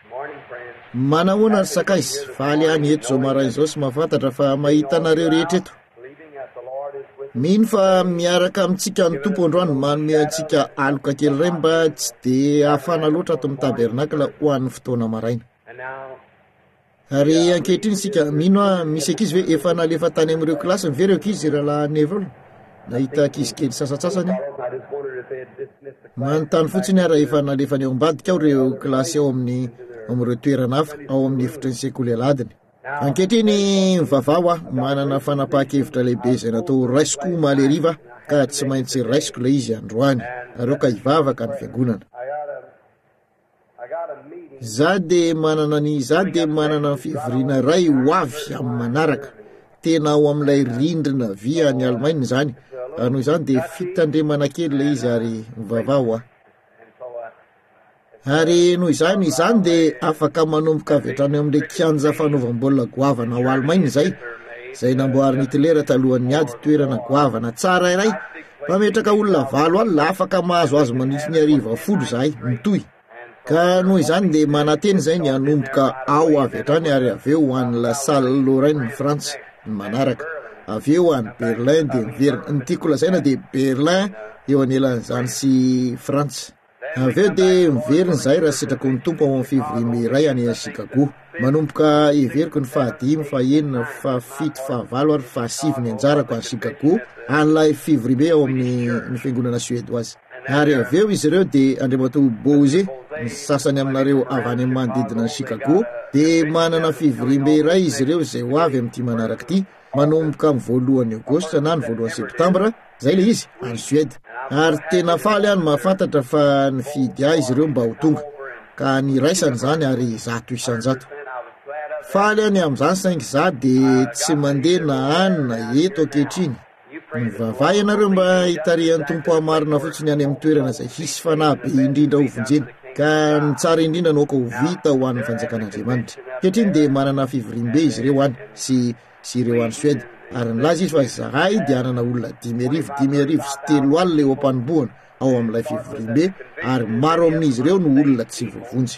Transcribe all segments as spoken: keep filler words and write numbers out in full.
Manahoana ry sakaizy faly any eto zao maraina izao sy mahafantatra fa mahita anareo rehetra eto. Mino fa miaraka amintsika ny tompo androany manome antsika aloka kely iray mba tsy dia hafana loatra ato amin'ny tabernakla ho an'ny fotoana maraina. Ary ankehitriny isika mino a misy ankizy hoe efa nalefa tany amin'ireo kilasy ve ireo ankizy raha nevelo nahita ankizy kely sasatsasany. Manontany fotsiny ary efa nalefa ny ao ambadika ao ireo kilasy ao amin'ny amin'ireo toerana hafa ao amin'ny efitra ny sekoly aladiny. Ankehitriny vavao a manana fanapahan-kevitra lehibe izay natao raisiko maleriva ka tsy maintsy raisiko ilay izy androany areo ka hivavaka ny fiangonana. Za de manana ny za de manana ny fivoriana iray ho avy amin'ny manaraka tena ao amin'ilay rindrina via ny Alemaina izany. Noho izany dia fitandremana kely ilay izy ary mivavao a. Ary noho izany izany dia afaka manomboka avy hatrany amin'ilay kianja fanaovam-baolina goavana ao Alemaina izay izay namboariny Hitlera talohan'ny ady toerana goavana tsara iray mametraka olona valo alina afaka mahazo azy manitsy ny arivo folo izahay mitohy. Ka noho izany dia mananteny izay ny hanomboka ao avy hatrany ary avy eo ho an'ny La Salle Lorraine ny Frantsa ny manaraka. Avy eo any Berlin dia miverina ny tiako lazaina dia Berlin eo anelan'izany sy Frantsa. Avy eo dia miverina izay raha sitrako ny tompo ao amin'ny fivoriana iray any Chicago. Manomboka everiko ny fahadimy, fahaenina, fahafito, fahavalo ary fahasivy ny anjarako any Chicago an'ilay fivoriana ao amin'ny fiangonana suédoise. Ary avy eo izy ireo dia Andriamatoa Boze ny sasany aminareo avy any amin'ny manodidina ny Chicago dia manana fivoriana iray izy ireo izay ho avy amin'ity manaraka ity manomboka amin'ny voalohan'ny Aogositra na ny voalohan'ny Septambra izay ilay izy any Suède. Ary tena faly any mahafantatra fa ny fidy ahy izy ireo mba ho tonga ka ny raisany izany ary zato isanjato. Faly any amin'izany saingy za dia tsy mandeha na any na eto ankehitriny. Mivavay ianareo mba hitarihan'ny tompo hamarina fotsiny any amin'ny toerana izay hisy fanahy be indrindra ho vonjena ka ny tsara indrindra naoka ho vita ho an'ny fanjakan'Andriamanitra. Ankehitriny dia manana fivoriam-be izy ireo any sy sy ireo any Suède ary nilaza izy fa zahay dia anana olona dimy arivo dimy arivo sy telo alina eo am-panombohana ao amin'ilay fivoriam-be ary maro amin'izy ireo no olona tsy voavonjy.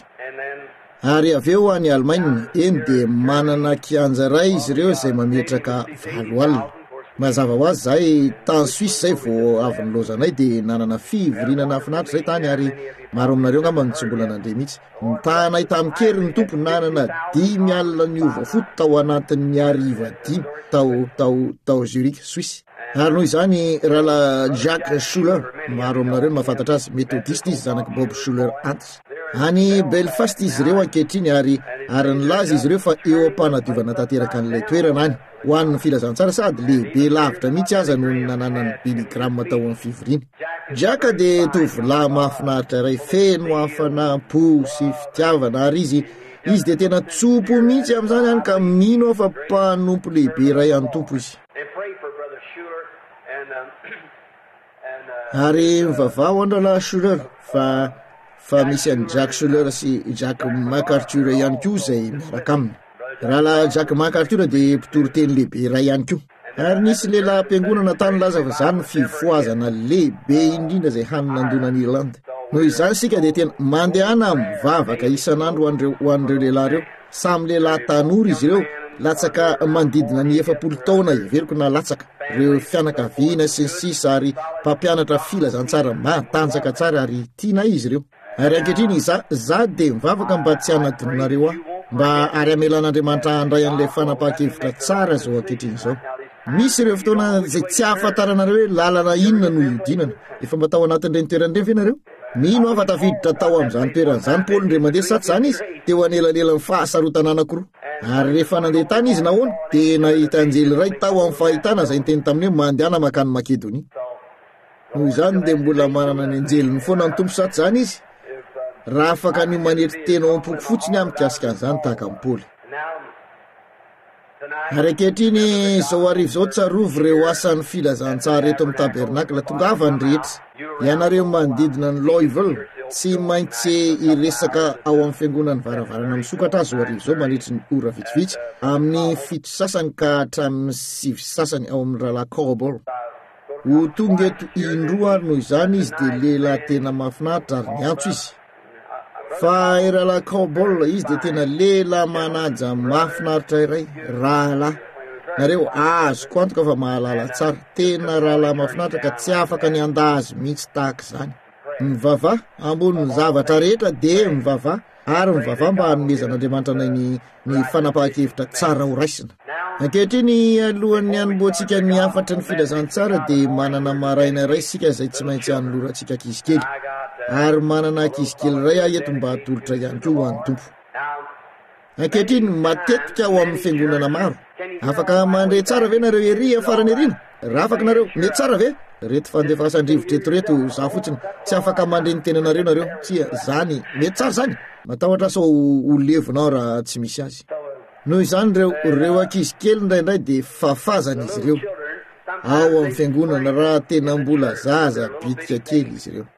Ary avy eo any Alemaina eny dia manana kianja iray izy ireo izay mametraka valo alina. Mazava ho azy zahay tany Suisse zay vao avy nilozanay dia nanana fivoriana nahafinaritra izay tany ary maro aminareo ngamba ny tsy mbola nandre mihitsy. Ny tanay tamin'ny kery ny tompo nanana dimy alina ny ova foto tao anatin'ny ariva dimy tao tao tao Zurich Suisse. Ary noho izany rahala Jacques Schuller maro aminareo mahafantatra azy méthodiste izy zanaky Bob Schuller antitra. Any Belfast izy ireo ankehitriny ary ary nilaza izy ireo fa eo am-panadiovana tanteraka an'ilay toerana any ho an'ny filazantsara sady lehibe lavitra mihitsy aza noho ny nananany Billy Graham tao amin'ny fivoriana. Jaka dia tovolahy mahafinaritra iray feno hafanam-po sy fitiavana ary izy izy dia tena tsopo mihitsy amin'izany any ka mino fa mpanompo lehibe iray any tompo izy. Ary mivavao andrala Schuller fa fa misy an'i Jacques Schuller sy Jacques MacArthur ihany koa izay miaraka aminy. Rahala Jacques MacArthur dia mpitoroteny lehibe iray ihany koa. Ary nisy lehilahy am-piangonana tany laza fa izany fifoazana lehibe indrindra izay haninandonan'i Irlande. Noho izany sika dia tena mandehana mivavaka isan'andro ho an'ireo ho an'ireo lehilahy ireo. Samy lehilahy tanora izy ireo latsaka manodidina ny efapolo taona iveriko na latsaka. Ireo fianakaviana sy ny sisa ary mpampianatra filazantsara matanjaka tsara ary tiana izy ireo. Ary ankehitriny za za dia mivavaka mba tsy hanadinonareo aho mba ary amelan'Andriamanitra handray an'ilay fanapahan-kevitra tsara izao ankehitriny izao. Misy ireo fotoana izay tsy ahafantaranareo hoe lalana inona no iodinana. Efa mba tao anatin'ireny toerana ireny ianareo? Mino aho fa tafiditra tao amin'izany toerana izany Paoly indray mandeha saty izany izy teo anelanelan'ny fahasarotana anankiroa. Ary rehefa nandeha tany izy nahoana dia nahita anjely iray tao amin'ny fahitana izay niteny taminy hoe mandehana makany Makedonia. Noho izany dia mbola manana ny anjeliny foana ny tompo saty izany izy. Raha afaka ny manetry teny ao am-poko fotsiny amin'ny mikasika an'izany tahaka amin'ny Paoly. Ary ankehitriny izao arivo izao tsarovy ireo asan'ny filazantsara eto amin'ny tabernakla tongava ny rehetra. Ianareo manodidina ny Louisville tsy maintsy iresaka ao amin'ny fiangonan'ny varavarana misokatra azy arivo izao manetry ny ora vitsivitsy amin'ny fito sasany ka hatramin'ny sivy sasany ao amin'ny rahalahy Corbel. Ho tonga eto indroa ary noho izany izy dia lehilahy tena mahafinaritra ary niantso izy. fa irala cowball izy de tena lela manaja mafinaritra iray rahalahy nareo azoko antoka fa mahalala tsara tena rahalahy mafinaritra ka tsy afaka ny andazy mihitsy tahaka zany mivava ambony zavatra rehetra de mivava ary mivava mba hanomezan'Andriamanitra anay ny ny fanapahan-kevitra tsara ho raisina ankehitriny alohan'ny anomboantsika ny afatra ny filazantsara de manana maraina iray sika izay tsy maintsy hanolorantsika ankizy kely ary manana ankizy kely iray aho eto mba hatolotra ihany koa ho an'ny tompo ankehitriny matetika ao amin'ny fiangonana maro afaka mandre tsara ve nareo ery afarany erina raha afaka nareo mety tsara ve reto fandefasandrivotra eto reto za fotsiny tsy afaka mandre ny tenanareo nareo tsia zany mety tsara zany matahotra sao ho levonao raha tsy misy azy noho izany reo reo ankizy kely indraindray de fafazana izy ireo ao amin'ny fiangonana raha tena mbola zaza bitika kely izy ireo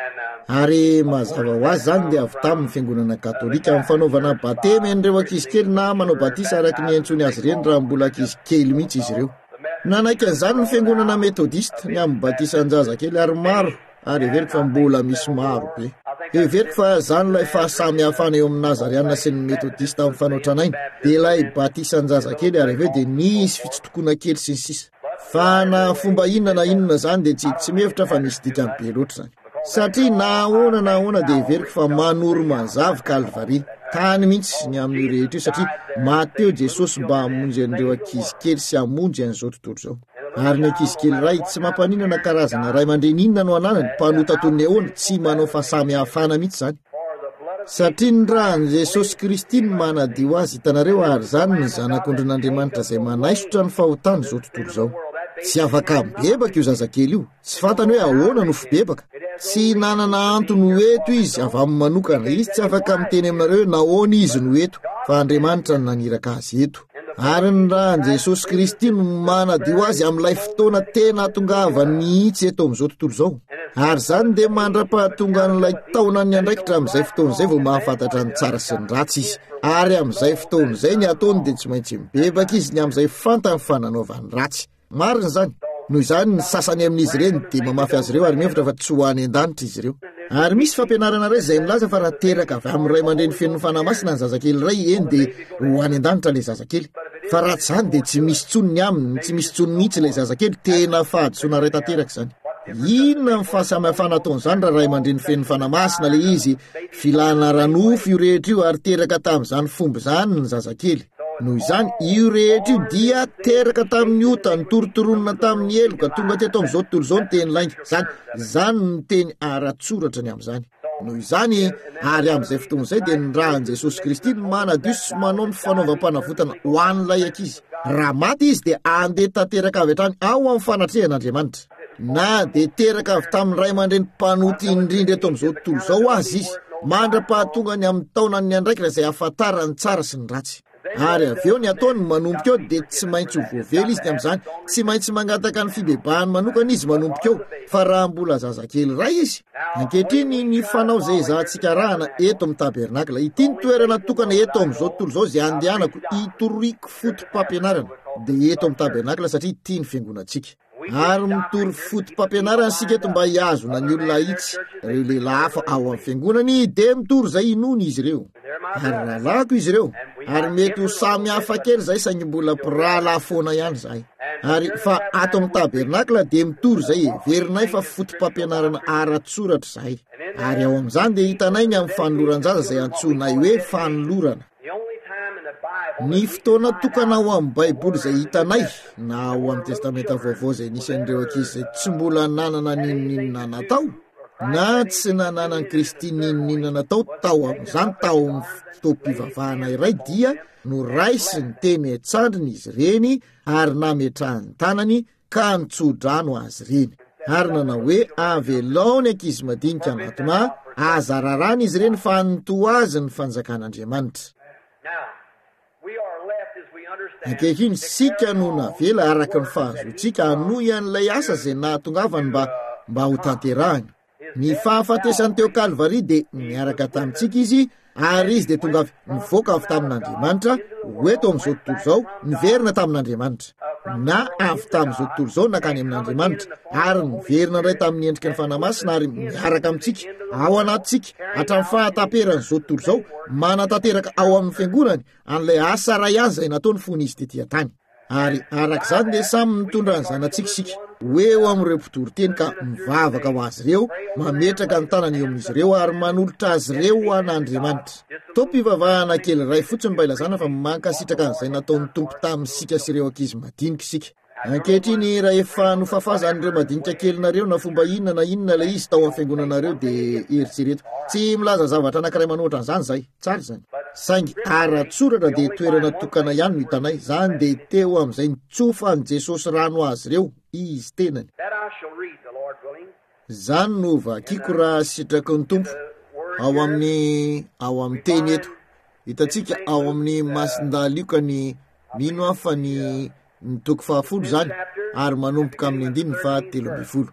ary mazava ho azy zany de avy tamin'ny fiangonana katolika amin'ny fanaovana batemy an'ireo ankizy kely na manao batisa araky ny antsony azy ireny raha mbola ankizy kely mihitsy izy ireo nanaiky an'izany ny fiangonana metodiste ny amin'ny batisa anjaza kely ary maro ary everiko fa mbola misy maro be everiko fa zany ilay fahasamy hafana eo amin'ny nazariana sy ny metodiste amin'ny fanotranainy de ilay batisa anjaza kely ary aveo de nisy fitsotokoana kely sy ny sisa fa na fomba inona na inona zany de tsy tsy mevitra fa misy dikany be loatra zany satria nahoana nahoana de everiko fa manoro mazava Calvary tany mihitsy ny amin'ny rehetra io satria Mateo Jesosy mba hamonjy an'ireo ankizy kely sy hamonjy an'izao tontolo zao ary ny ankizy kely ray tsy mampaninana karazana ray aman-dreninona no ananany mpanota tony ahoana tsy manao fasamy hafana mihitsy zany satria ny rahan'i Jesosy Kristy ny manadio azy hitanareo ary zany ny zanak'Andriamanitra zay manaisotra ny fahotany zao tontolo zao tsy afaka mibebaka io zazakely io tsy fantany hoe ahoana no fibebaka tsy nanana antony hoeto izy avy amin'ny manokana izy tsy afaka miteny aminareo nahoana izy no eto fa Andriamanitra no naniraka azy eto ary ny rahan'i Jesosy Kristy no manadio azy amin'ilay fotoana tena tongava mihitsy eto amin'izao tontolo zao ary zany de mandra-pahatonga n'ilay taona ny andraikitra amin'izay fotoana izay vao mahafantatra ny tsara sy ny ratsy izy ary amin'izay fotoana izay ny ataony de tsy maintsy mibebaka izy ny amin'izay fantany fananaovany ratsy marina zany noho izany ny sasany amin'izy ireny de mamafy azy ireo ary mihevitra fa tsy ho any an-danitra izy ireo ary misy fampianarana iray izay milaza fa raha teraka avy amin'ny ray aman-dreny fenony fanamasina ny zazakely ray eny de ho any an-danitra le zazakely fa raha tsy zany de tsy misy tsony ny aminy tsy misy tsony mihitsy le zazakely tena fahadisoana ray tanteraka zany inona ny fahasamihafana ataon'izany raha ray aman-dreny fenony fanamasina le izy filana ranofo io rehetra io ary teraka tamin'izany fomba zany ny zazakely noho izany io rehetra io dia teraka tamin'ny ota ny torotoronona tamin'ny elo ka tonga teto amin'izao tontolo izao ny teny lainga zany zany ny teny ara-tsoratra ny amin'izany noho izany ary amin'izay fotoana izay de ny rahan'i Jesosy Kristy no manadio sy manao ny fanaovam-panavotana ho an'ilay ankizy raha maty izy de andeha tanteraka avy hatrany ao amin'ny fanatrehan'Andriamanitra na de teraka avy tamin'ny ray aman-dreny mpanoty indrindra eto amin'izao tontolo izao azy izy mandra-pahatonga ny amin'ny taonany andraikitra izay ahafantarany tsara sy ny ratsy ary aveo ny ataony manomboka eo de tsy maintsy ho voavely izy ny amin'izany tsy maintsy mangataka ny fibebahany manokana izy manomboka eo fa raha mbola zazakely ray izy ankehitriny ny fanao zay zahantsika rahana eto amin'ny tabernakla ity ny toerana tokana eto amin'izao tontolo zao zay andehanako itoriko fotom-pampianarana de eto amin'ny tabernakla satria ity ny fiangonantsika ary mitory fotom-pampianarana sika eto mba hiazona ny olona itsy ireo lehilahy hafa ao amin'ny fiangonany de mitory zay inony izy ireo ary lalako izy ireo ary mety ho samy hafa kely zay saingy mbola mpirahalahy foana ihany zay ary fa ato amin'ny tabernakla de mitory zay everinay fa fotom-pampianarana ara-tsoratra zay ary ao amin'izany de hitanay ny amin'ny fanoloran-jaza zay antsonay hoe fanolorana ny fotoana tokana ao amin'ny baiboly zay hitanay na ao amin'ny testamenta vaovao zay nisy an'ireo ankizy zay tsy mbola nanana ninonina natao na tsy nananany Kristy ninonina natao tao amin'izany tao amin'ny fotoam-pivavahana iray dia no raisy ny teny atsandriny izy reny ary nametrahany tanany ka nitsodrano azy reny ary nanao hoe avelao ny ankizy madinika anatona azararany izy reny fa nito azy ny fanjakan'Andriamanitra ankehiny sika no navela araka ny fahazotsika hanohy an'ilay asa zay nahatongavany mba mba ho tanterahany ny fahafatesany teo Calvary de miaraka tamintsika izy ary izy de tonga avy nivoaka avy tamin'Andriamanitra hoeto amin'izao tontolo izao niverina tamin'Andriamanitra na avy tamin'izao tontolo izao nakany amin'Andriamanitra ary miverina indray tamin'ny endrika ny fanamasina ary miaraka amintsika ao anatintsika hatramin'ny fahataperan'izao tontolo izao manatanteraka ao amin'ny fiangonany an'ilay asa ray any izay nataony fony izy tetỳ tany. Ary arak'izany dia samy mitondra ny zanantsika isika hoe eo amin'ireo mpitory-teny ka mivavaka ho azy ireo, mametraka ny tanany eo amin'izy ireo ary manolotra azy ireo ho an'Andriamanitra. Tompivavahana kely iray fotsiny mba ilazana fa mankasitraka an'izay nataon'ny Tompo tamin'isika sy ireo ankizy madinika isika. Ankehitriny raha efa nofafazan'ireo madinika kelinareo na fomba inona na inona ilay izy tao amin'ny fiangonanareo dia eritsereto tsy milaza zavatra anankiray manoatra an'izany zay, tsara zany. Saingy ara-tsoratra dia toerana tokana ihany no hitanay, zany dia teo amin'izay nitsofa ny Jesosy rano azy ireo izy tenany. Zany no vakiako raha sitrako ny Tompo ao amin'ny ao amin'ny teny eto. Hitantsika ao amin'ny masindaliko ny mino aho fa ny ny toko fahafolo zany ary manomboka amin'ny andininy fahatelo ambin'ny folo.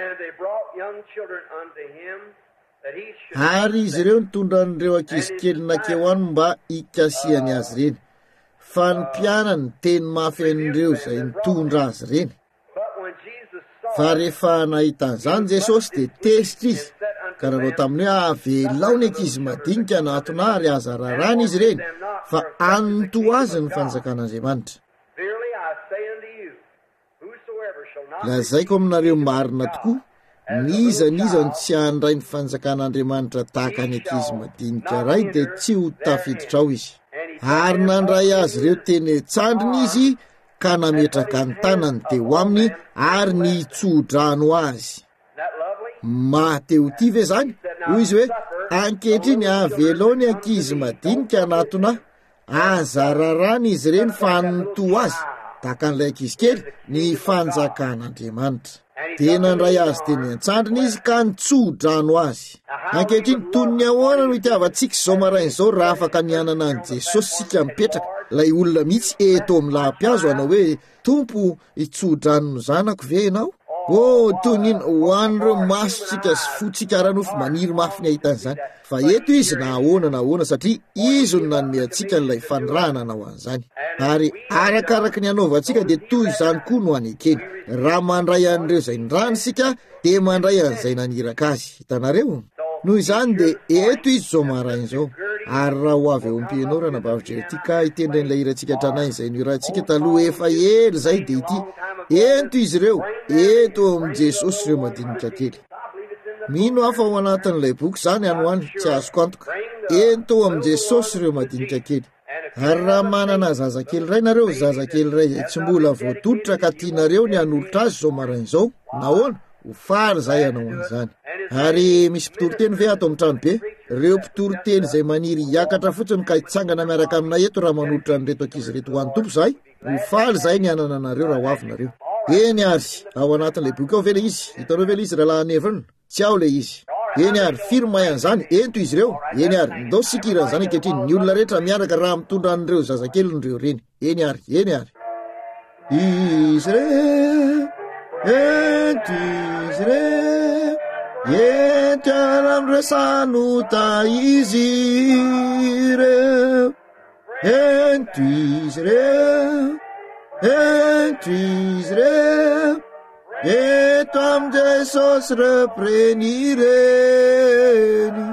Ary izy ireo nitondra an'ireo ankizy kely nakeo any mba hikasiany azy reny, fa ny mpianany teny mafy an'ireo izay nitondra azy reny. Fa rehefa nahita an'izany Jesosy dia tesitra izy, ka nanao taminy hoe avelao ny ankizy madinika anatona ary aza rarana izy reny, fa anonto azy ny fanjakan'Andriamanitra. Lazaiko aminareo marina tokoa, niza niza ny tsy handray ny fanjakan'Andriamanitra tahaka ny ankizy madinika ray dia tsy ho tafiditra ao izy. Ary nandray azy ireo teny etsandriny izy ka nametraka ny tanany teo aminy ary nitsodrano azy. Mateo ty ve zany? Hoy izy hoe ankehitriny avelao ny ankizy madinika anatona, aza rarana izy ireny fa anonto azy tahaka an'ilay ankizy kely ny fanjakan'Andriamanitra. Tena nandray azy teny an-tsandriny izy ka nitsodrano azy. Ankehitriny toy ny ahoana no itiavantsika izao marain'izao raha afaka nianana an' Jesosy sika mipetraka, lay olona mihitsy eto amin'ny lahampiazo anao hoe Tompo itsodrano ny zanako ve ianao? Oh, toy ny ino ho an'ireo masontsika sy fotsika ara-nofo maniry mafy ny ahitan'izany. Fa eto izy na ahoana na ahoana satria izy no nanome antsika n'ilay fanirahana anao an'izany. Ary arakaraka ny anaovantsika dia toy izany koa no anekeny. Raha mandray an'ireo izay nirahana sika dia mandray an'izay naniraka azy. Hitanareo? Noho izany dia eto izy zao marain'izao. Ary raha ho avy eo am-pianao ranabavitra ity ka hitendra n'ilay hirantsika tranainy izay nirantsika taloha efa ely zay dia ity. Ento izy ireo, eto amin'i Jesosy ireo madinika kely. Mino afa ao anatin'ilay boky zany ano any, tsy azoko antoka. Ento amin'i Jesosy ireo madinika kely. Ary raha manana zazakely iray nareo, zazakely iray izay tsy mbola voatolotra ka tianareo ny hanolotra azy zao marain'izao, nahoana? Ho fary zay anao an'izany. Ary misy mpitory-teny ve ato amin'ny trano be? Ireo mpitory-teny izay maniry hiakatra fotsiny ka hitsangana miaraka aminay eto raha manolotra an'ireto ankizy reto ho an'ny Tompo zay, ho faly zay ny anana anareo raha ho avinareo. Eny ary, ao anatin'ilay boky ao ve le izy? Hitanao ve le izy raha Nevern? Tsy ao le izy. Eny ary, firma an'izany, ento izy ireo. Eny ary, ndao sikira an'izany ankehitriny, ny olona rehetra miaraka raha mitondra an'ireo zazakelindreo reny. Eny ary, eny ary. Israel, ento Israel, ento anamresano izy ireo. Ento Israel, ento Israel, eto am' Jesosy repreny ireny.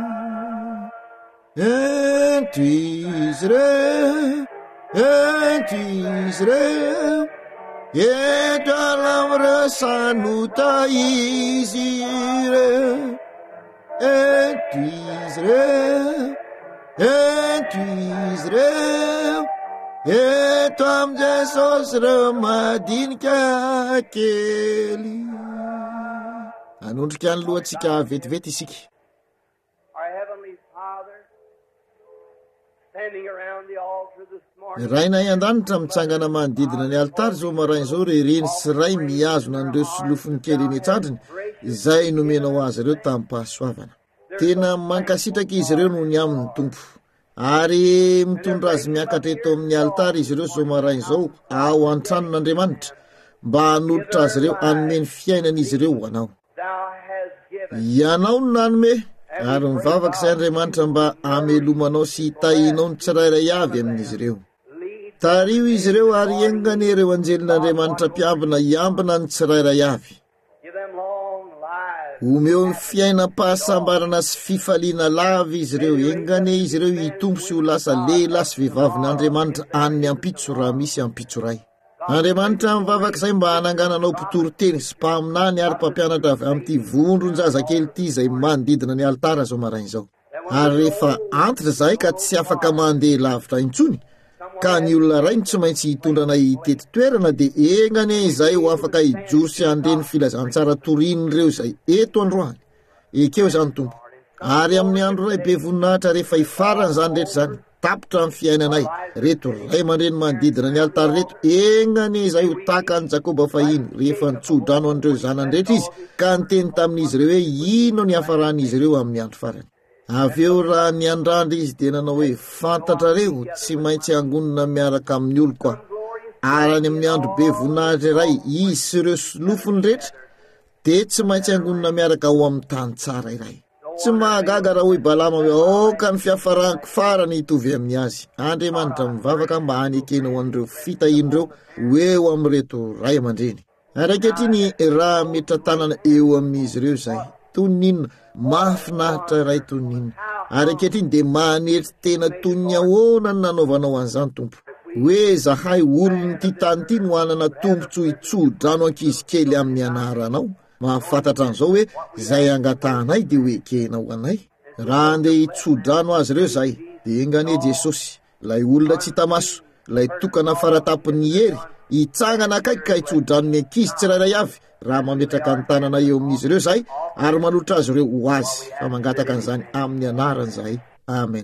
Ento Israel, ento Israel, eto anamresano izy ireo. Ento Israel, ento Israel, eto am' Jesosy ireo madinika kely. Anondrika ny lohantsika vetivety isika. Rainay an-danitra mitsangana manodidina ny altary zao marain'izao rereny sy ray mihazona an'ireo solofony kely eny an-tsandriny izay nomenao azy ireo tamin'ny pahasoavana. Tena mankasitraka izy ireo no ny amin'ny Tompo. Ary mitondra azy miakatra eto amin'ny altary izy ireo zao marain'izao ao an-tranon'Andriamanitra mba hanolotra azy ireo hanome ny fiainan'izy ireo ho anao. Ianao no nanome ary mivavaka izay Andriamanitra mba hamelomanao sy hitahinao ny tsirairay avy amin'izy ireo. tario izy ireo ary engany ireo anjelin'Andriamanitra mpiambina iambina ny tsirairay avy. Omeo ny fiainam-pahasambarana sy fifaliana lava izy ireo engany izy ireo hitombo sy ho lasa lehilahy sy vehivavin'Andriamanitra any ampitso raha misy ampitso ray. Andriamanitra mivavak'izay mba hanangananao mpitoroteny sy mpaminany ary mpampianatra avy amin'ity vondron-jazakely ity izay manodidina ny altara zao marain'izao. Ary rehefa antitra zahay ka tsy afaka mandeha lavitra intsony, ka ny olona ray tsy maintsy hitondrana hitety toerana dia engany izay ho afaka hijoro sy handreny filazantsara torin'ireo izay eto androany. Ekeo izany Tompo. Ary amin'ny andro ray be voninahitra rehefa hifarana izany rehetra izany, tapitra amin'ny fiainanay, reto ray aman-dreny manodidina ny altara reto, engany izay ho tahaka ny Jakoba fahiny rehefa nitsodrano an'ireo zanany rehetra izy, ka niteny tamin'izy ireo hoe ino ny hafaran'izy ireo amin'ny andro farany. Avy eo raha ny andrandra izy dia nanao hoe fantatra reo tsy maintsy angonina miaraka amin'ny olo koa. Arany amin'ny andro be voninahitra iray izy sy ireo solofony rehetra dia tsy maintsy angonina miaraka ao amin'ny tany tsara iray. Tsy mahagaga raha hoe Balama hoe aoka ny fiafarako farany hitovy amin'ny azy. Andriamanitra mivavaka mba hanekena ho an'ireo fitahin'ireo ho eo amin'reto ray aman-dreny. Ary ankehitriny raha mitra tanana eo amin'izy ireo izay toy ninona mahafinahitra ray toy ninona. Ary ankehitriny dia manetry tena toy ny ahoana ny nanaovanao an'izany Tompo. Hoe zahay olony ity tany ity no hanana tombontsoa hitsodrano ankizy kely amin'ny anaranao. Mahafantatra an'izao hoe izay angatahanay dia hoe kena ho anay. Raha andeha hitsodrano azy ireo zahay dia engane Jesosy, ilay olona tsy hita-maso, ilay tokana faratapin'ny hery, hitsangana akaiky ka hitsodrano ny ankizy tsirairay avy raha mametraka ny tanana eo amin'izy ireo zahay ary manolotra azy ireo ho azy fa mangataka an'izany amin'ny anarany zahay. Amen.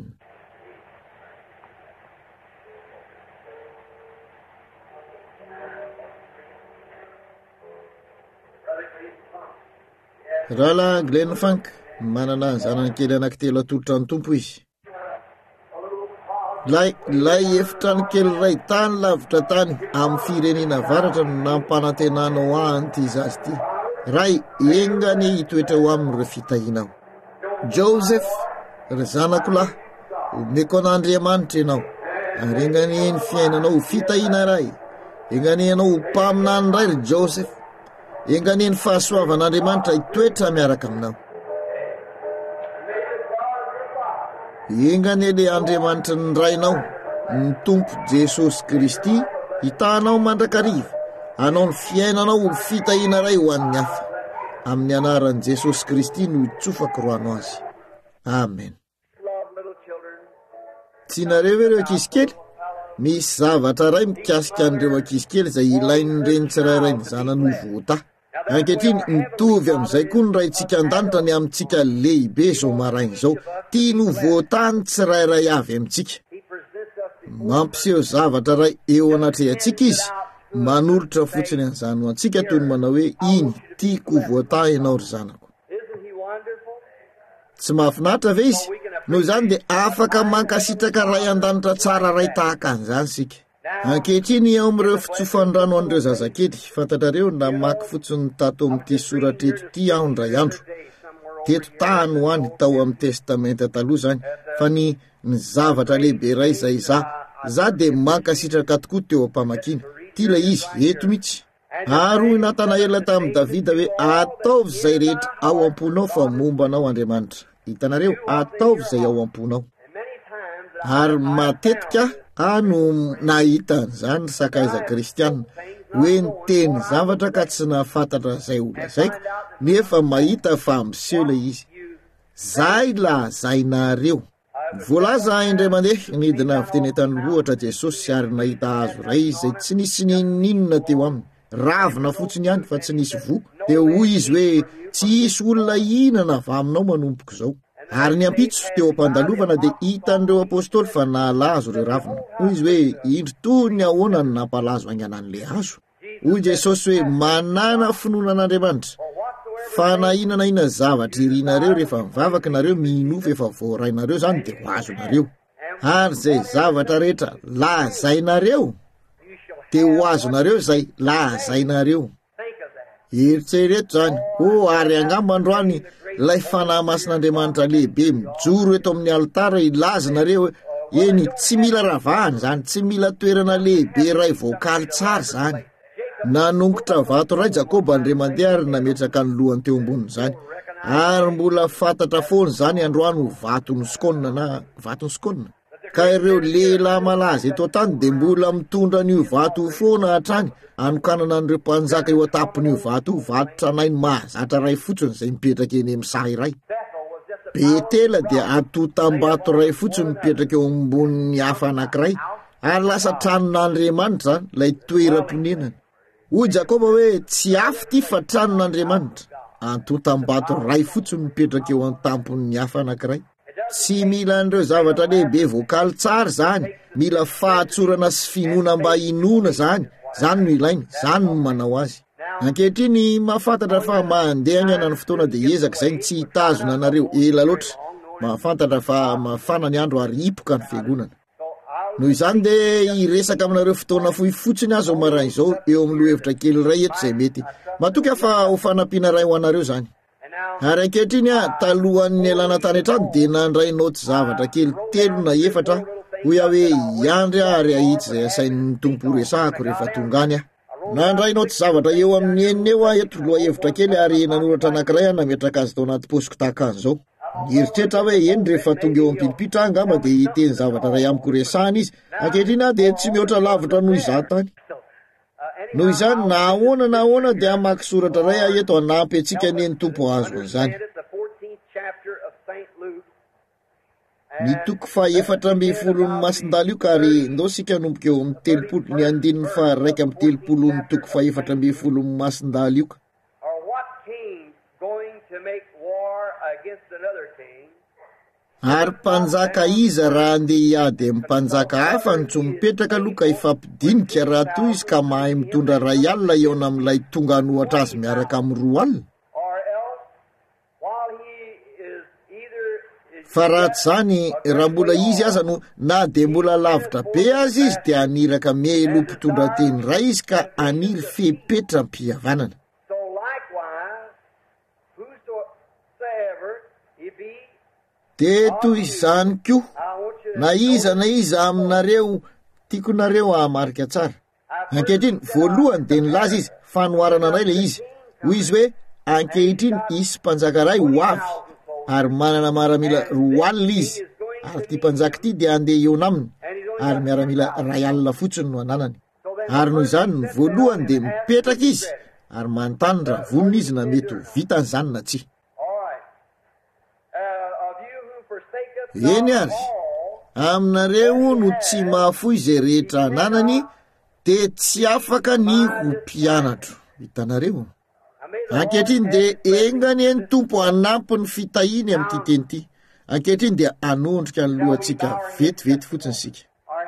Rahalahy Glenn Funk manana zanany kely anankitelo atolotra ny Tompo izy. Lay lay efitrano kely ray tany lavitra tany amin'ny firenena avaratra no nampanantenanao anty izazy ity. Ray engany hitoetra ho amin'ireo fitahinao. Joseph, ry zanako lahy, omeko an'Andriamanitra ianao. Ary engany ny fiainanao fitahina ray. Engany ianao mpaminany ray ry Joseph. Engany ny fahasoavan'Andriamanitra hitoetra miaraka aminao. Engany le Andriamanitra ny rainao, ny Tompo Jesosy Kristy, hitanao mandrakariva, anao ny fiainanao ho fitahina ray ho an'ny hafa. Amin'ny anaran'i Jesosy Kristy no hitsofako roano azy. Amen. Tsy nareo ireo ankizy kely? Misy zavatra ray mikasika an'ireo ankizy kely izay ilain'ireny tsirairay ny zanany ho vota. Ankehitriny mitovy amin'izay koa ny raintsika an-danitra ny amintsika lehibe zao maraina izao, tia no voatany tsirairay avy amintsika. Mampiseho zavatra ray eo anatrehantsika izy, manolotra fotsiny an'izany ho antsika toy ny manao hoe iny tiako voata ianao ry zanako. Tsy mahafinaritra ve izy? Noho izany dia afaka mankasitraka ray an-danitra tsara ray tahaka an'izany sika. Ankehitriny ao amin'ireo fitsofandrano an'ireo zazakely, fantatrareo na maky fotsiny tato amin'ity soratreto ity aho ndray andro. Teto tany ho any tao amin'ny testamenta taloha zany, fa ny ny zavatra lehibe ray izay za za dia mankasitraka tokoa teo am-pamakina. Ty la izy eto mihitsy. Ary hoy Natanaela tamin'i Davida hoe ataovy izay rehetra ao am-ponao fa mombanao Andriamanitra. Hitanareo, ataovy izay ao am-ponao. Ary matetika ano nahita an'izany sakaiza kristianina hoe niteny zavatra ka tsy nahafantatra izay olona zaiko, nefa mahita fa miseho ilay izy. Zay la zainareo. Voalaza indray mandeha nidina avy teny an-tanivohitra Jesosy ary nahita hazo ray izay tsy nisy ninona teo aminy. Ravina fotsiny ihany fa tsy nisy vo. Dia hoy izy hoe tsy hisy olona inana avy aminao manompoko izao. Ary ny ampitso teo am-pandalovana dia hitan'ireo apôstôly fa nahalazo ireo ravina. Hoy izy hoe indro toy ny ahoana ny nampalazo ainganan'ilay hazo. Hoy Jesosy hoe manana finoana an'Andriamanitra fa na inana inana zavatra irinareo rehefa mivavaka nareo minofy efa voarainareo zany dia ho azonareo. Ary izay zavatra rehetra lazainareo dia ho azonareo zay lazainareo. Eritsereto zany. O ary angamba androany ilay fanahy masin'Andriamanitra lehibe mijoro eto amin'ny altara ilazanareo eny tsy mila ravahany zany, tsy mila toerana lehibe ray voakaly tsara zany. Nanongotra vato ray Jakoba andre mandeha ary nametraka ny lohany teo amboniny zany, ary mbola fantatra foana zany androano vatony skônina na vatony skônina. Ka ireo lehilahy malaza eto tany de mbola mitondra an'io vato foana hatrany anokanana an'ireo mpanjaka eo atapon'io vato io, vato tranainy mahazatra ray fotsiny zay mipetraka eny amin'ny sahy ray. Betela dia atotam-bato ray fotsiny mipetraka eo ambonin'ny hafa anankiray, ary lasa tranon'Andriamanitra lay toeram-ponenany. Hoy Jakoba hoe tsy afo ty fa tranon'Andriamanitra, atotam-bato ray fotsiny mipetraka eo an-tampon'ny hafa anankiray. Tsy mila an'ireo zavatra lehibe voakaly tsara zany, mila fahatsorana sy finoana mba inona zany, zany no ilainy, zany no manao azy. Ankehitriny mahafantatra fa mandeha ny anany fotoana de ezaka zay tsy hitazona anareo ela loatra, mahafantatra fa mafana ny andro ary hipoka ny fiangonana. Noho izany de iresaka aminareo fotoana fohy fotsiny azo maraina izao eo amin'ny lohevitra kely ray eto zay mety matoky afa ho fanampiana ray ho anareo zany. Ary ankehitriny a talohan'ny alana tany hatrany de nandray noty zavatra kely telo na efatra hoy aho hoe iandry ary ahitsy zay asain'ny tompo resahako rehefa tonga any a. Nandray noty zavatra eo amin'ny enina eo a eto loha hevitra kely ary nanoratra anankiray nametraka azy tao anaty posiko tahaka an'izao. Nieritreritra hoe eny rehefa tonga eo am-pilipitra angamba de hiteny zavatra ray amiko resahana izy, ankehitriny a de tsy mihoatra lavitra noho izany tany. Noho izany na ahoana na ahoana de amaky soratra ray a eto anampy antsika neny tompo azo izany. Ny toko fa efatra amby folon'ny masindala io ka ary ndao sika nomboka eo amin'ny telopolo, ny andininy fa raika amby telopolo ny toko fa efatra amby folon'ny masindala io ka. Ary mpanjaka iza raha andeha hiady amin'ny mpanjaka hafa ny tsy mipetraka aloha ka ifampidinika raha toy izy ka mahay mitondra ray alina eo amin'ilay tonga anohatra azy miaraka amin'ny roa alina. Fa raha tsy zany, raha mbola izy aza no na de mbola lavitra be azy izy de aniraka melo mpitondra teny ray izy ka aniry fepetra mpihavanana. De toy izany koa, na iza na iza aminareo tiakonareo amarika tsara. Ankehitriny voalohany de nilaza izy fanoharana anay le izy. Hoy izy hoe ankehitriny isy mpanjaka ray ho avy ary manana miaramila roa alina izy, ary ty mpanjaka ty de andeha eo aminy ary miaramila ray alina fotsiny no ananany. Ary noho izany ny voalohany de mipetraka izy ary manontany raha vonona izy na mety ho vitan'izany na tsy. Eny ary, aminareo no tsy mahafoy izay rehetra ananany de tsy afaka ny ho mpianatro. Hitanareo. Ankehitriny de engany eny tompo anampy ny fitahiny amin'ity teny ity. Ankehitriny de anondrika ny lohantsika vetivety fotsiny sika.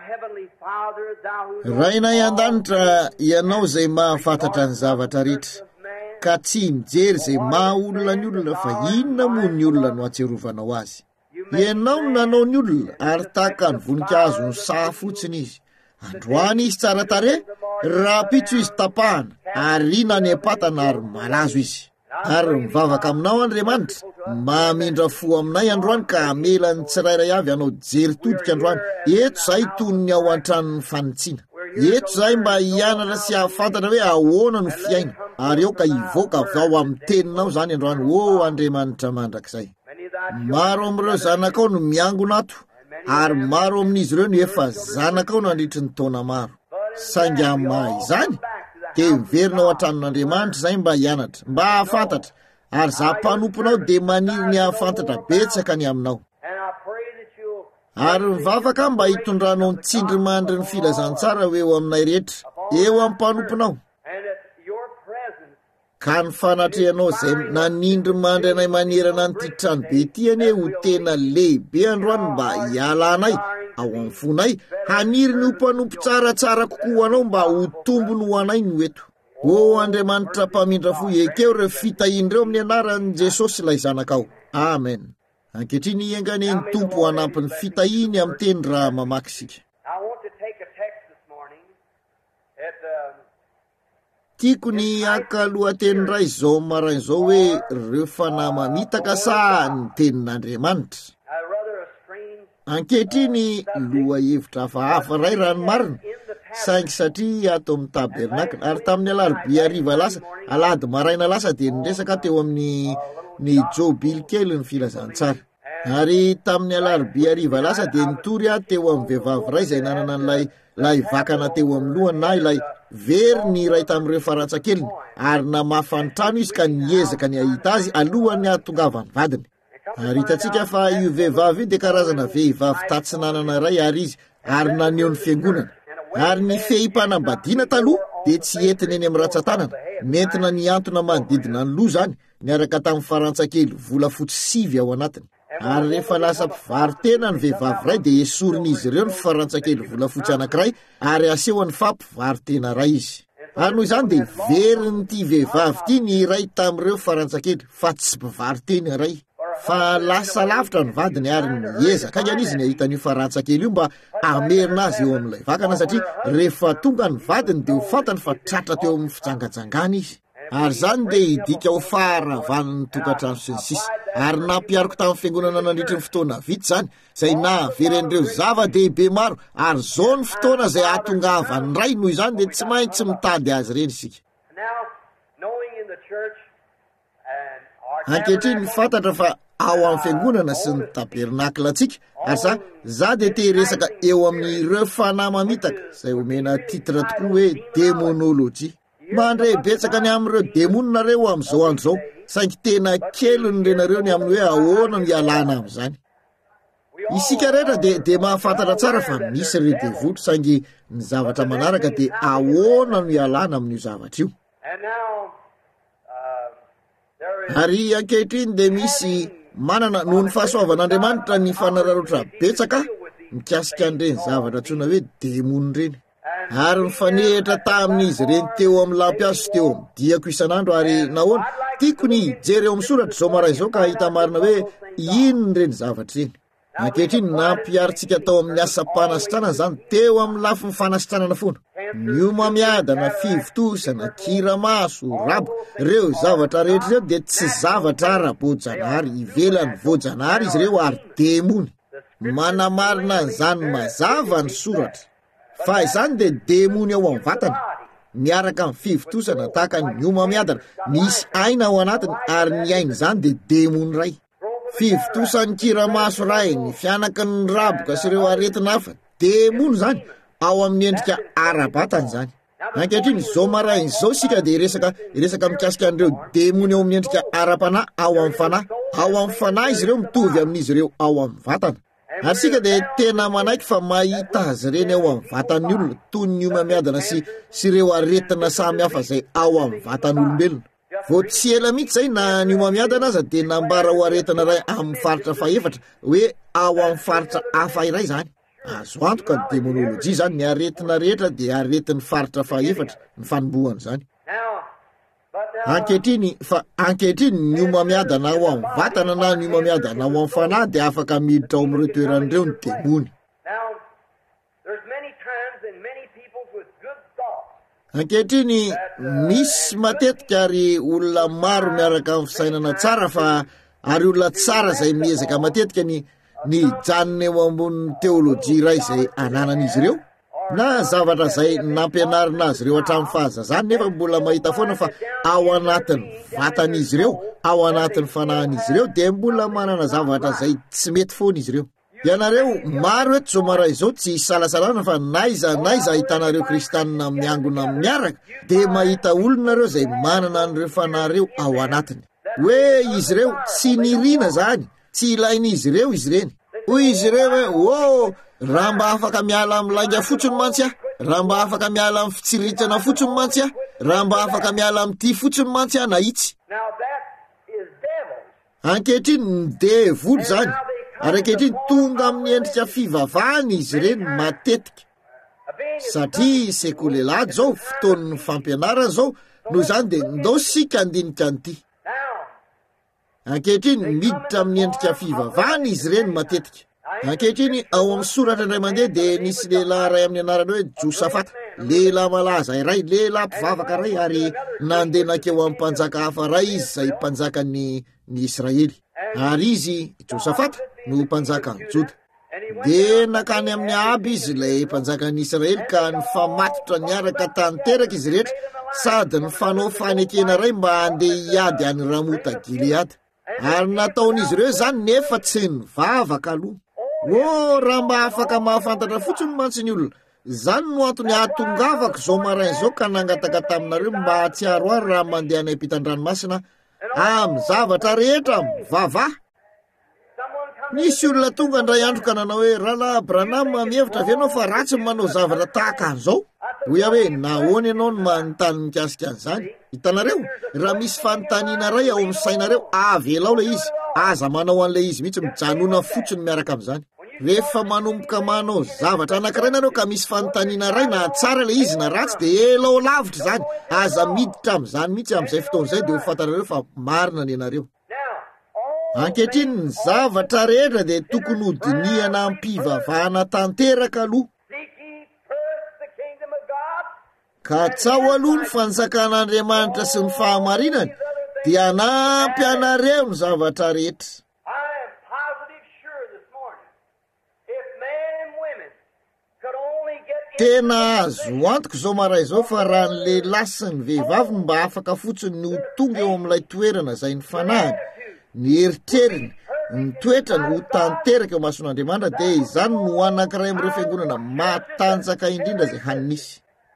Rainay an-danitra ianao zay mahafantatra ny zavatra rehetra, ka tsy mijery zay maha olona ny olona fa inona moa ny olona no atserovanao azy. Ianao no nanao ny olona ary tahaka ny voninkazo ny saha fotsiny izy. Androany izy tsara tare, rapitso izy tapahana, ary rina ny apatana ary malazo izy. Ary mivavaka aminao Andriamanitra, mamindra fo aminay androany ka amela ny tsirairay avy anao jery todika androany. Eto zay tony ny ao an-tranon'ny fanitsiana. Eto zay mba hianatra sy hahafantatra hoe ahoana no fiaina, ary eo ka hivoaka avy ao amin'ny teninao zany androany. O Andriamanitra mandrakizay. Maro amin'ireo zanakao no miangona ato, ary maro amin'izy ireo no efa zanakao nandritry ny taona maro. Saingy amin'ny izany de miverinao an-tranon'Andriamanitra zay mba hianatra, mba hahafantatra, ary za mpanomponao de maniry ny hahafantatra betsaka ny aminao. Ary mivavaka mba hitondranao ny tsindry mandry ny filazantsara eo aminay rehetra, eo amin'ny mpanomponao. Ka ny fanatrehanao zay nanindry mandry anay manerana n'ity trano be ty anie ho tena lehibe androany mba hiala anay ao amin'ny fonay, haniry ny ho mpanompo tsaratsara kokoa anao mba ho tombony ho anay no eto. O Andriamanitra mpamindra fo, ekeo re fitahindreo amin'ny anaran'i Jesosy lay zanakao. Amen. Ankehitriny iengany ny tompo hanampiny fitahiny amin'ny teny raha mamaky sika. Tiako ny aka-lohateny ray zao maraina zao hoe reo fanahy mamitaka sa ny tenin'Andriamanitra. ankehitriny loha hevitra hafahafa ray raha ny marina saingy satria ato amin'ny tabernakla ary tamin'ny alarobia hariva lasa alady maraina lasa dia niresaka teo amin'ny ny jobily kely ny filazantsara ary tamin'ny alarobia hariva lasa dia nitory aho teo amin'ny vehivavy ray izay nanana n'ilay lay vakana teo amin'ny lohany na ilay very ny iray tamin'ireo farantsakeliny ary namafany trano izy ka niezaka ny ahita azy alohan'ny ahatongavany vadiny ary hitantsika fa io vehivavy io dia karazana vehivavy tatsinanana ray ary izy ary naneo ny fiangonana ary ny fehim-panambadiana taloha dia tsy entiny eny amin'ny ratsan-tanana mentina niantona manodidina ny loha zany niaraka tamin'ny farantsakely vola fotsy sivy ao anatiny ary rehefa lasa mpivaritena ny vehivavy ray dia esorin'izy ireo ny farantsakely vola fotsy anankiray ary asehony fampivaritena ray izy ary noho izany dia veriny ty vehivavy ty ny iray tamin'ireo farantsakely fa tsy mpivaritena ray fa lasa lavitra ny vadiny ary niezaka kany izy ny ahitan'io farantsakely io mba amerina azy eo amin'ilay vakana satria rehefa tonga ny vadiny dia ho fantany fa tratra teo amin'ny fitsangajangana izy ary zany dia hidika ho faharavan'ny tokantrano sy ny sisa ary nampiariko tamin'ny fiangonana nandritra ny fotoana vitsy zany izay nahaveren'ireo zava-dehibe maro ary zao ny fotoana izay ahatongavany ray noho izany dia tsy maintsy mitady azy reny isika ankehitriny ny fantatra fa ao amin'ny fiangonana sy ny tabernakla antsika ary sa za dia te resaka eo amin'ireo fanahy mamitaka izay omena titra tokoa hoe démonolojia mandray betsaka ny amin'ireo demoninareo amin'izao andro zao saingy tena kely ny renareo ny amin'ny hoe ahoana no ialana amin'izany isika rehetra dia dia mahafantatra tsara fa misy redevotro saingy ny zavatra manaraka dia ahoana no ialana amin'io zavatra io ary ankehitriny dia misy manana noho ny fahasoavan'Andriamanitra ny fanararotra betsaka mikasika an'ireny zavatra tsona hoe demony reny ary ny fanehitra tamin'izy ireny teo amin'ny lampiaso teo amin'ny diako isan'andro ary nahoana tiako ny jery eo amin'ny soratra zao maraina izao ka hita marina hoe inony reny zavatra reny ankehitriny nampiarintsika tao amin'ny asa-panasitranana zany teo amin'ny lafy ny fanasitranana foana miomamiadana fivitosana kiramaso rabo ireo zavatra rehetra ireo dia tsy zavatra ara-boajanahary ivelany voajanahary izy ireo ary demony manamarina an'izany mazava ny soratra fa izany dia demony ao amin'ny vatana miaraka amin'ny fivitosana tahaka ny miomamiadana misy aina ao anatiny ary ny aina izany dia demony ray fivitosan'ny kiramaso ray ny fianaka ny raboka sy ireo aretina hafa demony zany ao amin'ny endrika ara-batany zany ankehitriny zao maraina izao sika dia resaka resaka mikasika an'ireo demony ao amin'ny endrika ara-panahy ao amin'ny fanahy ao amin'ny fanahy izy ireo mitovy amin'izy ireo ao amin'ny vatana ary sika dia tena manaiky fa mahita azy ireny ao amin'ny vatan'ny olona toy ny miomamiadana sy sy ireo aretina samy hafa izay ao amin'ny vatan'olombelona vao tsy ela mihitsy zay na ny miomamiadana aza dia nambara ho aretina ray amin'ny faritra faefatra hoe ao amin'ny faritra hafa iray zany azo antoka ny démonolojia zany ny aretina rehetra dia aretin'ny faritra faefatra ny fanombohany zany ankehitriny fa ankehitriny ny miomamiadana ao amin'ny vatana na ny miomamiadana ao amin'ny fanahy dia afaka miditra ao amin'ireo toeran'ireo ny demony ankehitriny misy matetika ary olona maro miaraka amin'ny fisainana tsara fa ary olona tsara izay miezaka matetika ny ny janony eo ambonin'ny teolojia ray izay ananan'izy ireo na zavatra izay nampianarina azy ireo hatramin'ny fahazazany nefa mbola mahita foana fa ao anatin'ny vatan'izy ireo ao anatin'ny fanahin'izy ireo dia mbola manana zavatra izay tsy mety foana izy ireo ianareo maro eto zao mara izao tsy salasalana fa naiza naiza ahitanareo kristianina miangona miaraka dia mahita olonareo izay manana an'ireo fanahireo ao anatiny hoe izy ireo tsy nirina zany tsy ilain'izy ireo izy ireny hoy izy ireo hoe o raha mba afaka miala amin'ny lainga fotsiny mantsy ah raha mba afaka miala amin'ny fitsiritrana fotsiny mantsy ah raha mba afaka miala amin'ity fotsiny mantsy ah na itsy ankehitriny ny devoly zany ary ankehitriny tonga amin'ny endrika fivavahany izy ireny matetika satria sekolelady zao fotoan'ny fampianarana zao noho izany dia ndao sika andinika an'ity ankehitriny miditra amin'ny endrika fivavahany izy ireny matetika ankehitriny ao amin'ny soratra indray mandeha dia nisy lehilahy ray amin'ny anarany hoe Josafata lehilahy malaza iray lehilahy mpivavaka ray ary nandeha nakeo amin'ny mpanjaka hafa ray izy izay mpanjaka ny ny Israely ary izy Josafata no mpanjaka ny Joda dia nakany amin'ny aby izy ilay mpanjakan'Israely ka nifamatotra niaraka tanteraka izy rehetra sady nifanao fanekena ray mba handeha hiady any Ramota Gilead. Ary nataon'izy ireo zany nefa tsy nivavaka aloha. O raha mba afaka mahafantatra fotsiny mantsy ny olona, zany no antony ahatongavako zao maraina zao ka nangataka taminareo mba hatsiaro ary raha mandeha any ampitan-dranomasina amin'ny zavatra rehetra mivavaha. Nisy olona tonga ndray andro ka nanao hoe Rahalahy Branham mihevitra ve ianao fa ratsy manao zavatra tahaka an'izao? Hoy hoe nahoana ianao no manontany mikasika an'izany? Hitanareo, raha misy fanontaniana ray ao amin'ny sainareo, avelao ilay izy, aza manao an'ilay izy mihitsy, mijanona fotsiny miaraka amin'izany. Rehefa manomboka manao zavatra anankiray nareo ka misy fanontaniana ray na tsara ilay izy na ratsy dia elao lavitra izany, aza miditra amin'izany mihitsy amin'izay fotoan'izay dia ho fantarareo fa marina ny ianareo. Ankehitriny ny zavatra rehetra dia tokony ho dinihana am-pivavahana tanteraka aloha. Ka tsao aloha ny fanjakan'Andriamanitra sy ny fahamarinany dia anampy anareo ny zavatra rehetra. Tena azo antoka izao maray izao fa raha ny lehilahy sy ny vehivavy mba afaka fotsiny ny ho tonga eo amin'ilay toerana izay ny fanahiny, ny eritreriny, ny toetrany ho tanteraka eo mason'Andriamanitra dia izany no anankiray amin'ireo fiangonana matanjaka indrindra izay hanisy.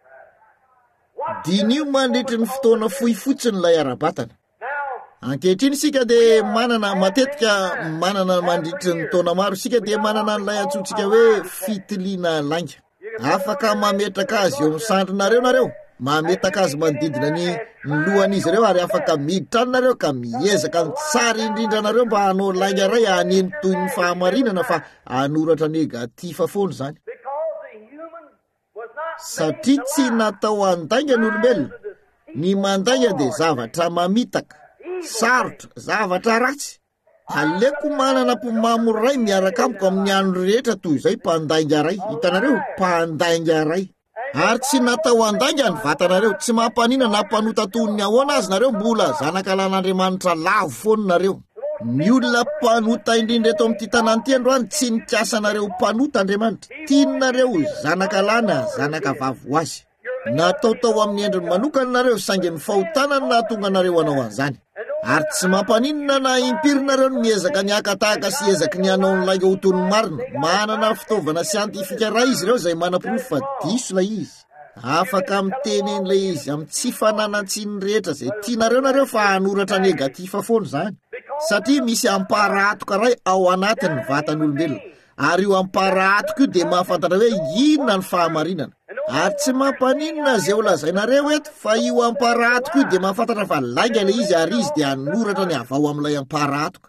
Dinio mandritry ny fotoana fohy fotsiny ilay ara-batana. Ankehitriny isika dia manana matetika manana mandritry ny taona maro, isika dia manana n'ilay antsointsika hoe fitiliana langa. Afaka mametraka azy eo amin'ny sandrinareo nareo, mametaka azy manodidina ny lohan'izy ireo ary afaka miditra nareo ka miezaka ny tsara indrindra nareo mba hanao langa ray haneny toy ny fahamarinana fa hanoratra negativa foana izany. Satria tsy natao handainga ny olombelona, ny mandainga dia zavatra mamitaka, sarotra, zavatra ratsy. Aleko manana mpamamo ray miaraka amiko amin'ny andro rehetra toy izay mpandainga ray. Hitanareo, mpandainga ray. Ary tsy natao handainga ny vatanareo, tsy mampanina na mpanota toy ny ahoana azy nareo, mbola zanaka lan'Andriamanitra lavo foana nareo. Ny olona mpanota indrindra eto amin'ity tanàn'ity androany tsy nikasa nareo mpanota Andriamanitra, tianareo zanaka lana, zanaka vavo azy. Natao tao amin'ny endriny manokana nareo saingy ny fahotanana nahatonga nareo hanao an'izany. Ary tsy mampaninona na impirinareo ny miezaka ny akatahaka sy ezaka ny hanao ny langa ho toy ny marina. Manana fitaovana siantifika ray izy ireo izay manam-porofo fa diso ilay izy. Afaka mitenen'ilay izy amin'ny tsy fananantsiny rehetra izay tianareo nareo fa hanoratra negativa foana izany. Satria misy amparatoka ray ao anatin'ny vatan'olombelona. Ary io amparatoka io dia mahafantatra hoe inona ny fahamarinana. Ary tsy mampanina izay ho lazainareo eto fa io amparatoka io dia mahafantatra fa langa ilay izy ary izy dia hanoratra ny avao amin'ilay amparatoka.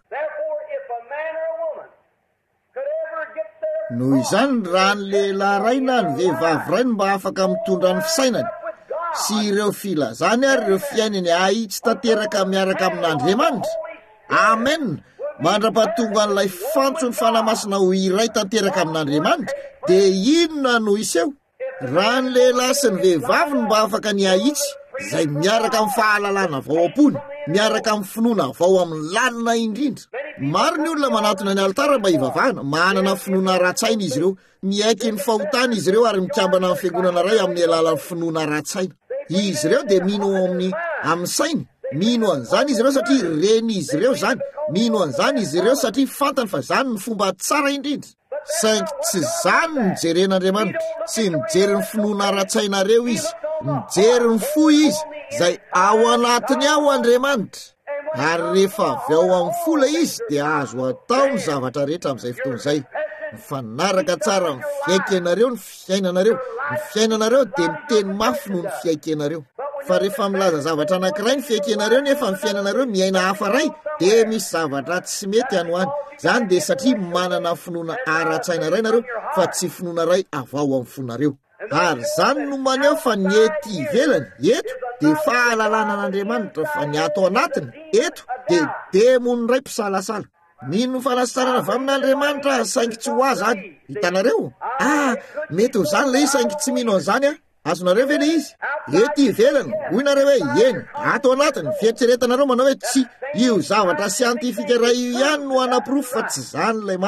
Noho izany raha ny lehilahy ray na ny vehivavy ray no mba afaka mitondra ny fisainany sy ireo filazany ary ireo fiainany ahitsy tanteraka miaraka amin'Andriamanitra. Amen. Mandra-pahatonga an'ilay fantso ny fanamasina ho iray tanteraka amin'Andriamanitra dia inona no iseho? Raha ny lehilahy sy ny vehivavy no mba afaka ny ahitsy izay miaraka amin'ny fahalalana vao am-pony, miaraka amin'ny finoana vao amin'ny lalina indrindra. Maro ny olona manatona ny altara mba hivavahana, manana finoana ratsaina izy ireo, miaiky ny fahotana izy ireo ary mikambana amin'ny fiangonana ray amin'ny alalan'ny finoana ratsaina. Izy ireo dia mino amin'ny amin'ny sainy, mino an'izany izy ireo satria reny izy ireo zany, mino an'izany izy ireo satria fantany fa zany ny fomba tsara indrindra. Saingy tsy zany ny jeren'Andriamanitra, tsy mijery ny finoana ratsainareo izy, mijery ny fohy izy izay ao anatiny ao Andriamanitra. Ary rehefa avy ao amin'ny fola izy dia azo atao ny zavatra rehetra amin'izay fotoan'izay. Mifanaraka tsara ny fiaikenareo, ny fiainanareo, ny fiainanareo dia miteny mafy noho ny fiaikenareo. Fa rehefa milaza zavatra anankiray ny fiaikenareo nefa ny fiainanareo miaina hafa ray dia misy zavatra tsy mety anoany. Zany dia satria manana finoana ara-tsaina ray nareo fa tsy finoana ray avao amin'ny fonareo. Ary zany no maneho fa ny ety ivelany eto dia fahalalana an'Andriamanitra, fa ny ato anatiny eto dia demony ray mpisalasala. Mino ny fanasarana avy amin'Andriamanitra saingy tsy ho azy any. Hitanareo? Ah, mety ho zany ilay izy saingy tsy mino an'izany a. Azonareo ve ilay izy? Ety ivelany, hoy nareo hoe eny, ato anatiny fieritreretanareo manao hoe tsy, io zavatra siantifika ray io ihany no anaporofo fa tsy zany ilay marina.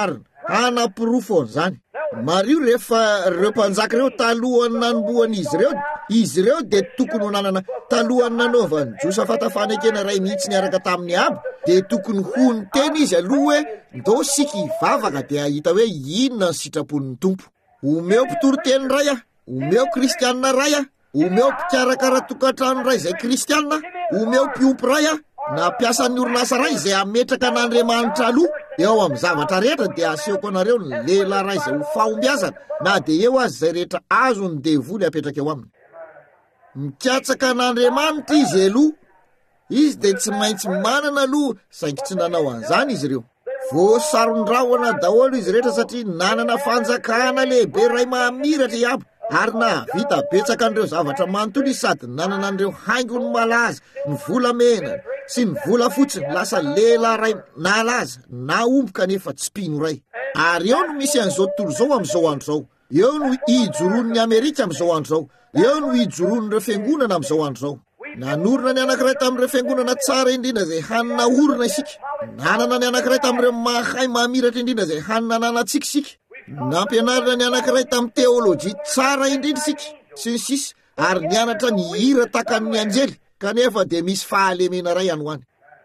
hanapirofo zany. Mario rehefa reo mpanjaka reo talohany nanomboan'izy ireo izy ireo de tokony nanana talohany nanaovany Josafata fanekena ray mihitsy niaraka tamin'ny aby de tokony hony teny izy aloha hoe ndo sika ivavaka de ahita hoe inona ny sitrapon'ny tompo. Omeo mpitoro teny ray ah, omeo kristianina ray ah, omeo mpikarakara tokantrano ray zay kristianina, omeo mpiompy ray ah, na piasan'ny orinasa ray zay ametraka n'Andriamanitra aloha eo amin'ny zavatra rehetra de asehoko anareo ny lehilahy ray zay ho fahombiazana na de eo azy zay rehetra azo ny devoly apetraka eo aminy. Mikatsaka n'Andriamanitra izy aloha, izy de tsy maintsy manana aloha saingy tsy nanao an'izany izy ireo. Voasaron-drahona daholo izy rehetra satria nanana fanjakana lehibe ray mamiratra iaby ary na vita betsaka an'ireo zavatra manontolo izy sady nanana an'ireo haingony malaza, ny volamena sy ny vola fotsiny lasa lehilahy ray nalaza na omby kanefa tsy mpino ray. Ary eo no misy an'izao tontolo zao amin'izao andro zao. Eo no ijoron'ny Amerika amin'izao andro zao. Eo no ijoron'ireo fiangonana amin'izao andro zao. Nanorona ny anankiray tamin'ireo fiangonana tsara indrindra zay hanina orona isika. Nanana ny anankiray tamin'ireo mahay mamiratra indrindra zay hanina nanantsika isika. Nampianarina ny anankiray tamin'ny teolojia tsara indrindra isika sy ny sisa ary nianatra ny hira takan'ny anjely kanefa de misy fahalemena ray any ho any.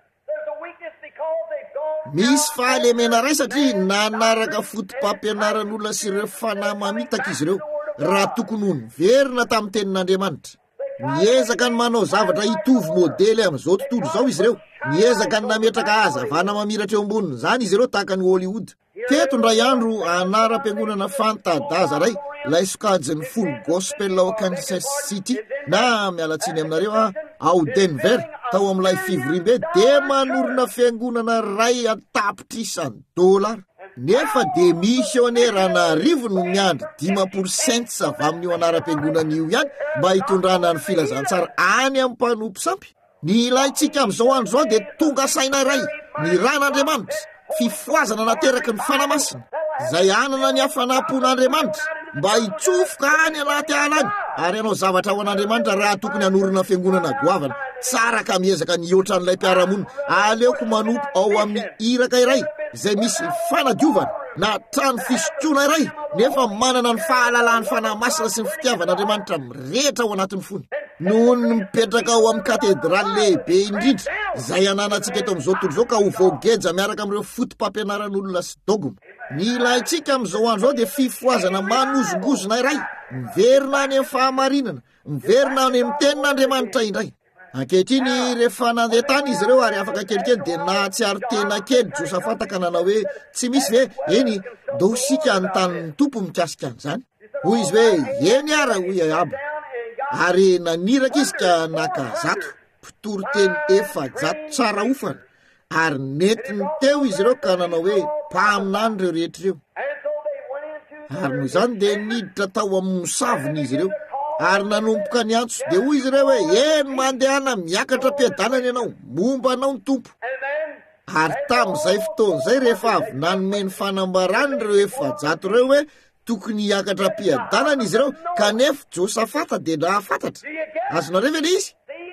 Misy fahalemena ray satria nanaraka fotom-pampianaran'olona sy ireo fanahy mamitaka izy ireo raha tokony ho niverina tamin'ny tenin'Andriamanitra. Niezaka ny manao zavatra hitovy modely amin'izao tontolo zao izy ireo. Niezaka ny nametraka hazavana mamiratra eo amboniny zany izy ireo tahaka ny Hollywood. Teto ndray andro anara-piangonana fantadaza ray lay sokajin'ny full gospel ao Kansas City na mialatsiny aminareo a ao Denver tao amin'ilay fivoriam-be de manorina fiangonana ray atapitra isan'ny dolara. Nefa de misionera rivo no miandry dimapolo cents avy amin'io anara-piangonana io ihany mba hitondrana ny filazantsara any amin'ny mpanompo sampy. Ny ilayntsika amin'izao andro zao de tonga saina ray ny ran'Andriamanitra, fifoazana nateraky ny fanamasina zay anana ny hafanampon'Andriamanitra mba hitsofoka any anaty ala any ary anao zavatra ho an'Andriamanitra raha tokony hanorina fiangonana goavana tsara ka miezaka niotra an'ilay mpiaramonina. Aleoko manompo ao amin'ny iraka iray zay misy fanadiovana na trano fisotroana iray nefa manana ny fahalalahany fanamasina sy ny fitiavan'Andriamanitra mirehitra ao anatin'ny fony noho ny mipetraka ao amin'ny katedraly lehibe indrindra zay ananantsika eto amin'izao tontolo zao ka ho voageja miaraka amin'ireo fotom-pampianaran'olona sy dogma. Ny ilayntsika amin'izao andro zao de fifoazana manozongozona iray miverina any amin'ny fahamarinana, miverina any amin'ny tenin'Andriamanitra indray. Ankehitriny rehefa nandeha tany izy ireo ary afaka kelikely de nahatsiaro tena kely Josafata ka nanao hoe tsy misy ve eny ndo sika anontany'ny tompo mikasika an'izany. Hoy izy hoe eny ara hoy aby ary naniraka izy ka naka zato mpitoro teny efa-jato tsara ofana ary netiny teo izy ireo ka nanao hoe mpaminany ireo rehetra ireo. Ary noho izany de niditra tao amin'ny mosaviny izy ireo ary nanomboka ny antso de hoy izy ireo hoe eny mandehana miakatra mpiadanana ianao momba anao ny tompo. Ary tamin'izay fotoan'izay rehefa avy nanome ny fanambarany ireo efa-jato ireo hoe tokony hiakatra mpiadanana izy ireo kanefa Josafata de nahafantatra. Azonareo ve le izy?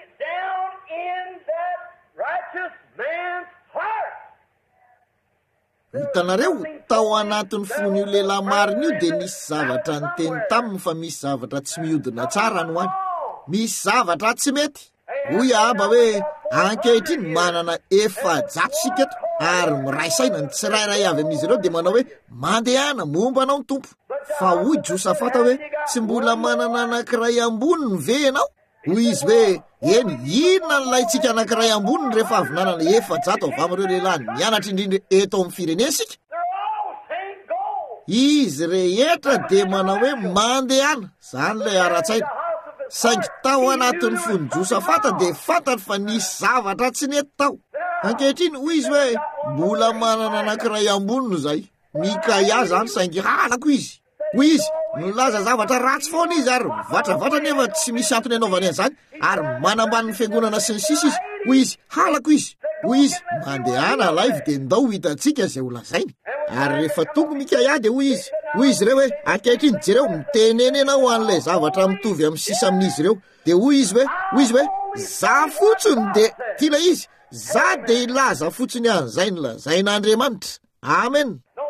Hitanareo tao anatin'ny fon'io lehilahy marina io de misy zavatra ny teny taminy fa misy zavatra tsy mihodina tsara no any. Misy zavatra tsy mety. Hoy aba hoe ankehitriny manana efa-jato sika eto ary miraisaina ny tsirairay avy amin'izy ireo de manao hoe mandehana momba anao ny tompo. Fa hoy Josafata hoe tsy mbola manana anankiray amboniny ve ianao? Hoy izy hoe eny inona ny layntsika anankiray amboniny rehefa avy nanana efa-jato avy amin'ireo lehilahy mianatra indrindra eto amin'ny firenesika? Izy rehetra de manao hoe mandehana zany lay ara-tsaina. Saingy tao anatin'ny fony Josafata de fantany fa nisy zavatra tsy nety tao. Ankehitriny hoy izy hoe mbola manana anankiray amboniny zay. Mikaia zany saingy halako izy. Hoy izy milaza zavatra ratsy foana izy ary vatravatra nefa tsy misy antony anaovany an'izany ary manambany ny fiangonana sy ny sisa izy. Hoy izy halako izy. Hoy izy mandehana live de ndao hitantsika zay ho lazainy. Ary rehefa tonga Mikaia de hoy izy hoy izy ireo hoe ankehitriny jereo mitenenena ho an'ilay zavatra mitovy amin'ny sisa amin'izy ireo. De hoy izy hoe hoy izy hoe za fotsiny de tila izy za de ilaza fotsiny an'izay ny lazain'Andriamanitra. Amen.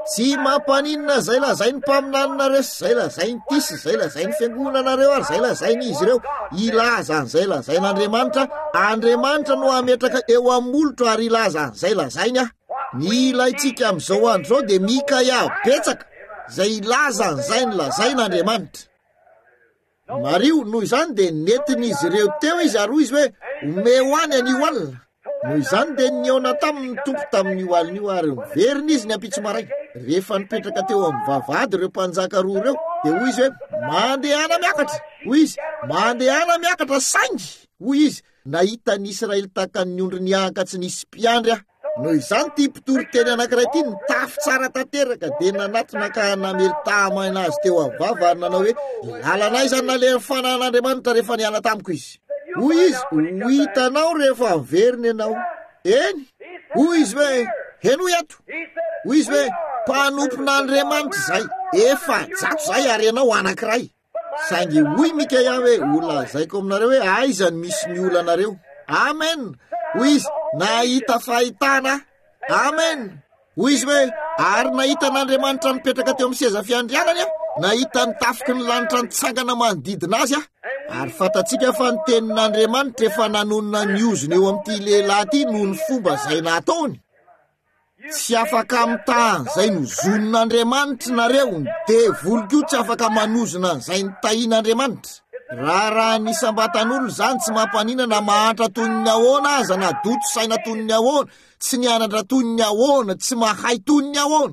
tsy mampaninona zay lazay ny mpaminanareo zay lazay ny tisy zay lazay ny fiangonanareo ary zay lazay ny izy ireo ilazan'zay lazay n'Andriamanitra Andriamanitra no ametraka eo amolotro ary ilazan'zay lazainy ah ny ilaitsika am'izao andro zao de Mikaia betsaka zay ilazan'zay ny lazay n'Andriamanitra Mario noho izany de nentin'izy ireo teo izy ary izy hoe ome hoany an'io alina noho izany de niona tamin'ny tompo tamin'io alina io ary veriny izy ny ampitso maray rehefa nipetraka teo amin'ny vavahady ireo mpanjaka roa ireo de hoy izy hoe mandehana miakatra hoy izy mandehana miakatra saingy hoy izy nahita ny Israely tahaka ny ondry nianka tsy nisy mpiandry ah noho izany ty mpitory-teny anankiray ty nitafy tsara tanteraka de nanatona ka namely tamaina azy teo amin'ny vava ary nanao hoe lalanay zany nalery fanan'Andriamanitra rehefa niala tamiko izy hoy izy ho hitanao rehefa veriny ianao eny hoy izy hoe heno eto hoy izy hoe mpanompon'Andriamanitra zay efa jato zay ary ianao anankiray saingy hoy Mikaia hoe olazaiko aminareo hoe aizany misy ny olanareo amen hoy izy nahita fahitana amen hoy izy hoe ary nahita n'Andriamanitra nipetraka teo amin'ny seza fiandrianany ah nahita nitafiky ny lanitra nitsangana manodidina azy ah ary fatatsika fa ny tenin'Andriamanitra efa nanonona ny ozony eo amin'ity lehilahy ty noho ny fomba zay nataony tsy afaka amitahan zay no zonon'Andriamanitra nareo de voloko tsy afaka manozona zay nitahin'Andriamanitra raha raha nisambatan'olo zany tsy mampanina mahatra toy ny ahoana aza na doto saina toy ny ahoana tsy nianatra toy ny ahoana tsy mahay toy ny ahoana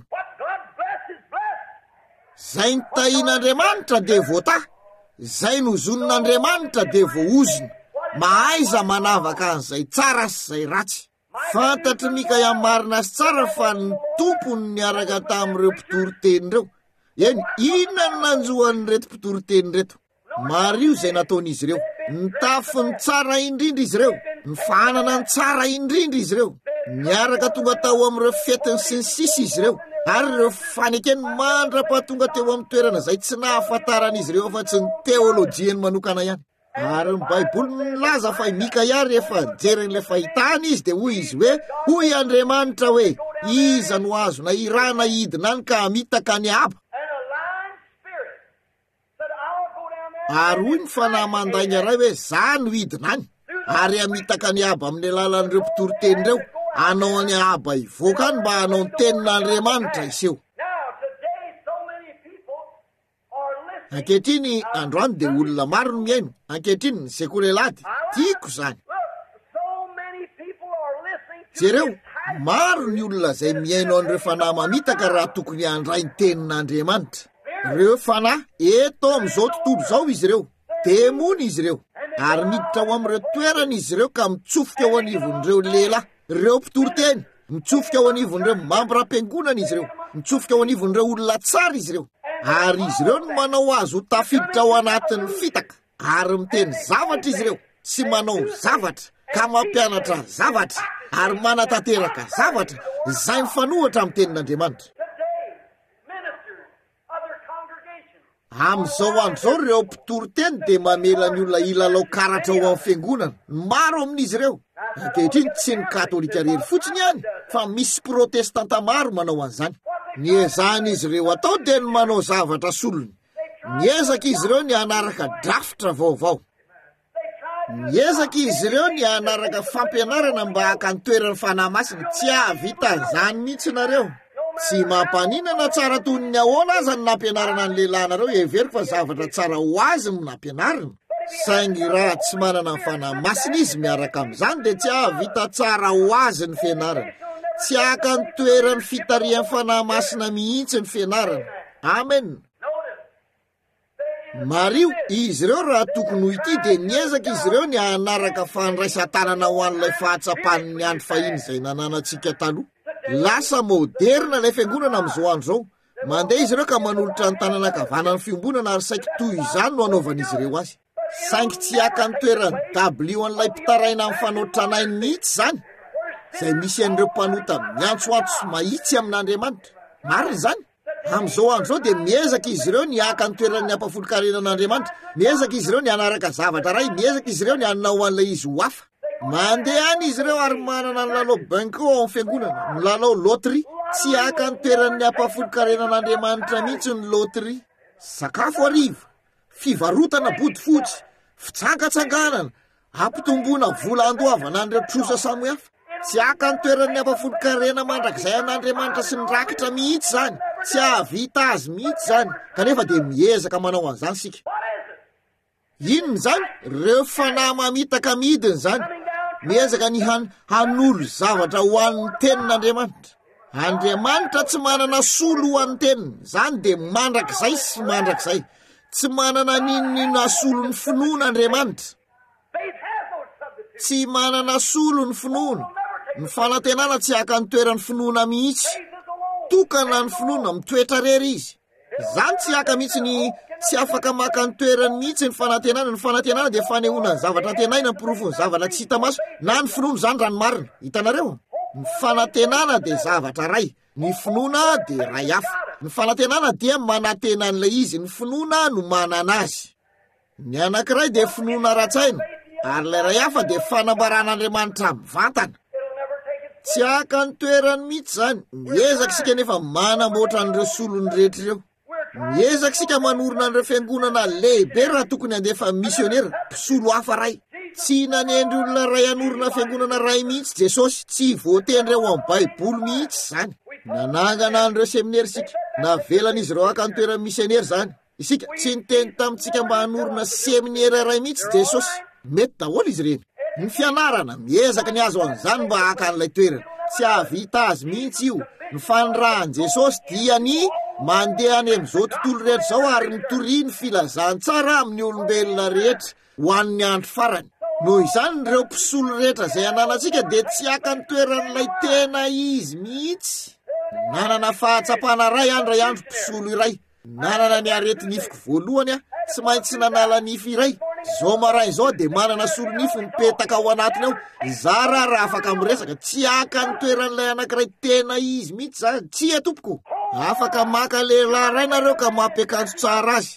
zay nitahin'Andriamanitra de voata zay no zonon'Andriamanitra de voozina mahaiza manavaka an'izay tsara sy zay ratsy fantatry Mikaia marina sy tsara fa ny tompony niaraka tamin'ireo mpitory-teny reo eny inona ny nanjohan'ny reto mpitory-teny reto Mario zay nataon'izy ireo nitafy ny tsara indrindra izy ireo ny fanana ny tsara indrindra izy ireo niaraka tonga tao amin'ireo fetiny sy ny sisa izy ireo ary ireo fanekeny mandra-pahatonga teo amin'ny toerana zay tsy nahafantaran'izy ireo fa tsy ny teolojiany manokana ihany ary ny baiboly milaza fa Mikaia rehefa jeren'ilay fahitana izy de hoy izy hoe hoy Andriamanitra hoe iza no azona irana hidina any ka amitaka ny aba ary hoy ny fanahy mandainy aray hoe za no hidina any ary amitaka ny aba amin'ny alalan'ireo mpitory-teny reo anao any aba ivoaka any mba hanao ny tenin'Andriamanitra iseho ankehitriny androany de olona maro no miaino ankehitriny ny sekolelady tiako zany jereo maro ny olona zay miaino an'ireo fanahy mamitaka raha tokony handray ny tenin'Andriamanitra ireo fanahy eto amin'izao tontolo zao izy ireo demony izy ireo ary miditra ao amin'ireo toerana izy ireo ka mitsofoka eo anivon'ireo lehilahy ireo mpitory-teny mitsofoka ao anivon'ireo mampiram-piangonana izy ireo mitsofoka ao anivon'ireo olona tsara izy ireo ary izy ireo no manao azy ho tafiditra ao anatin'ny fitaka ary miteny zavatra izy ireo sy manao zavatra ka mampianatra zavatra ary manatanteraka zavatra zay mifanohatra amin'ny tenin'Andriamanitra amin'izao andro zao ireo mpitory-teny de mamela ny olona ilalao karatra ao amin'ny fiangonana maro amin'izy ireo ankehitriny tsy ny katolika rery fotsiny ihany fa misy protestanta maro manao an'izany niezan'izy ireo atao de ny manao zavatra solony niezaka izy ireo ny anaraka drafitra vaovao niezaka izy ireo ny anaraka fampianarana mba haka nitoerany fanahy masina tsy ahavita zany mihitsy nareo tsy mampaninana tsara toy ny ahoana aza ny nampianarana ny lehilahinareo everiko fa zavatra tsara ho azy ny nampianarana saingy raha tsy manana ny fanahy masina izy miaraka amin'izany de tsy ahavita tsara ho azy ny fianarana tsy aka ny toerany fitarian'ny fanahy masina mihitsy ny fianarana amen Mario izy ireo raha tokony ho ity de niezaka izy ireo ny anaraka fandraisan-tanana ho an'ilay fahatsapan'ny andro fahiny zay nananantsika taloha lasa moderna ilay fiangonana amin'izao andro zao mandeha izy ireo ka manolotra ny tanana kavanany fiombonana ary saiky toy izany no anaovan'izy ireo azy saingy tsy aka ny toerany dablio an'ilay mpitaraina amin'ny fanotranainy mihitsy zany zay misy an'ireo mpanota miantsoantso sy mahitsy amin'Andriamanitra marina zany amin'izao andro zao de miezaka izy ireo ny aka ny toeran'ny ampafolo-karenan'Andriamanitra miezaka izy ireo ny anaraka zavatra ray miezaka izy ireo ny anao an'ilay izy ho hafa mandeha any izy ireo ary manana ny lalao banko ao amin'ny fiangonana ny lalao loterie tsy aka ny toeran'ny ampafolo-karenan'Andriamanitra mihitsy ny loteria. Sakafo ariva, fivarotana bodifotsy, fitsangatsanganana, ampitomboana vola andoavana an'ireo trosa samy hafa. Tsy aka ny toeran'ny ampafolo-karena mandrakizay an'Andriamanitra sy ny rakitra mihitsy zany. Tsy ahavita azy mihitsy zany, kanefa dia miezaka manao an'izany sika. Inona zany? Reo fanahy mamitaka midiny zany. Miezaka ny han hanolo zavatra ho an'ny tenin'Andriamanitra. Andriamanitra tsy manana solo ho an'ny teniny, zany dia mandrakizay sy mandrakizay. Tsy manana ninona solo ny finoana Andriamanitra. Tsy manana solo ny finoana. Ny fanantenana tsy aka ny toeran'ny finoana mihitsy. Tokana ny finoana mitoetra rery izy. Zany tsy aka mihitsy ny tsy afaka maka ny toerany mihitsy ny fanantenana. Ny fanantenana dia fanehoana ny zavatra tenaina, ny porofo ny zavatra tsy hita maso. Na ny finoana zany rano marina. Hitanareo? Ny fanantenana dia zavatra ray. Ny finoana dia ray hafa. Ny fanantenana dia manantena an'ilay izy. Ny finoana no manana azy. Ny anankiray dia finoana ratsaina. Ary ilay ray hafa dia fanambaran'Andriamanitra mivantana. Tsy aka ny toerany mihitsy zany. Miezaka sika nefa manamboatra an'ireo solony rehetra ireo. Miezaka sika manorina an'ireo fiangonana lehibe raha tokony handefa misionera solo hafa ray. Tsy nanendry olona ray anorina fiangonana ray mihitsy Jesosy. Tsy voatendreo amin'ny Baiboly mihitsy zany. Nanangana an'ireo seminaire sika. Navelan'izy ireo aka ny toerany misionera zany. Isika tsy niteny tamintsika mba hanorina seminaire ray mihitsy Jesosy. Mety daholo izy ireny. Ny fianarana miezaka ny azo an'izany mba haka an'ilay toerana. Tsy ahavita azy mihitsy io. Ny fanirahan Jesosy dia ny mandeha any amin'izao tontolo rehetra zao ary nitoriany filazantsara amin'ny olombelona rehetra ho an'ny andro farany. Noho izany ireo mpisolo rehetra izay ananantsika dia tsy aka ny toeran'ilay tena izy mihitsy. Nanana fahatsapana ray andray andro mpisolo iray. Nanana ny arety nifiko voalohany a, tsy maintsy nanala nify iray. Zao maray zao dia manana solo-nify mipetaka ao anatiny ao. Zara raha afaka miresaka. Tsy aka ny toeran'ilay anankiray tena izy mihitsy zany. Tsy atompoko. Afaka maka lehilahy ray nareo ka mampiakanjo tsara azy.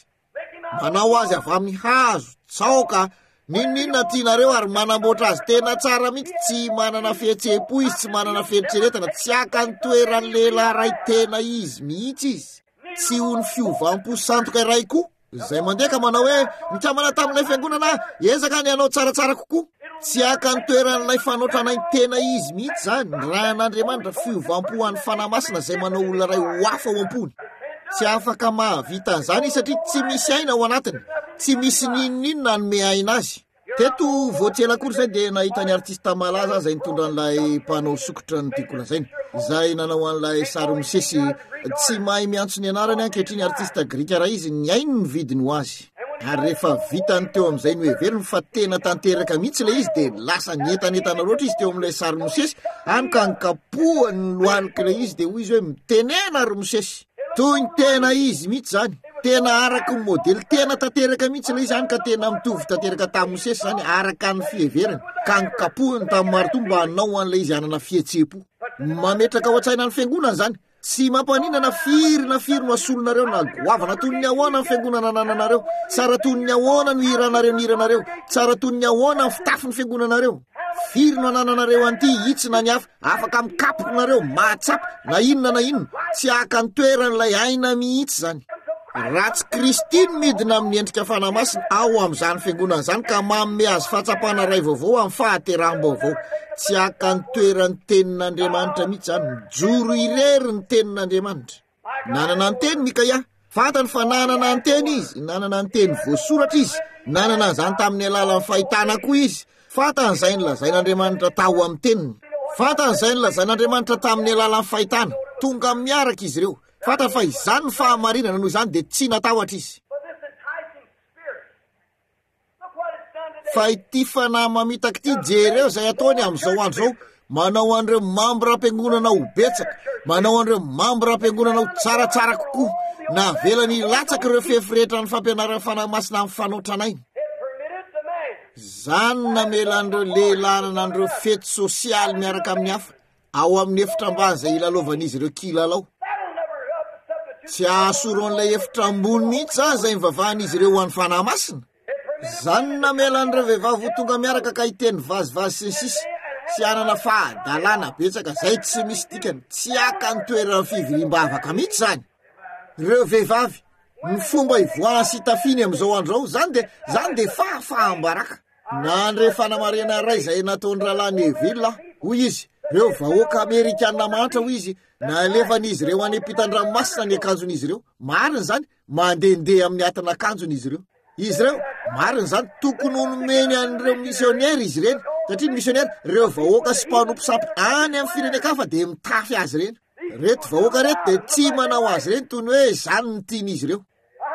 Manao azy avy amin'ny hazo, tsaoka, ninona tianareo ary manamboatra azy tena tsara mihitsy. Tsy manana fihetseham-po izy, tsy manana fieritreretana. Tsy aka ny toeran'ny lehilahy ray tena izy mihitsy izy. Tsy ho ny fiovampo sandoka iray koa. Zay mandeha ka manao hoe nikamana tamin'ilay fiangonana ezaka ny anao tsaratsara kokoa. Tsy aka ny toeran'ilay fanoatranay tena izy mihitsy zany. Raha an'Andriamanitra fiovampo an'ny fanahy masina zay manao olona ray ho hafa ao am-pony. Tsy afaka mahavita an'izany satria tsy misy aina ao anatiny. Tsy misy ninonina nanome aina azy. Teto voatsela kory zay dia nahita ny artista malaza zay nitondra an'ilay mpanao sokotra ny tiako lazaina. Izay nanao an'ilay sary misesy tsy mahay miantso ny anarany ankehitriny artista grika raha izy ny ainy ny vidiny ho azy. Ary rehefa vitany teo amin'izay no heveriny fa tena tanteraka mihitsy ilay izy dia lasa nietanetana loatra izy teo amin'ilay sary misesy. Any ka nikapohany ny lohalika ilay izy dia hoy izy hoe mitenena ary misesy. Toy ny tena izy mihitsy zany. Tena araka ny modely tena tanteraka mihitsy ilay izy any ka tena mitovy tanteraka tamin'ny misesy zany araka ny fiheverany. Ka nikapohany tamin'ny marito mba hanao an'ilay izy hanana fihetseham-po. Mametraka ao an-tsaina ny fiangonana zany. Tsy mampaninana firy na firy no asolonareo na goavana toy ny ahoana ny fiangonana nananareo. Tsara toy ny ahoana ny hiranareo ny hiranareo. Tsara toy ny ahoana ny fitafy ny fiangonanareo. Firy no ananareo anty hitsy na ny hafa. Afaka mikapoka nareo mahatsapa na inona na inona. Tsy aka ny toeran'ilay aina mihitsy zany. Raha tsy Kristiny midina amin'ny endrika fanahy masina ao amin'izany fiangonana zany ka manome azy fahatsapana ray vaovao amin'ny fahateram-baovao. Tsy aka ny toeran'ny tenin'Andriamanitra mihitsy zany. Mijoro irery ny tenin'Andriamanitra. Nanana ny teny Mikaia. Fantany fa nanana ny teny izy. Nanana ny teny voasoratra izy. Nanana an'izany tamin'ny alalan'ny fahitana koa izy. Fantany izay nolazain'Andriamanitra tao amin'ny teniny. Fantany izay nolazain'Andriamanitra tamin'ny alalan'ny fahitana. Tonga miaraka izy ireo. Fantany fa izany ny fahamarinana noho izany dia tsy natahotra izy. Fa ity fanahy mamitaka ity jereo izay ataony amin'izao andro zao. Manao an'ireo membre am-piangonana ho betsaka. Manao an'ireo membre am-piangonana ho tsaratsara kokoa. Navelany latsaka ireo fefy ny fampianaran'ny fanahy masina amin'ny fanoatranay. Zany namela an'ireo lehilahy an'ireo fety sosialy miaraka amin'ny hafa. Ao amin'ny efitram-bany izay ilalovan'izy ireo kilalao. Tsy ahasoro an'ilay efitra ambony mihitsy zany izay mivavahan'izy ireo ho an'ny fanahy masina. Zany namela an'ireo vehivavy ho tonga miaraka ka hiteny vazivazy sy ny sisa. sy anana fahadalàna betsaka zay tsy misy dikany tsy aka ny toerana fiviriam-bavaka mihitsy zany. Ireo vehivavy ny fomba ivoahana sy tafiny amin'izao andro zany de zany de fahafahambaraka. Nandre fanamarena ray zay nataony rahalahy Neville hoy izy, reo vahoaka Amerikanina mantra hoy izy, nalefan'izy ireo any ampitan-dranomasina ny akanjon'izy ireo. Marina zany mandehandeha amin'ny atana akanjon'izy ireo. Izy ireo marina zany tokony nomeny an'ireo misionnaire izy ireny, satria misionnaire reo vahoaka sy mpanompo sampy any amin'ny firenen-kafa de mitafy azy ireny. Reto vahoaka reto de tsy manao azy ireny toy ny hoe zany ny tian'izy ireo.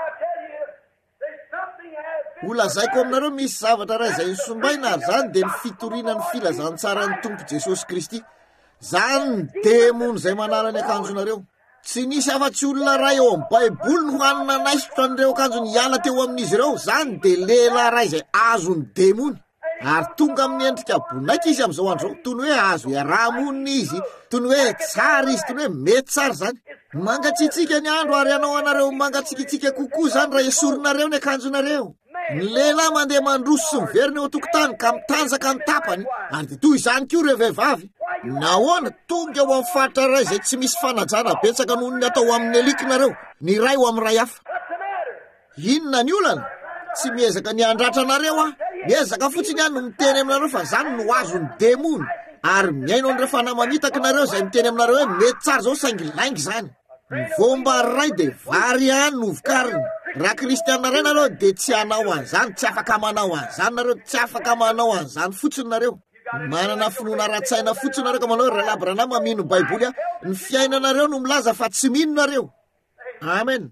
Olazaiko aminareo misy zavatra ray zay nisombaina ary zany de ny fitoriana ny filazantsara ny Tompo Jesosy Kristy. Zany ny demony zay manala ny akanjonareo. Tsy nisy afa-tsy olona ray eo amin'ny Baiboly ny hoanina naisotra an'ireo akanjo ny ala teo amin'izy ireo. Zany de lehilahy ray zay azony demony. Ary tonga amin'ny endrika boninahitra izy amin'izao andro toy ny hoe azo iaraha-monina izy, toy ny hoe tsara izy, toy ny hoe mety tsara zany. Mangatsitsika ny andro ary anao anareo mangatsikitsika kokoa zany raha esorinareo ny akanjonareo. Ny lehilahy mandeha mandroso sy miverina eo an-tokotany ka mitanjaka ny tapany ary de toy izany koa ireo vehivavy. Nahoana tonga eo amin'ny faritra ray zay tsy misy fanajana betsaka noho ny atao amin'ny alikinareo, ny ray ho amin'ny ray hafa. Inona ny olana? Tsy miezaka ny andratra anareo ah, miezaka fotsiny ihany no miteny aminareo fa zany no azony demony. Ary miaino an'ireo fanamamitaka nareo zay miteny aminareo hoe mety tsara zao saingy laingy zany. Ny vombary ray de vary ihany no vokariny. Raha kristianina ray nareo de tsy hanao an'izany, tsy afaka manao an'izany nareo, tsy afaka manao an'izany fotsiny nareo. Manana finoana ratsaina fotsiny nareo ka manao raha labrana mamino Baiboly ah, ny fiainanareo no milaza fa tsy mino nareo. Amen.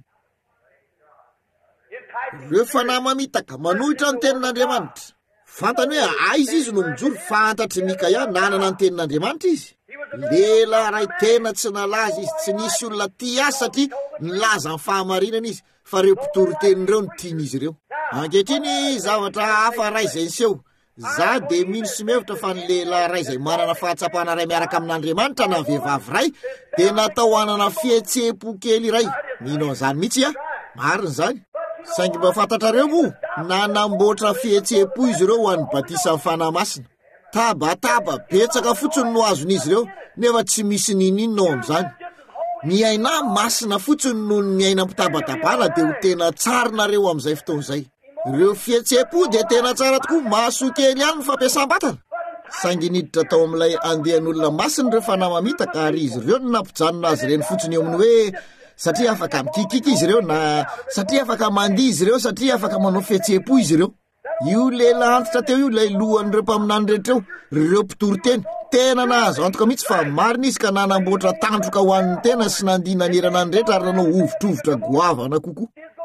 Ireo fanahy mamitaka manohitra ny tenin'Andriamanitra. Fantany hoe aiza izy no mijoro, fantatry Mikaia nanana ny tenin'Andriamanitra izy. Lehilahy ray tena tsy nalaza izy, tsy nisy olona tia azy satria nilaza ny fahamarinana izy, fa reo mpitoro tenin'ireo ny tian'izy ireo. Ankehitriny zavatra hafa ray zay niseho. Za de mino sy mihevitra fa ny lehilahy ray zay manana fahatsapana ray miaraka amin'Andriamanitra na vehivavy ray de natao hanana fihetseham-po kely iray. Mino an'izany mihitsy ah, marina zany. Saingy mba fantatrareo moa, nanamboatra fihetseham-po izy ireo ho an'ny batisa amin'ny fanahy masina. Tabataba betsaka fotsiny no azon'izy ireo, nefa tsy misy ninino ao amin'izany. Miaina masina fotsiny noho ny miaina mpitabatabana de ho tena tsara nareo amin'izay fotoan'izay. Ireo fihetseham-po de tena tsara tokoa, mahasoa kely ihany ny fampiasam-batana. Saingy niditra tao amin'ilay andehan'olona masina ireo fanahy mamitaka ary izy ireo no nampijanona azy ireny fotsiny eo amin'ny hoe satria afaka mikikika izy ireo, na satria afaka mandihy izy ireo, satria afaka manao fihetseham-po izy ireo. Io lehilahy antitra teo io ilay lohan'ireo mpaminany rehetra eo, ireo mpitoro teny tena nahazo antoka mihitsy fa marina izy ka nanamboatra tandroka ho an'ny tena sy nandiana nerana ny rehetra ary nanao ovitrovitra goavana kokoa.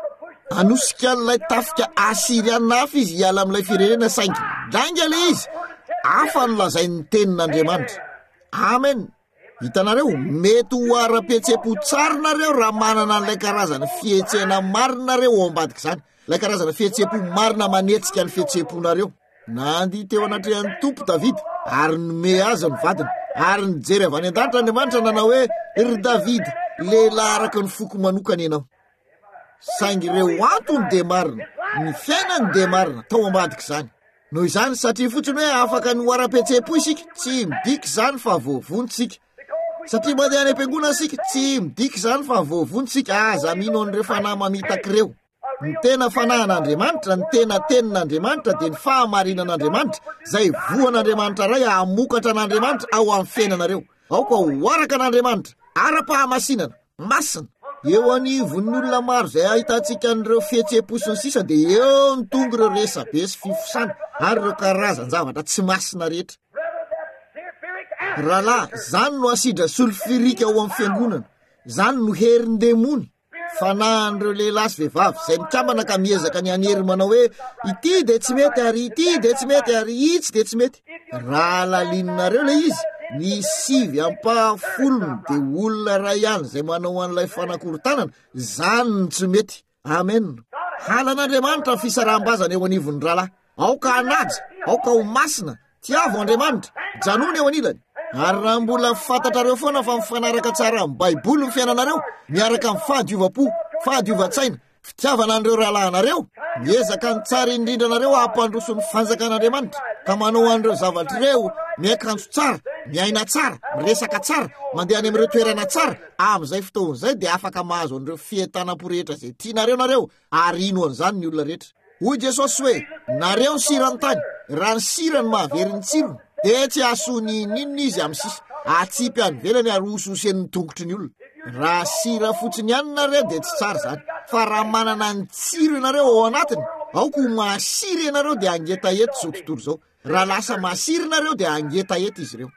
Anosika an'ilay tafika asiriana hafa izy hiala amin'ilay firenena saingy lainga le izy, hafa no lazay ny tenin'Andriamanitra. Amen. Hitanareo, mety ho ara-pihetseham-po tsara nareo raha manana an'ilay karazana fihetsehana marinareo ao ambadika zany. Ilay karazana fihetseham-po marina manetsika ny fihetseham-ponareo. Nandihy teo anatrehan'ny Tompo Davida ary nome azy ny vadiny, ary nijery avy any an-danitra Andriamanitra nanao hoe ry Davida, lehilahy araka ny foko manokana ianao. Saingy ireo antony de marina, ny fiainany de marina tao ambadika zany. Noho izany satria fotsiny hoe afaka ny ara-pihetseham-po isika, tsy midika zany fa voavontsika. Satria mandeha any am-piangonana isika, tsy midika zany fa voavontsika. Aza mino an'ireo fanahy mamitaka ireo. Ny tena fanahin'Andriamanitra, ny tena tenin'Andriamanitra de ny fahamarinan'Andriamanitra zay voan'Andriamanitra ray hamokatra an'Andriamanitra ao amin'ny fiainanareo. Aoka ho araka an'Andriamanitra, ara-pahamasinana, masina. Eo anivon'ny olona maro zay ahitantsika an'ireo fihetseham-po sy ny sisa de eo ny tonga ireo resabe sy fifosana ary ireo karazan-javatra tsy masina rehetra. Rahalahy, zany no asidra sulfurika ao amin'ny fiangonana, zany no herin'ny demony. Fanahan'ireo lehilahy sy vehivavy zay mikambana ka miezaka ny anery manao hoe ity de tsy mety ary ity de tsy mety ary itsy de tsy mety. Raha lalininareo le izy, ny sivy ampahafolony de olona ray ihany zay manao an'ilay fanakorotanana, zany ny tsy mety. Amen. Halan'Andriamanitra ny fisaraham-bazana eo anivon'ny rahalahy. Aoka hanaja, aoka ho masina, tiavo Andriamanitra, janony eo anilany. Ary raha mbola fantatrareo foana fa mifanaraka tsara amin'ny Baiboly ny fiainanareo, miaraka amin'ny fahadiova-po, fahadiova-tsaina, fitiavana an'ireo rahalahinareo, miezaka ny tsara indrindra nareo hampandroso ny fanjakan'Andriamanitra ka manao an'ireo zavatra ireo miakanjo tsara, miaina tsara, miresaka tsara, mandeha any amin'ireo toerana tsara. Amin'izay fotoan'izay dia afaka mahazo an'ireo fientanam-po rehetra izay tianareo nareo ary ino an'izany ny olona rehetra. Hoy Jesosy hoe, nareo ny sirany tany, raha ny sirany mahavery ny tsirony dia tsy asony ninona izy amin'ny sisa, atsipy any velany ary ososen'ny tongotry ny olona. Raha sira fotsiny ihany nareo dia tsy tsara zany, fa raha manana ny tsiro ianareo ao anatiny, aoko mahasiry ianareo dia angetahety zao tontolo zao. Raha lasa mahasiry nareo dia angetahety izy ireo.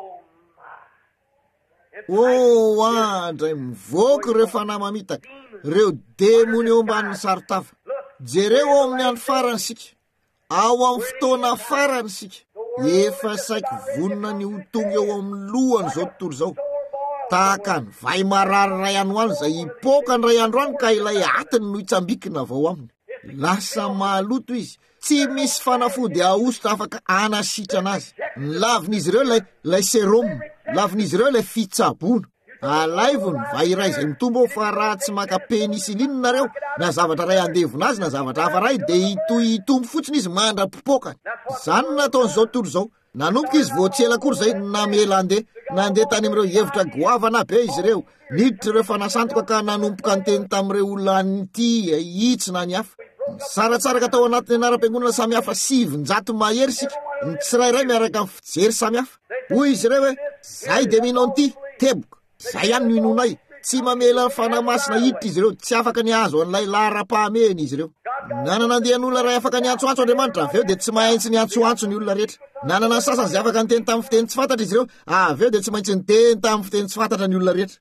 Oh, andray mivoaka ireo fanahy mamitaka, ireo demony eo ambanin'ny sarotava. Jereo ao amin'ny andro farany sika, ao amin'ny fotoana farany sika, efa saiky vonona ny hotonga eo amin'ny lohany zao tontolo zao. Tahaka ny vai marary ray andro any izay hipoaka ny ray andro any ka ilay atiny no hitsambikina avao aminy. Lasa maloto izy, tsy misy fanafody ahosotra afaka anasitra anazy. Ny lavin'izy ireo ilay, ilay serum, lavin'izy ireo ilay fitsaboana. Alaivony vai iray izay mitombo fa raha tsy maka pénicilline nareo, na zavatra ray andevona azy na zavatra hafa ray dia hitoy hitombo fotsiny izy mandra-popoaka. Zany nataon'izao tontolo zao. Nanomboka izy vao tsy ela akory izay namela andeha, nandeha tany amin'ireo hevitra goavana be izy ireo, niditra ireo fanasantoka ka nanomboka ny teny tamin'ireo olona an'ity hitsy na ny hafa. Saratsara ka tao anatin'ny anaram-piangonana samy hafa sivinjato mahery sika, ny tsirairay miaraka amin'ny fijery samy hafa. Hoy izy ireo hoe, zay dia minao an'ity teboka, zay ihany no inonay. Tsy mamela fanamasina hiditra izy ireo, tsy afaka ny azo an'ilay lara-pahameny izy ireo. Nanana andehan'olona ray afaka ny antsoantso Andriamanitra, avy eo dia tsy maintsy ny antsoantso ny olona rehetra. Nanana sasany izay afaka niteny tamin'ny fiteny tsy fantatra izy ireo, avy eo dia tsy maintsy niteny tamin'ny fiteny tsy fantatra ny olona rehetra.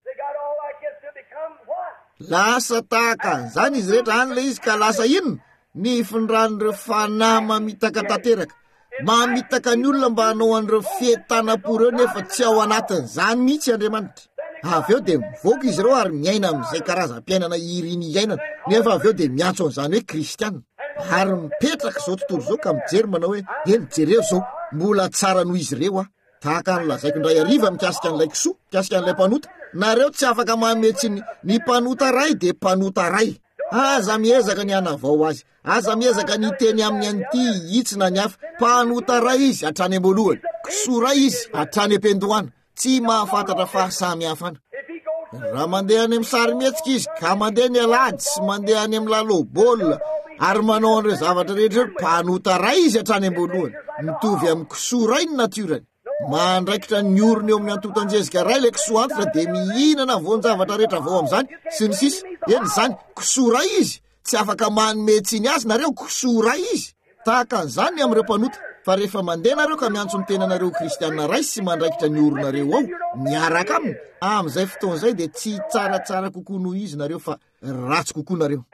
Lasa tahaka an'izany izy rehetra any ilay izy ka lasa inona? Ny findran'ireo fanahy mamitaka tanteraka, mamitaka ny olona mba hanao an'ireo fientanam-po ireo nefa tsy ao anatin'izany mihitsy Andriamanitra. Avy eo dia mivoaka izy ireo ary miaina amin'izay karazam-piainana iriny iainana, nefa avy eo dia miantso an'izany hoe kristianina. Ary mipetraka zao tontolo zao ka mijery manao hoe eny jereo zao mbola tsara noho izy ireo a. Tahaka ny lazaiko indray hariva mikasika an'ilay kisoa, mikasika an'ilay mpanota, nareo tsy afaka mametsy ny, ny mpanota ray dia mpanota ray. Aza miezaka ny hanavao azy, aza miezaka ny teny amin'ny an'ity hitsy na ny hafa. Mpanota ray izy hatrany am-boalohany, kisoa ray izy hatrany am-pendohana, tsy mahafantatra fahasamy hafana. Raha mandeha any amin'ny sarimihetsika izy ka mandeha ny alady sy mandeha any amin'ny lalao-baolina ary manao an'ireo zavatra rehetra, mpanota ray izy hatrany am-boalohany, mitovy amin'ny kisoa ray ny naturany. Mandraikitra ny orony eo amin'ny antotan-jezika ray ilay kisoa antitra dia mihinana voan-javatra rehetra avao amin'izany sy ny sisa. Eny izany, kisoa ray izy, tsy afaka manome tsiny azy nareo, kisoa ray izy. Tahaka an'izany amin'ireo mpanota. Fa rehefa mandeha nareo ka miantso ny tenanareo kristianina ray sy mandraikitra ny oronareo ao miaraka aminy, amin'izay fotoan'izay dia tsy tsaratsara kokoa noho izy nareo fa ratsy kokoa nareo.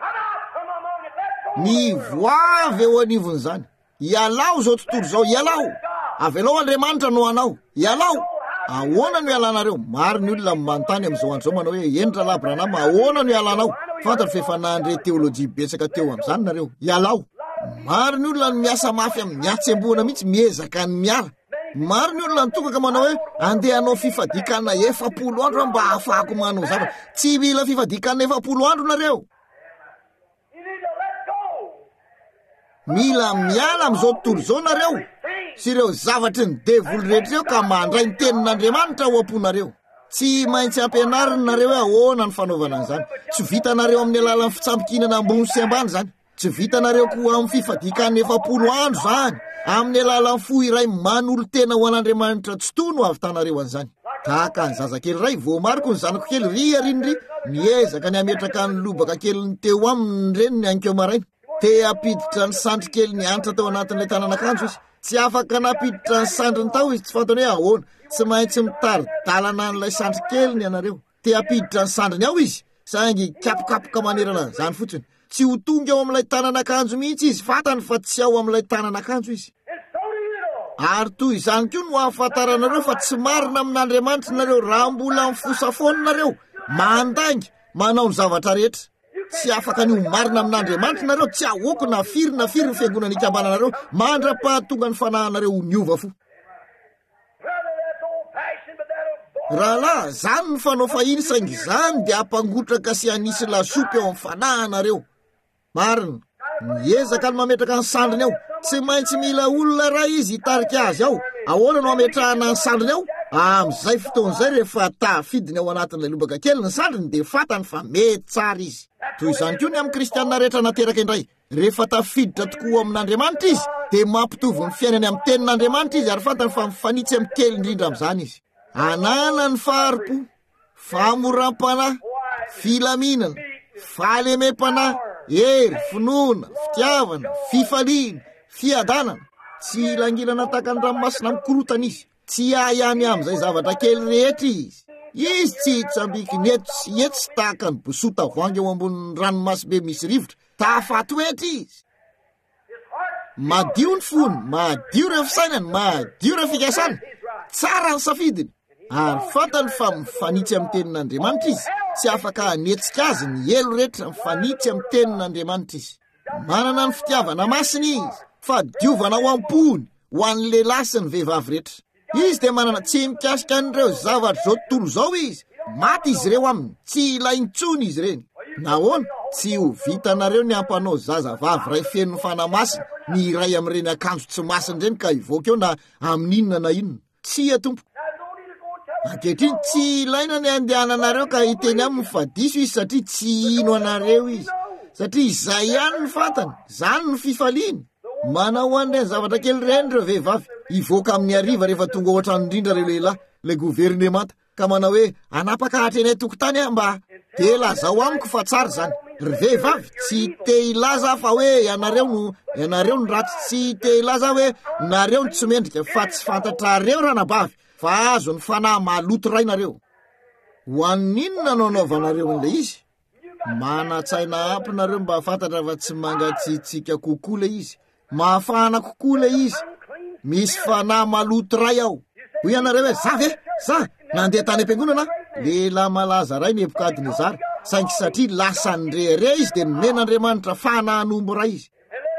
Ny voavy eo anivon'izany, ialao zao tontolo zao, ialao. Avelao Andriamanitra no anao, ialao. Ahoana no ialanareo? Maro ny olona manontany amin'izao andro zao manao hoe enitra labranama, ahoana no ialanao? Fantatra fa efa nandre teolojia betsaka teo amin'izany nareo, ialao. Maro ny olona ny miasa mafy amin'ny atsemboana mihitsy miezaka ny miara. Maro ny olona nitokaka manao hoe andeha hanao fifadikana efapolo andro mba ahafahako manao zavatra. Tsy mila fifadikana efapolo andro nareo. Mila miala amin'izao tontolo izao nareo sy ireo zavatry ny devoly rehetra eo ka mandray ny tenin'Andriamanitra ho amponareo. Tsy maintsy ampianarina nareo hoe ahoana ny fanaovana an'izany. Tsy vitanareo amin'ny alalan'ny fitsampikinana ambony sy ambany zany. Tsy vitanareo koa amin'ny fifadikana efapolo andro zany. Amin'ny alalan'ny fo iray manolo tena ho an'Andriamanitra tsy to no avitanareo an'izany. Tahaka ny zazakely ray voamariko ny zanako kely ry arinry miezaka ny ametraka ny lobaka kely ny teo aminy reny ny ankeo maraina. Te apiditra ny sandry kely ny antra tao anatin'ilay tananakanjo izy. Tsy afaka napiditra ny sandriny tao izy, tsy fantany hoe ahoana. Tsy maintsy mitari-dalana n'ilay sandry kely ny anareo. Te apiditra ny sandriny ao izy, saingy kapokapoka manerana zany fotsiny. Tsy ho tonga ao amin'ilay tananakanjo mihitsy izy, fantany fa tsy ao amin'ilay tananakanjo izy. Ary toy izany koa no ahafantaranareo fa tsy marina amin'Andriamanitra nareo raha mbola mifosafoana nareo, mandangy, manao ny zavatra rehetra. Tsy afaka ny ho marina amin'Andriamanitra nareo, tsy ahoako na firy na firy ny fiangonana ikambananareo, mandra-pahatonga ny fanahinareo ho miova fo. Rahalahy, zany ny fanao fahiny saingy zany dia hampangotraka sy hanisy lasopy eo amin'ny fanahinareo. marina miezaka ny mametraka ny sandriny ao tsy maintsy mila olona raha izy hitarika azy ao ahoana no ametrahana ny sandriny ao amin'izay fotoan'izay rehefa tafidiny ao anatin'ilay lobaka kely ny sandriny dia fatany fa mety tsara izy toy izany koa ny amin'ny kristianina rehetra nateraka indray rehefa tafiditra tokoa amin'Andriamanitra izy dia mampitovy ny fiainany amin'ny tenin'Andriamanitra izy ary fantany fa mifanitsy amin'ny kely indrindra amin'izany izy anana ny faharipo famoram-panahy filaminana fahalemem-panahy hery finoana fitiavana fifaliana fiadanana tsy ilangilana tahaka ny ranomasina mikorotana izy tsy ahihany amin'izay zavatra kely rehetra izy izy tsy hitsambikiny eto sy eto sy tahaka ny bosota voangy eo ambonin'ny ranomasimbe misy rivotra tafatoetra izy madio ny fony madio reho fisainany madio reho fikasany tsara ny safidiny ary fantany fa mifanitsy amin'ny tenin'Andriamanitra izy tsy afaka hanetsika azy ny elo rehetra mifanitsy amin'ny tenin'Andriamanitra izy manana ny fitiavana masina izy fa diovana ho am-pony ho an'ny lehilahy sy ny vehivavy rehetra izy dia manana tsy mikasika an'ireo zavatra zao tontolo zao izy maty izy ireo aminy tsy ilaintsony izy ireny nahoana tsy ho vitanareo ny ampanao zazavavy ray feno ny fanamasina ny iray amin'ireny akanjo tsy masina ireny ka ivoaka eo na amin'inona na inona tsy atompo ankehitriny tsy ilaina ny andehananareo ka hiteny aminy fa diso izy satria tsy ino anareo izy satria izay ihany ny fantany zany ny fifaliana manao an'ireny zavatra kely ireny ireo vehivavy ivoaka amin'ny ariva rehefa tonga ohatrany indrindra reo lehilahy le governemanta ka manao hoe anapaka hatrenay tokotany aho mba dia lazao amiko fa tsara zany ry vehivavy tsy te ilaza fa hoe ianareo no ianareo ny ratsy tsy te ilaza hoe nareo ny tsy mendrika fa tsy fantatrareo ranabavy fa azo ny fanahy maloto rainareo ho an'inona no anaovanareo an'ilay izy manatsaina ampinareo mba fantatra fa tsy mangatsitsika kokoa le izy mahafahana kokoa le izy misy fanahy maloto ray ao ho ianareo hoe za ve za nandeha tany am-piangonana lehilahy malaza ray Nebokadinezara saingy satria lasa nyrehare izy dia nomen'Andriamanitra fanahanombo ray izy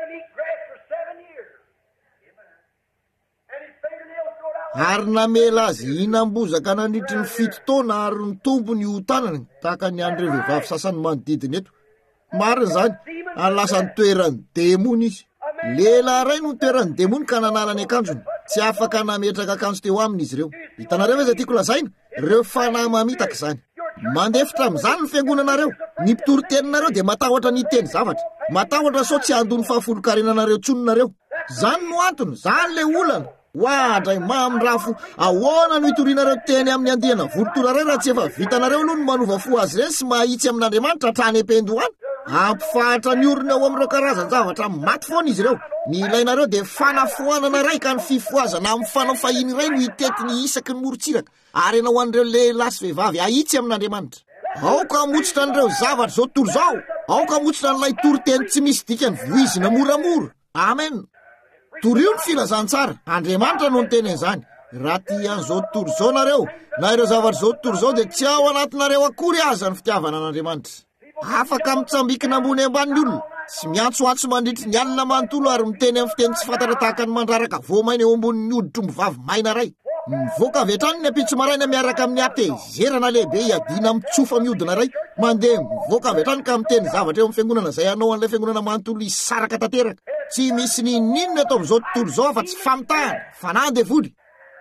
ary namela azy hinam-bozaka nanitry ny fito taona ary ny tompony ho tanany tahaka ny andreo vehivavy sasany manodidina eto marina zany ary lasa nitoerany demony izy lehilahy ray no nitoerany demony ka nanalany akanjony tsy afaka nametraka akanjo teo aminy izy ireo hitanareo ve zay tiako lazaina ireo fanahy mamitaka zany mandefitra amin'izany ny fiangonanareo ny mpitory-teninareo dia matahotra ny teny zavatra matahotra sao tsy andony fahafolo-karenanareo tsononareo zany no antony zany le olana hoadray mamindrafo ahoana no hitorianareo teny amin'ny andihana volotoraray raha tsy efa vitanareo aloha no manova fo azy ireny sy mahitsy amin'Andriamanitra hatrany am-pendohany ampifahatra ny orona ao amin'ireo karazany zavatra maty foana izy ireo ny ilainareo dia fanafoanana ray ka ny fifoazana amin'ny fanafahiny iray no hitety ny isaky ny morontsiraka ary ianao an'ireo lehilahy sy vehivavy ahitsy amin'Andriamanitra aoka hamotsitra an'ireo zavatra zao tontolo zao aoka hamotsitra n'ilay toriteny tsy misy dikany voizina moramora amen torio ny filazantsara Andriamanitra no ny teny an'izany raha tia an'izao tontolo zao nareo na ireo zavatra zao tontolo zao dia tsy ao anatinareo akory aza ny fitiavana an'Andriamanitra afaka mitsambikina ambony ambanin'ny olona sy miantsoantso mandritry ny alina manontolo ary miteny amin'ny fiteny tsy fantatra tahaka ny mandraraka voamaina eo ambonin'ny hoditro mivavy maina ray mivoaka avy hatrany ny ampitso maraina miaraka amin'ny atezerana lehibe iadina mitsofa mihodina ray mandeha mivoaka avy hatrany ka miteny zavatra eo amin'ny fiangonana zay anao an'ilay fiangonana manontolo isaraka tanteraka tsy misy ninninona atao amin'izao tontolo zao fa tsy famitahana fanandevoly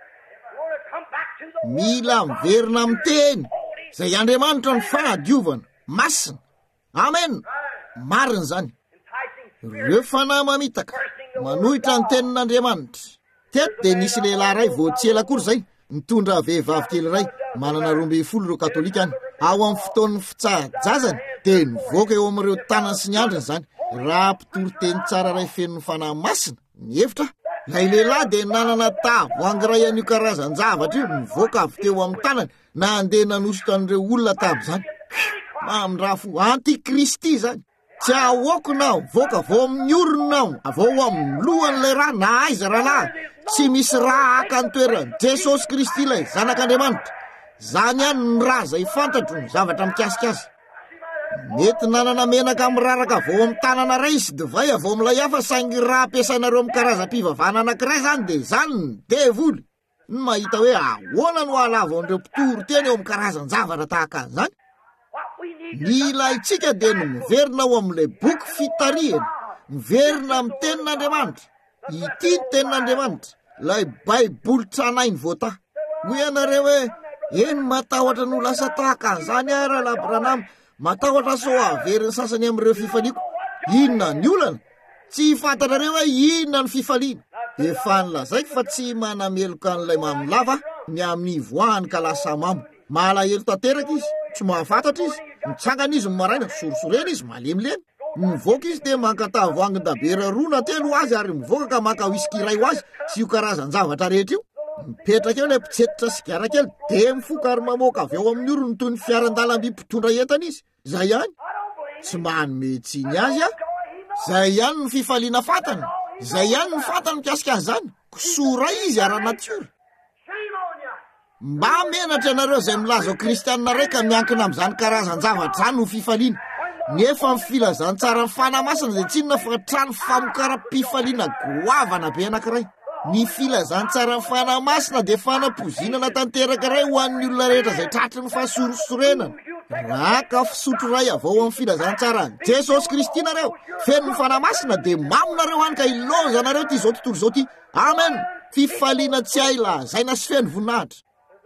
mila miverina amin'ny teny zay Andriamanitra ny fanadiovana masina amen marina zany ireo fanahy mamitaka manohitra ny tenin'Andriamanitra teto dia nisy lehilahy ray vao tsy ela akory zay mitondra vehivavy kely ray manana roa ambin'ny folo ireo katolika any ao amin'ny fotoan'ny fitsahajazany dia nivoaka eo amin'ireo tanany sy ny andriny zany raha mpitory teny tsara ray fenon'ny fanahy masina ny hevitra lay lehilahy dia nanana tavoangy ray an'io karazan-javatra io nivoaka avy teo amin'ny tanany na andeha nanositra an'ireo olona tam'izany mamindrafo antikristy zany tsy ahoako nao voaka vao amin'ny oronao avao amin'ny lohan'ilay raha na aiza rahalahy tsy misy raha aka ny toerany Jesosy Kristy ilay zanak'Andriamanitra zany ihany ny raha zay fantatro ny zavatra mikasika azy mety nanana menaka miraraka vao amin'ny tanana ray sy divay avao amin'ilay hafa saingy raha ampiasainareo amin'ny karazam-pivavahana anankiray zany dia zany ny devoly ny mahita hoe ahoana no halava an'ireo mpitory teny eo amin'ny karazan-javatra tahaka an'izany ny ilayntsika dia no miverina ao amin'ilay boky fitarihany, miverina amin'ny tenin'Andriamanitra, ity ny tenin'Andriamanitra, lay baiboly tranainy voata. Hoy ianareo hoe eny matahotra no lasa tahaka an'izany ara labranamo, matahotra so averiny sasany amin'ireo fifaliako. Inona ny olana? Tsy fantanareo hoe inona ny fifaliana. Efa nilazaiko fa tsy manameloka an'ilay mamilava ny amin'ny voahany ka lasa mamo. Malahelo tanteraka izy, tsy mahafantatra izy, mitsangana izy maraina, sorosorena izy, malemileny. Mivoaka izy dia mankatavo angin-dabera roa na telo azy ary mivoaka ka maka whisky iray ho azy sy io karazan-javatra rehetra io. Mipetraka eo ilay mpitsetitra sigara kely dia mifoka ary mamoaka avy eo amin'ny orony toy ny fiaran-dalamby mpitondra entana izy. Zay ihany. Tsy manome tsiny azy a. Zay ihany ny fifaliana fantany. Zay ihany ny fantany mikasika an'izany. Kisora izy ara-natiora. Mba menatra ianareo izay milaza kristianina raika miankina amin'izany karazan-javatra zany ho fifaliana. Nefa ny filazantsara ny fanamasina dia tsinona fa trano famokaram-pifaliana goavana be anankiray. Ny filazantsara ny fanamasina dia fanapozinana tanteraka iray ho an'ny olona rehetra izay tratry ny fahasorosorenana. Raka fisotro ray avao amin'ny filazantsara Jesosy Kristy nareo, feno ny fanamasina dia mamonareo hany ka ilozanareo ty izao tontolo izao ty. Amen. Fifaliana tsy hay lazaina sy feno voninahitra.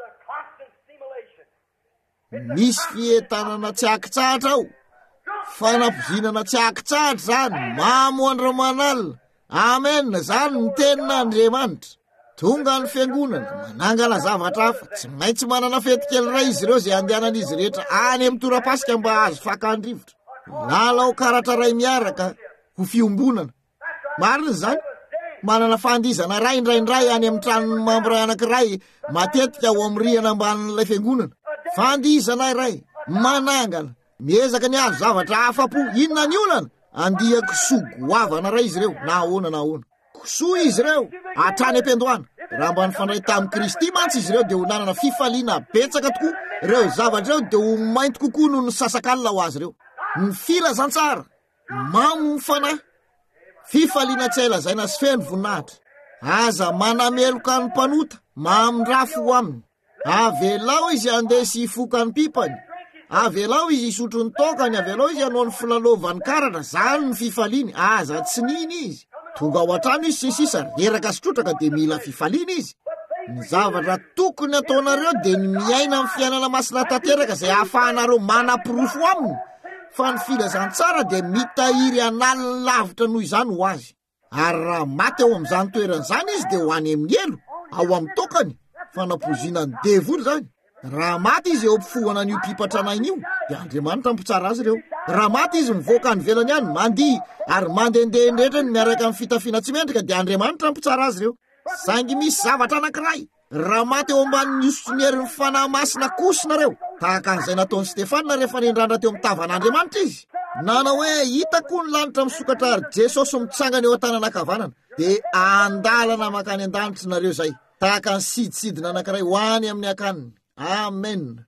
Misy fietanana tsy akitsahatra ao, fanapozinana tsy akitsahatra zany, mamo andromanalina. Amen. Zany ny tenin'Andriamanitra. Tonga ny fiangonana manangana zavatra hafa, tsy maintsy manana fety kely ray izy ireo izay andehanan'izy rehetra any amin'ny tora-pasika mba azo fakandrivotra. Lalao karatra ray miaraka ho fiombonana. Marina zany. Manana fandizana ray indraindray any amin'ny tranony mambra anankiray matetika ao amin'ny rihana ambanin'ilay fiangonana. Fandizana iray, manangana, miezaka ny azo zavatra hafa-po. Inona ny olana? Andia kisoa goavana ray izy ireo, na ahoana na ahoana. Kisoa izy ireo, hatrany am-piandohana. Raha mba nifandray tamin'i Kristy mantsy izy ireo dia ho nanana fifaliana betsaka tokoa. Ireo zavatra ireo dia ho mainty kokoa noho ny sasakalina ho azy ireo. Ny filazantsara, mamo ny fanahy, fifaliana tsy hay lazaina sy feno voninahitra. Aza manameloka ny mpanota, mamondrafo ho aminy. Avelao izy andesy ifoka ny pipany, avelao izy isotro ny tokany, avelao izy hanao ny filalovany karatra. Zany ny fifaliany. Aza tsy niny izy. Tonga ao an-trano izy sisisa reraka sotrotraka dia mila fifaliana izy. Ny zavatra tokony ataonareo dia ny miaina amin'ny fiainana masina tanteraka izay ahafahanareo manam-pirofo aminy. Fa ny filazantsara dia mitahiry analiny lavitra noho izany ho azy. Ary raha maty ao amin'izany toeran'izany izy dia ho any amin'ny elo, ao amin'ny tokany, fanapoziana ny devoly zany. Raha maty izy eo ampifohana an'io pipatranainy io dia Andriamanitra ampitsara azy ireo. Raha maty izy mivoaka any velany ihany, mandihy ary mandehandeha indrindra ny miaraka amin'ny fitafiana tsy mendrika dia Andriamanitra ampitsara azy ireo. Saingy misy zavatra anankiray, raha maty eo ambanin'ny osotron'erin'ny fanahy masina kosinareo, tahaka an'izay nataon'i Stefanina rehefa nindrandra teo amin'ny tavan'Andriamanitra izy. Nanao hoe hitako ny lanitra misokatra ary Jesosy mitsangana eo an-tanana ankavanana, dia andalana makany an-danitra nareo zay, tahaka ny siditsidina anankiray ho any amin'ny akaniny. Amen.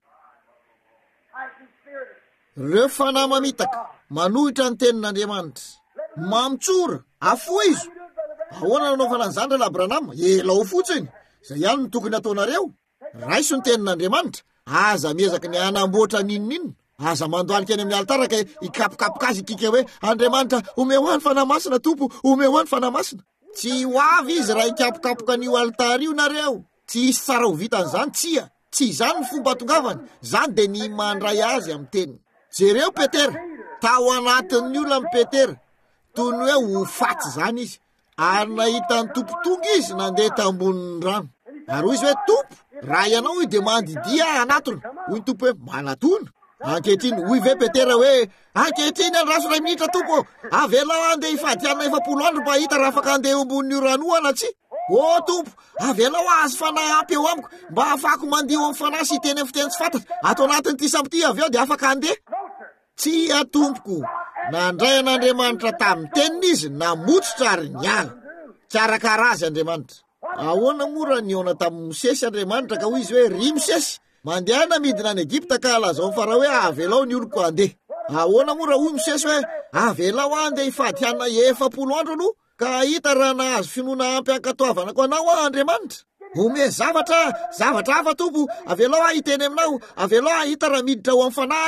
Reo fanahy mamitaka manohitra ny tenin'Andriamanitra, mamitsora, afoizo. Ahoana nanaovana an'izany ra labranama? Elao fotsiny. Zay ihany no tokony ataonareo. Raiso ny tenin'Andriamanitra. Aza miezaka ny anamboatra ninonino. Aza mandohalika any amin'ny altara ka ikapokapoka azy ikika hoe Andriamanitra, omeo any fanahy masina Tompo, omeo any fanahy masina. Tsy ho avy izy raha ikapokapoka n'io altara io nareo. Tsy isy tsara ho vita an'izany, tsia. Tsy izany ny fomba tongavany. Zany dia ny mandray azy amin'ny teny. Jereo Petera, tao anatin'ny olona Petera, toy ny hoe ho faty zany izy. Ary nahita ny tompo tonga izy nandeha tambonin'ny rano. Ary hoy izy hoe Tompo, raha ianao io dia mandidia anatony. Hoy ny Tompo hoe manatona. Ankehitriny hoy ve Petera hoe ankehitriny andraso iray minitra Tompo, avelao andeha ifady anina efapolo andro mba hita raha afaka andeha ambonin'io rano io ana tsy? O Tompo, avelao azo fanahy ampy eo amiko mba afako mandio amin'ny fanahy sy teny amin'ny fiteny tsy fantatra ato anatin'ity samboty avy eo dia afaka andeha. Tsy atompoko, nandray an'Andriamanitra tamin'ny teniny izy, namotsotra ary niala. Tsy arakara azy Andriamanitra. Ahoana mora niona tamin'ny Mosesy Andriamanitra ka hoy izy hoe ry Mosesy, mandehana midina any Egipta ka lazao farao hoe avelao ny oloko andeha. Ahoana mora hoy Mosesy hoe avelao andeha ifady hanina efapolo andro aloha ka hita raha nahazo finoana ampy ankatoavana ko anao a Andriamanitra. Ome zavatra, zavatra hafa Tompo, avelao ahiteny aminao, avelao ahita raha miditra ho amin'ny fanahy aloha.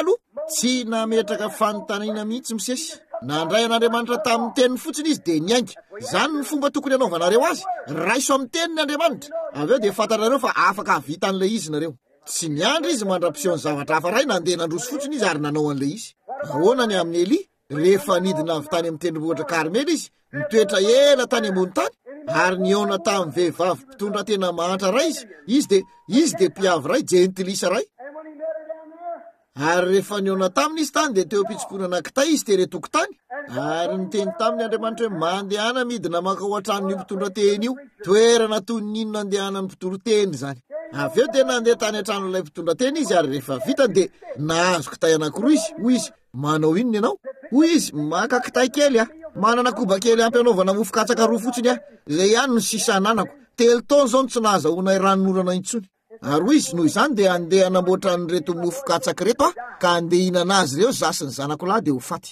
tsy nametraka fanontaniana mihitsy misesy. Nandray an'Andriamanitra tamin'ny teniny fotsiny izy de niainga. Zany ny fomba tokony anaovanareo azy, raiso amin'ny teniny Andriamanitra. Avy eo de fantanareo fa afaka havita an'ilay izy nareo. Tsy niandry izy mandra-piseho ny zavatra hafa ray, nandeha nandroso fotsiny izy ary nanao an'ilay izy. Ahoana ny amin'ny Eli? Rehefa nidina avy tany amin'ny tendrombohitra Karmely izy, nitoetra ela tany ambony tany, ary niona tamin'ny vehivavy mpitondra tena mahantra ray izy. Izy de izy de mpiavy ray, jentilisa ray. Ary rehefa niona taminy izy tany de teo am-pitsompona anakitay izy teretoko tany. Ary niteny taminy Andriamanitra hoe mandehana midina makao an-tranon'io mpitondra teny io, toerana toy ny inona andehanan'ny mpitondra teny zany. Avy eo de nandeha tany an-tranon'ilay mpitondra teny izy, ary rehefa vita de nahazo kitay anankiroa izy. Hoy izy, manao inona ianao? Hoy izy, maka kitay kely ah, manana koba kely ampanaovana mofo katsaka roa fotsiny ah, zay ihany no sisa ananako. Telo taona zao tsy nahazahoana ranorana intsony. Ary hoy izy, noho izany de andeha anamboatra an'ireto mofo katsaka reto ah, ka andeha ihinana azy reo zasy ny zanako lahy de ho faty.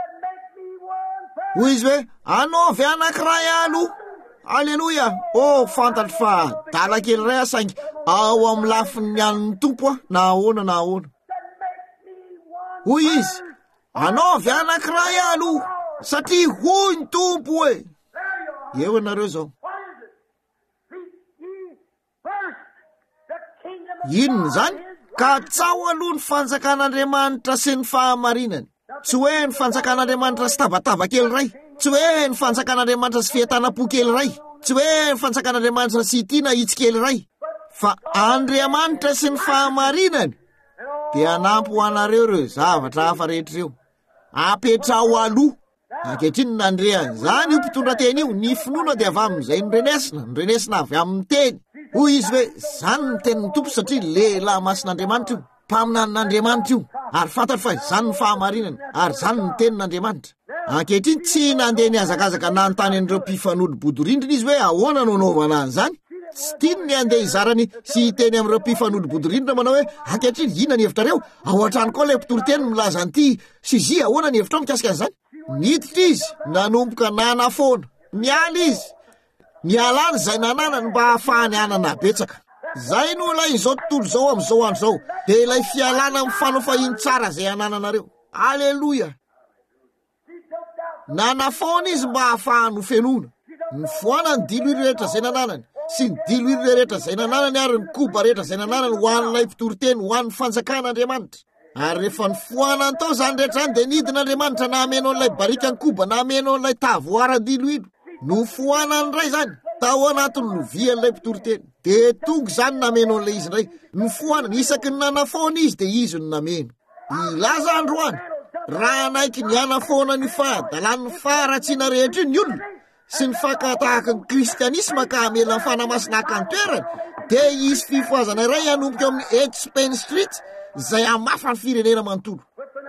Hoy izy hoe, anaovy anankiray aloha. Alleluia. Oh, fantatro fa dala kely ray asaingy ao amin'ny lafiny an'ny tompo ah, na ahoana na ahoana. Hoy izy, anaovy anankiray aloha, satria hoy ny tompo hoe. Eo anareo zao. Inona zany? Ka tsao aloha ny fanjakan'Andriamanitra sy ny fahamarinany. Tsy hoe ny fanjakan'Andriamanitra sy tabataba kely ray, tsy hoe ny fanjakan'Andriamanitra sy fihetanam-po kely ray, tsy hoe ny fanjakan'Andriamanitra sy tiana hitsy kely ray, fa Andriamanitra sy ny fahamarinany dia anampy ho anareo reo zavatra hafa rehetra reo. Apetrao aloha. Ankehitriny nandreany zany io mpitondra teny io, ny finoana dia avy amin'izay nyrenesina, nyrenesina avy amin'ny teny. Hoy izy hoe, zany ny tenin'ny tompo satria lehilahy masin'Andriamanitra io, mpaminan'Andriamanitra io, ary fantatro fa zany ny fahamarinany, ary zany ny tenin'Andriamanitra. Ankehitriny tsy nandeha niazakazaka nanontany an'ireo mpifanolo bodorindrina izy hoe ahoana no anaovana an'izany. Tsy tiany ny andeha izarany sy hiteny amin'ireo mpifanolo bodorindrina manao hoe ankehitriny inona ny hevitrareo, ao an-trano koa ilay mpitoro-teny milaza an'ity sy zy ahoana ny hevitrao mikasika an'izany. Niditra izy, nanomboka nanafoana, miala izy, mialany zay nananany mba hahafahany anana betsaka. Zay no ilay izao tontolo zao amin'izao andro zao, de ilay fialana amin'ny fanofainy tsara zay anananareo. Alleluia. Nanafoana izy mba hahafahany ho fenona. Ny foana ny dilo iry rehetra zay nananany, sy ny dilo iry rehetra zay nananany, ary ny koba rehetra zay nananany ho an'ilay mpitoro-teny, ho an'ny fanjakan'Andriamanitra. Ary rehefa ny foana tao zany rehetra zany de nidin'Andriamanitra na ameno an'ilay barika ny koba, na ameno an'ilay tavoara-dilo ilo. No foanany ray zany tao anatin'ny lovia an'ilay mpitoro-teny, de tonga zany nameno an'ilay izy ndray. No foanany isaky ny nanafoana izy de izy no nameno. Ilaza androany, raha anaiky ny anafoana ny fahadalan'ny faharatsiana rehetra iny olona sy ny fakatahaka ny kristianisma ka amela ny fanamasina akantoerany, de izy fifoazana iray anomboka amin'ny Expen Street zay amafa ny firenena manontolo.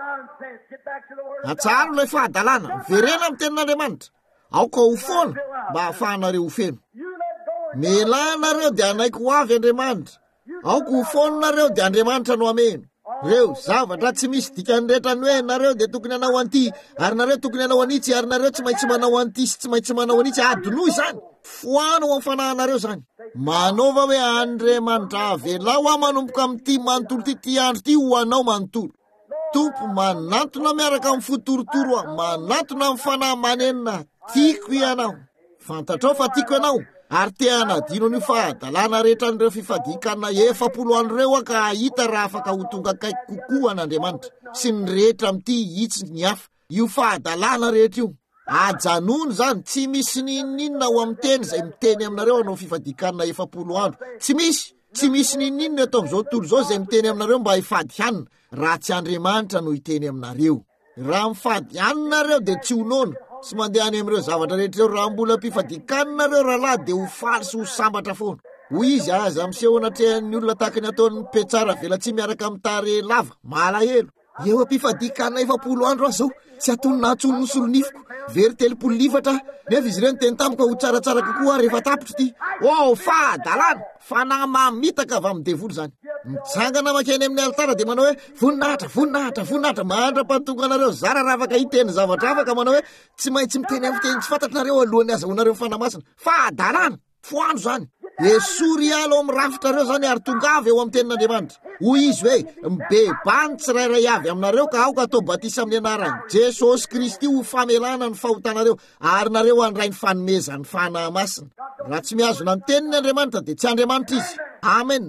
Atsaro ilay fahadalana, verena amin'ny tenin'Andriamanitra. Aoka ho foana mba hahafahanareo ho feno. Melanareo de anaiky ho avy Andriamanitra. Aoka ho foanareo de Andriamanitra no ameno. Reo zavatra tsy misy dikany rehetra ny hoe nareo de tokony hanao an'ity, ary nareo tokony hanao an'itsy, ary nareo tsy maintsy manao an'ity sy tsy maintsy manao an'itsy. Adinoy zany. Foana ho amfanahanareo zany. Manova hoe Andriamanitra avelao aho manomboka amin'ity manontolo ty ty andro ty ho anao manontolo. Tompo manantona miaraka amin'ny fotorotoro aho, manantona amin'ny fanahy manenina. Tiako ianao. Fantatrao fa tiako ianao. Ary te hanadino ny fahadalana rehetra n'ireo fifadikana efapolo andro reo ka ahita raha afaka ho tonga kaiky kokoa an'Andriamanitra sy ny rehetra amin'ity hitsy ny hafa. Io fahadalana rehetra io ajanony zany, tsy misy ninninona ho amin'ny teny zay miteny aminareo anao fifadikana efapolo andro. Tsy misy, tsy misy ninninona eto amin'izao tontolo zao zay miteny aminareo mba hifady hanina, raha tsy Andriamanitra no hiteny aminareo. Raha mifady haninareo de tsy honoana sy mandeha any amin'ireo zavatra rehetra reo, raha mbola mpifadikanareo rahalahy de ho faly sy ho sambatra foana. Hoy izy aza miseho anatrehan'ny olona tahaka ny ataon'ny petsara velatsy miaraka amin'ny tare lava malahelo. Eo am-pifadikana efapolo andro aho zao, tsy atonina atsono ny solonifiko, very telopolo livatra, nefa izy ireo niteny tamiko ho tsaratsara kokoa rehefa tapitro ty. Oh, fahadalana, fanahy mamitaka avy amin'ny devoly zany. Mitsangana makeny amin'ny altara de manao hoe voninahitra, voninahitra, voninahitra, mandra-pahatonga anareo zara raha afaka hiteny zavatra afaka, manao hoe tsy maintsy miteny amin'ny teny tsy fantatrinareo alohan'ny azahoanareo fanamasina. Fahadalana, foano zany. esory alo amin'ny rafitrareo zany ary tonga avy eo amin'ny tenin'Andriamanitra hoy izy hoe mibebany tsirairay avy aminareo ka aoka atao batisa amin'ny anarany Jesosy Kristy ho famelana ny fahotanareo ary nareo andray ny fanomezany fanahy masina. Raha tsy mihazona ny tenin'ny Andriamanitra dia tsy Andriamanitra izy. Amen.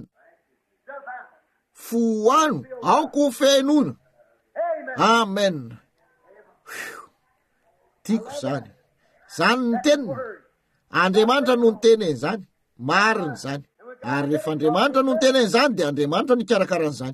Foano aoka ho fenona. Amen. Tiako zany. Zany ny teniny. Andriamanitra no ny teneny zany. Marina zany. Ary rehefa Andriamanitra no ny teneny zany dia Andriamanitra no ikarakarany zany.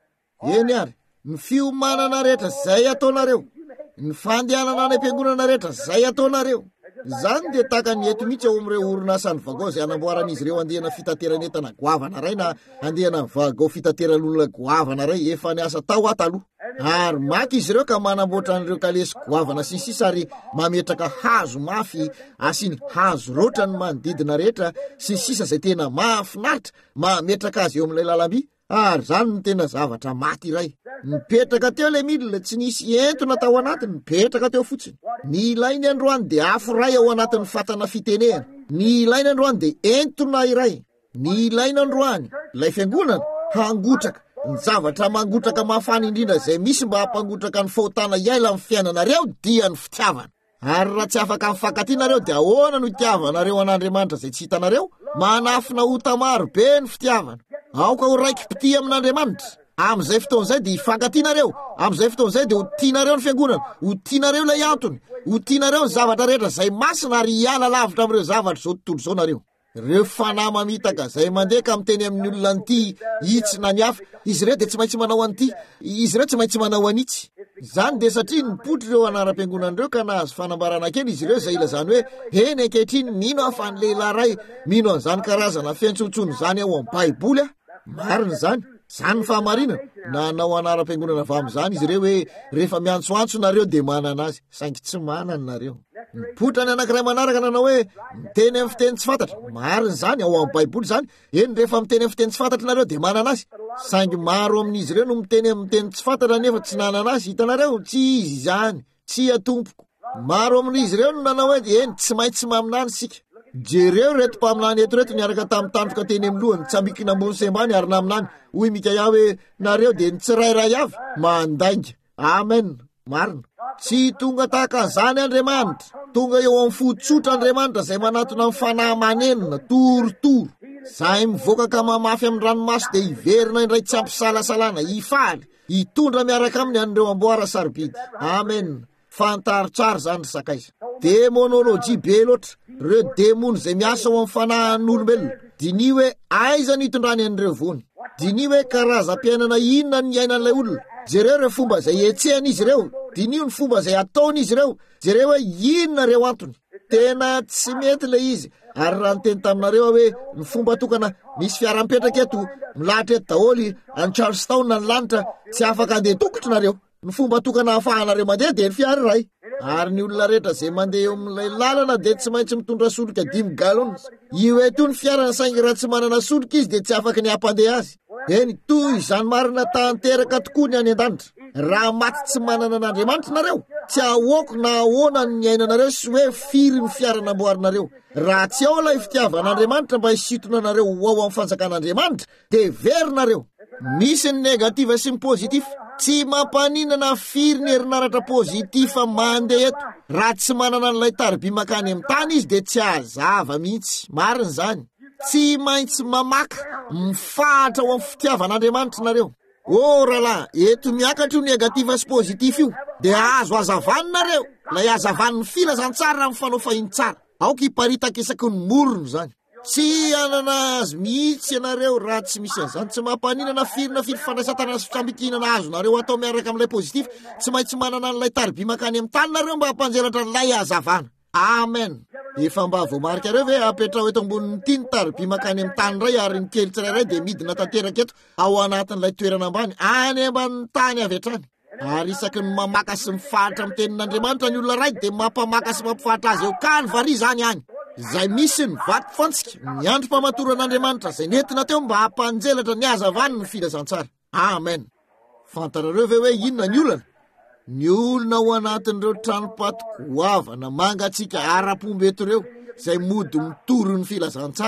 Eny ary, ny fiomanana rehetra zay ataonareo, ny fandehanana any am-piangonana rehetra zay ataonareo. Zany dia tahaka ny eto mihitsy ao amin'ireo orinasa ny vagao izay anamboaran'izy ireo andehana fitateran'entana goavana ray na andehana vagao fitateran'olona goavana ray efa niasa tao ataloha. Ary maky izy ireo ka manamboatra an'ireo kalesy goavana sy ny sisa ary mametraka hazo mafy asiny hazo rotra ny manodidina rehetra sy ny sisa izay tena mahafinaritra mametraka azy eo amin'ilay lalam-by. Ary zany ny tena zavatra maty iray. Mipetraka teo ilay milina tsy nisy entona tao anatiny, mipetraka teo fotsiny. Ny ilainy androany dia afo ray ao anatin'ny fatana fitenehana. Ny ilainy androany dia entona iray. Ny ilainy androany ilay fiangonana hangotraka ny zavatra mangotraka mafana indrindra izay misy mba hampangotraka ny fahotana iaila amin'ny fiainanareo dia ny fitiavana. Ary raha tsy afaka mifankatinareo dia ahoana no itiavanareo an'Andriamanitra izay tsy hitanareo? Manafina hota maro be ny fitiavana. Aoka ho raiky piti amin'Andriamanitra. Amin'izay fotoan'izay dia hifankatinareo. Amin'izay fotoan'izay dia ho tianareo ny fiangonana, ho tianareo ilay antony, ho tianareo ny zavatra rehetra izay masina ary hiala lavitra amin'ireo zavatra izao tontolo izao nareo. Ireo fanahy mamitaka izay mandeha ka miteny amin'ny olona an'ity itsy na ny hafa, izy ireo dia tsy maintsy manao an'ity, izy ireo tsy maintsy manao an'itsy. Zany dia satria nipotry ireo anaram-piangonan'ireo ka nahazo fanambarana kely izy ireo izay ilazany hoe eny ankehitriny mino ahafan'ny lehilahy ray mino an'izany karazana fiantsontsono zany ao amin'ny Baiboly a. Marina zany. Zany ny fahamarinana. Nanao anaram-piangonana avy amin'izany izy ireo hoe rehefa miantsoantso nareo dia manana azy, saingy tsy manana nareo. Nipotra ny anankiray manaraka nanao hoe miteny amin'ny fiteny tsy fantatra. Marina zany ao amin'ny Baiboly zany. Eny rehefa miteny amin'ny fiteny tsy fantatra nareo dia manana azy. Saingy maro amin'izy ireo no miteny amin'ny teny tsy fantatra nefa tsy nanana azy. Hitanareo tsy izy zany, tsy atompoko. Maro amin'izy ireo no nanao hoe eny tsy maintsy maminany sika. Jereo reto mpaminany eto reto niaraka tamin'ny tandroka teny amin'ny lohany tsambikina ambony sembany ary naminany hoy mikaya hoe nareo dia ny tsirairay avy mandainga. Amen. Marina. Tsy tonga tahaka an'izany Andriamanitra. Tonga eo amin'ny fotsotra Andriamanitra izay manatona amin'ny fanahy manenina torotoro. Izay mivoaka ka mamafy amin'ny ranomaso dia hiverina indray tsy ampisalasalana, hifaly, hitondra miaraka aminy an'ireo amboara sarobidy. Amen. Fantaritsara zany sakaiza. Demonolojia be loatra. Ireo demony izay miasa ao amin'ny fanahin'olombelona. Dini hoe aiza ny hitondrany an'ireo vony. Dini hoe karazam-piainana inona ny iainan'ilay olona. Jereo ireo fomba izay etsehan'izy ireo. Dini ny fomba izay ataon'izy ireo. Jereo hoe inona ireo antony. Tena tsy mety ilay izy. Ary raha nyteny taminareo hoe ny fomba tokana misy fiara-mipetraka eto milahatra eto daholo any Charlestown na ny lanitra tsy afaka andeha tokotry nareo. Ny fomba tokana ahafahanareo mandeha dia ny fiara iray. Ary ny olona rehetra izay mandeha eo amin'ilay lalana dia tsy maintsy mitondra solika dimy galona. Io eto ny fiara saingy raha tsy manana solika izy dia tsy afaka ny hampandeha azy. Eny toy izany marina tanteraka tokoa ny any an-danitra. Raha maty tsy manana an'Andriamanitra nareo, tsy ahoako na ahoana ny ainanareo sy hoe firy ny fiara namboarinareo. Raha tsy ao ilay fitiavan'Andriamanitra mba hisintona nareo ao amin'ny fanjakan'Andriamanitra dia verinareo. Misy ny negativa sy ny pozitif. Tsy mampaninana firy ny herinaratra pozitifa mandeha eto. Raha tsy manana n'ilay tarby makany amin'ny tany izy dia tsy hazava mihitsy. Marina zany. Tsy maintsy mamaka mifahatra ao amin'ny fitiavan'Andriamanitra nareo. Oh rahalahy, eto miakatra io negativa sy pozitif io dia azo hazavany nareo. Ilay hazavan'ny filazantsara amin'ny fanao fahiny tsara. Aoka hiparitaka isaky ny morony zany. Tsy anana azy mihitsy ianareo raha tsy misy an'izany. Tsy mampaninana firy na firy fandraisatana sy fisambikinana azo nareo atao miaraka amin'ilay pozitif. Tsy maintsy manana n'ilay tarby makany amin'ny tany nareo mba hampanjelatra n'ilay hazavana. Amen. Efa mba voamarika reo ve apetrao eto ambonin'ny ity ny tarby makany amin'ny tany ray ary ny kely tsirairay dia midina tanteraka eto ao anatin'ilay toerana ambany any ambanin'ny tany avy hatrany. Ary isaky ny mamaka sy mifahatra amin'ny tenin'Andriamanitra ny olona ray dia mampamaka sy mampifahatra azy eo ka ny vari zany any. Zay misy ny vato fantsika, ny androm-pamatoran'Andriamanitra izay nentina teo mba hampanjelatra ny hazavany ny filazantsara. Amen. Fantarareo ve hoe inona ny olana? Ny olona ao anatin'ireo tranopaty goavana mangatsika ara-pomby eto ireo izay mody mitoro ny filazantsara.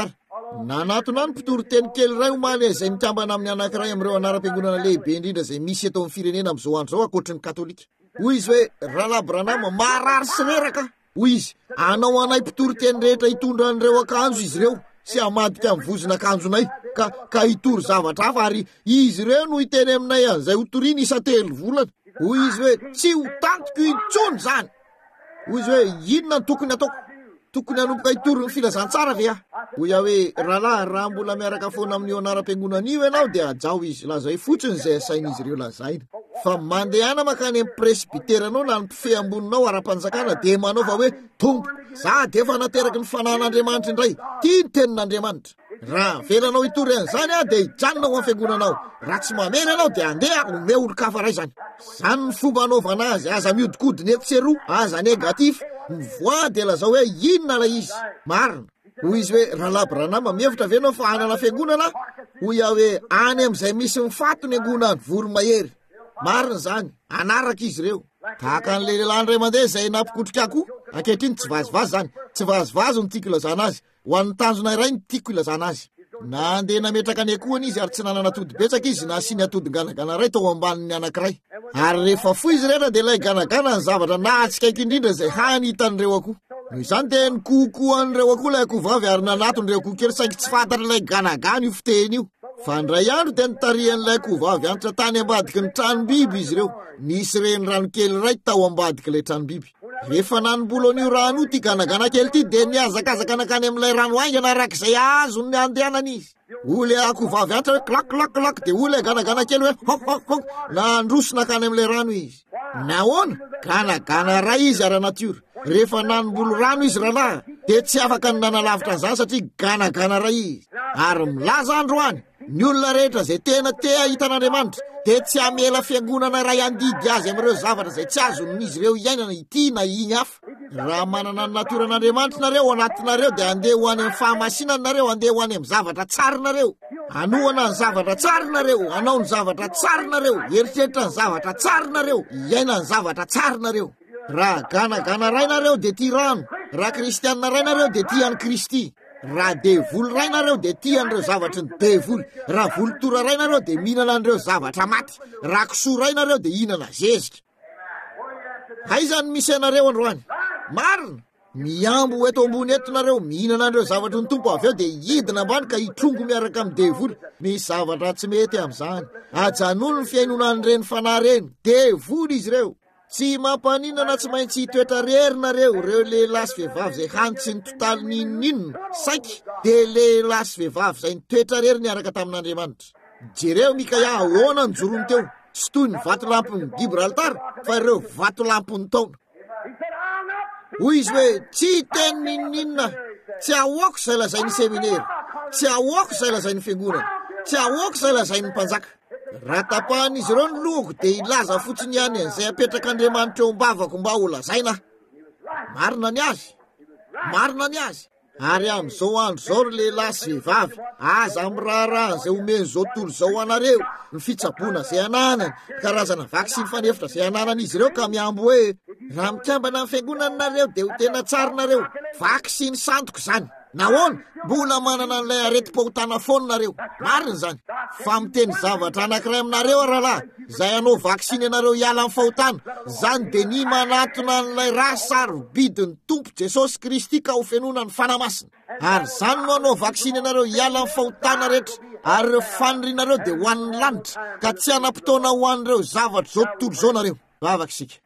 nanatona ny mpitory-teny kely ray omaly zay mitambana amin'ny anankiray amin'ireo anaram-piangonana lehibe indrindra zay misy eto amin'ny firenena amin'izao andro zao akoatry ny katolika. Hoy izy hoe Rahalahy Branama marary sy reraka. Hoy izy anao anay mpitory-teny rehetra hitondra an'ireo akanjo izy ireo sy hamadika amin'ny vozona akanjonay ka ka hitory zavatra hafa ary izy ireo no hiteny aminay an'izay hotoriana isa-telo volana. Hoy izy hoe tsy ho tantiko intsony zany. Hoy izy hoe inona ny tokony ataoko? Tokony hanomboka hitory ny filazantsara ve aho? Hoy aho hoe rahalahy raha mbola miaraka foana amin'io anaram-piangonana io ianao dia ajao izy lazay fotsiny izay asain'izy ireo lazaina. Fa mandehana makany amin'ny presbiteranao na ny mpifehy amboninao ara-panjakana dia manao fa hoe tompo za dia efa nateraky ny fanan'Andriamanitra indray, tia ny tenin'Andriamanitra. Raha velanao hitory an'izany a dia hijanona ao amin'ny fiangonanao. Raha tsy mamely ianao dia andeha ome olo-kafa ray zany. Zany ny fomba anaovana azy, aza miodikodiny eto sy eroa, aza negatif, mivoa dia lazao hoe inona la izy. Marina. Hoy izy hoe Rahalahy Branama mihevitra ve anao fa hanana fiangonana? Hoy aho hoe any amin'izay misy mifatony angonany voromahery. Marina zany, anaraka izy ireo. Tahaka an'ilay lehilahy ray mandeha izay nampikotrika akoho. Ankehitriny tsy vazivazy zany, tsy vazivazy no tiako ilazana azy. Ho an'ny tanjona iray no tiako ilazana azy. Na andeha nametraka ny akohany izy ary tsy nanana atody betsaka izy na asiany atody ganagana ray tao ambanin'ny anankiray. Ary rehefa foy izy rehetra dia ilay ganagana ny zavatra nahatsikaiky indrindra izay hany hitan'ireo akoho. Noho izany dia nikokoan'ireo akoho ilay akoho vavy ary nanaton'ireo akoho kely saingy tsy fantatra ilay ganagana io fiteny io. Fa ndray andro dia nitarihan'ilay akoho vavy antitra tany ambadiky ny tranom-biby izy ireo. Nisy reny rano kely ray tao ambadiky ilay tranom-biby. Rehefa nanombola an'io rano io ty ganagana kely ty dia niazakazaka nakany amin'ilay rano aingana arak'izay azony ny andehanany izy. Ole akoho vavy antitra hoe klak klak klak dia ole ganagana kely hoe hok hok hok na androso nakany amin'ilay rano izy. Nahoana? Ganagana ray izy ara-natiora. Rehefa nanombolo rano izy rahalahy dia tsy afaka ny nanalavitra an'izany satria ganagana ray izy. Ary milaza androany ny olona rehetra zay tena te hitan'Andriamanitra dia tsy hamela fiangonana ray andidy azy amin'ireo zavatra zay tsy azon'izy ireo iainana ity na iny hafa. Raha manana ny natoran'Andriamanitra nareo anatinareo dia andeha ho any amin'ny fahamasinana nareo, andeha ho any amin'ny zavatra tsara nareo. Anohana ny zavatra tsara nareo, anao ny zavatra tsara nareo, eritreritra ny zavatra tsara nareo, iaina ny zavatra tsara nareo. Raha ganagana ray nareo dia tia rano, raha kristianina ray nareo dia tia any Kristy. Raha devoly ray nareo dia tia an'ireo zavatra ny devoly, raha volotora ray nareo dia mihinana an'ireo zavatra maty, raha kisoa ray nareo dia hihinana zezika. Haizany misy anareo androany? Marina. Miambo eto ambony eto nareo mihinana an'ireo zavatra ny tompo avy eo dia hidina ambany ka hitrongo miaraka amin'ny devoly. Misy zavatra tsy mety amin'izany. Ajanony ny fiainonan'ireny fanahy reny, devoly izy ireo. Tsy mampaninana tsy maintsy hitoetra rery nareo, reo lehilahy sy vehivavy zay hantsy ny totaly ninonninona saiky dia lehilahy sy vehivavy zay nitoetra rery niaraka tamin'Andriamanitra. Jereo Mikaia ahoana ny jorony teo, sy toy ny vatolampony Gibraltar fa ireo vatolampony taona. Hoy izy hoe tsy teny ninonninona, tsy ahoako izay lazain'ny seminaire, tsy ahoako izay lazain'ny fiangonana, tsy ahoako izay lazain'ny mpanjaka. Raha tapahan'izy ireo ny lohako dia ilaza fotsiny ihany izay apetraka Andriamanitra eo am-bavako mba ho lazaina. Marina ny azy, marina ny azy. Ary amin'izao andro izao ry lehilahy sy vehivavy, aza amin'ny raharahany izay omeny izao tontolo izao anareo, ny fitsaboana izay ananany, karazana vaksiny fanefitra izay ananan'izy ireo ka miambo hoe raha mikambana amin'ny fiangonana nareo dia ho tena tsara nareo, vaksiny santoko izany. Nahoana? Mbola manana n'ilay areti-pahotana foana nareo. Marina zany. Fa miteny zavatra anankiray aminareo rahalahy, izay anao vaksiny anareo hiala amin'ny fahotana, zany dia ny manatona n'ilay rasary bidin'ny Tompo Jesosy Kristy ka ho fenona ny fanamasina. Ary zany no anao vaksiny anareo hiala amin'ny fahotana rehetra, ary ireo fanirianareo dia ho an'ny lanitra ka tsy hanam-potoana ho an'ireo zavatra zao tontolo izao nareo. Vavaka isika.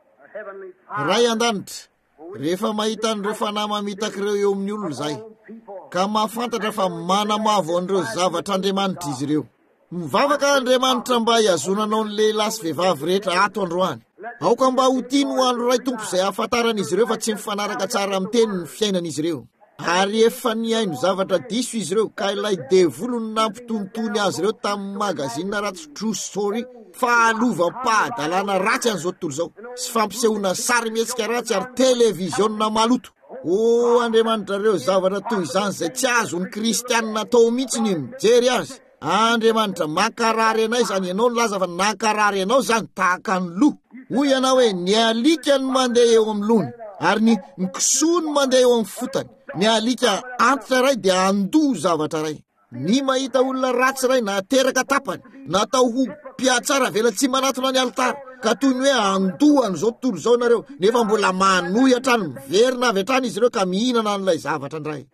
Ray an-danitra. Rehefa mahita an'ireo fanahy mamitaka ireo eo amin'ny olona zay ka mahafantatra fa manamavo an'ireo zavatra Andriamanitra izy ireo. Mivavaka Andriamanitra mba hiazonanao ny lehilahy sy vehivavy rehetra ato androany. Aoka mba ho tiany ho andro ray tompo izay ahafantaran'izy ireo fa tsy mifanaraka tsara amin'ny teny ny fiainan'izy ireo. Ary efa niaino zavatra diso izy ireo ka ilay devolo no nampitonitony azy ireo tamin'ny magazinina ratsy True Story fahalovam-pahadalana ratsy an'izao tontolo izao sy fampisehoana sary mihetsika ratsy ary televiziona maloto. O Andriamanitra reo zavatra toy izany izay tsy azon'ny kristianina tao mihitsy ny mijery azy. Andriamanitra mankarary anay zany, ianao ny laza fa nankarary anao zany tahaka ny loha. Hoy ianao hoe ny alika ny mandeha eo amin'ny lony ary ny kisoa ny mandeha eo amin'ny fotany ny alika antitra ray dia andoha zavatra ray. Ny mahita olona ratsy ray na teraka tapany natao ho piatsara vela tsy manatona ny altara ka toy ny hoe andohany zao tontolo zao nareo nefa mbola manohy hatrany miverina avy hatrany izy ireo ka mihinana an'ilay zavatra ndray.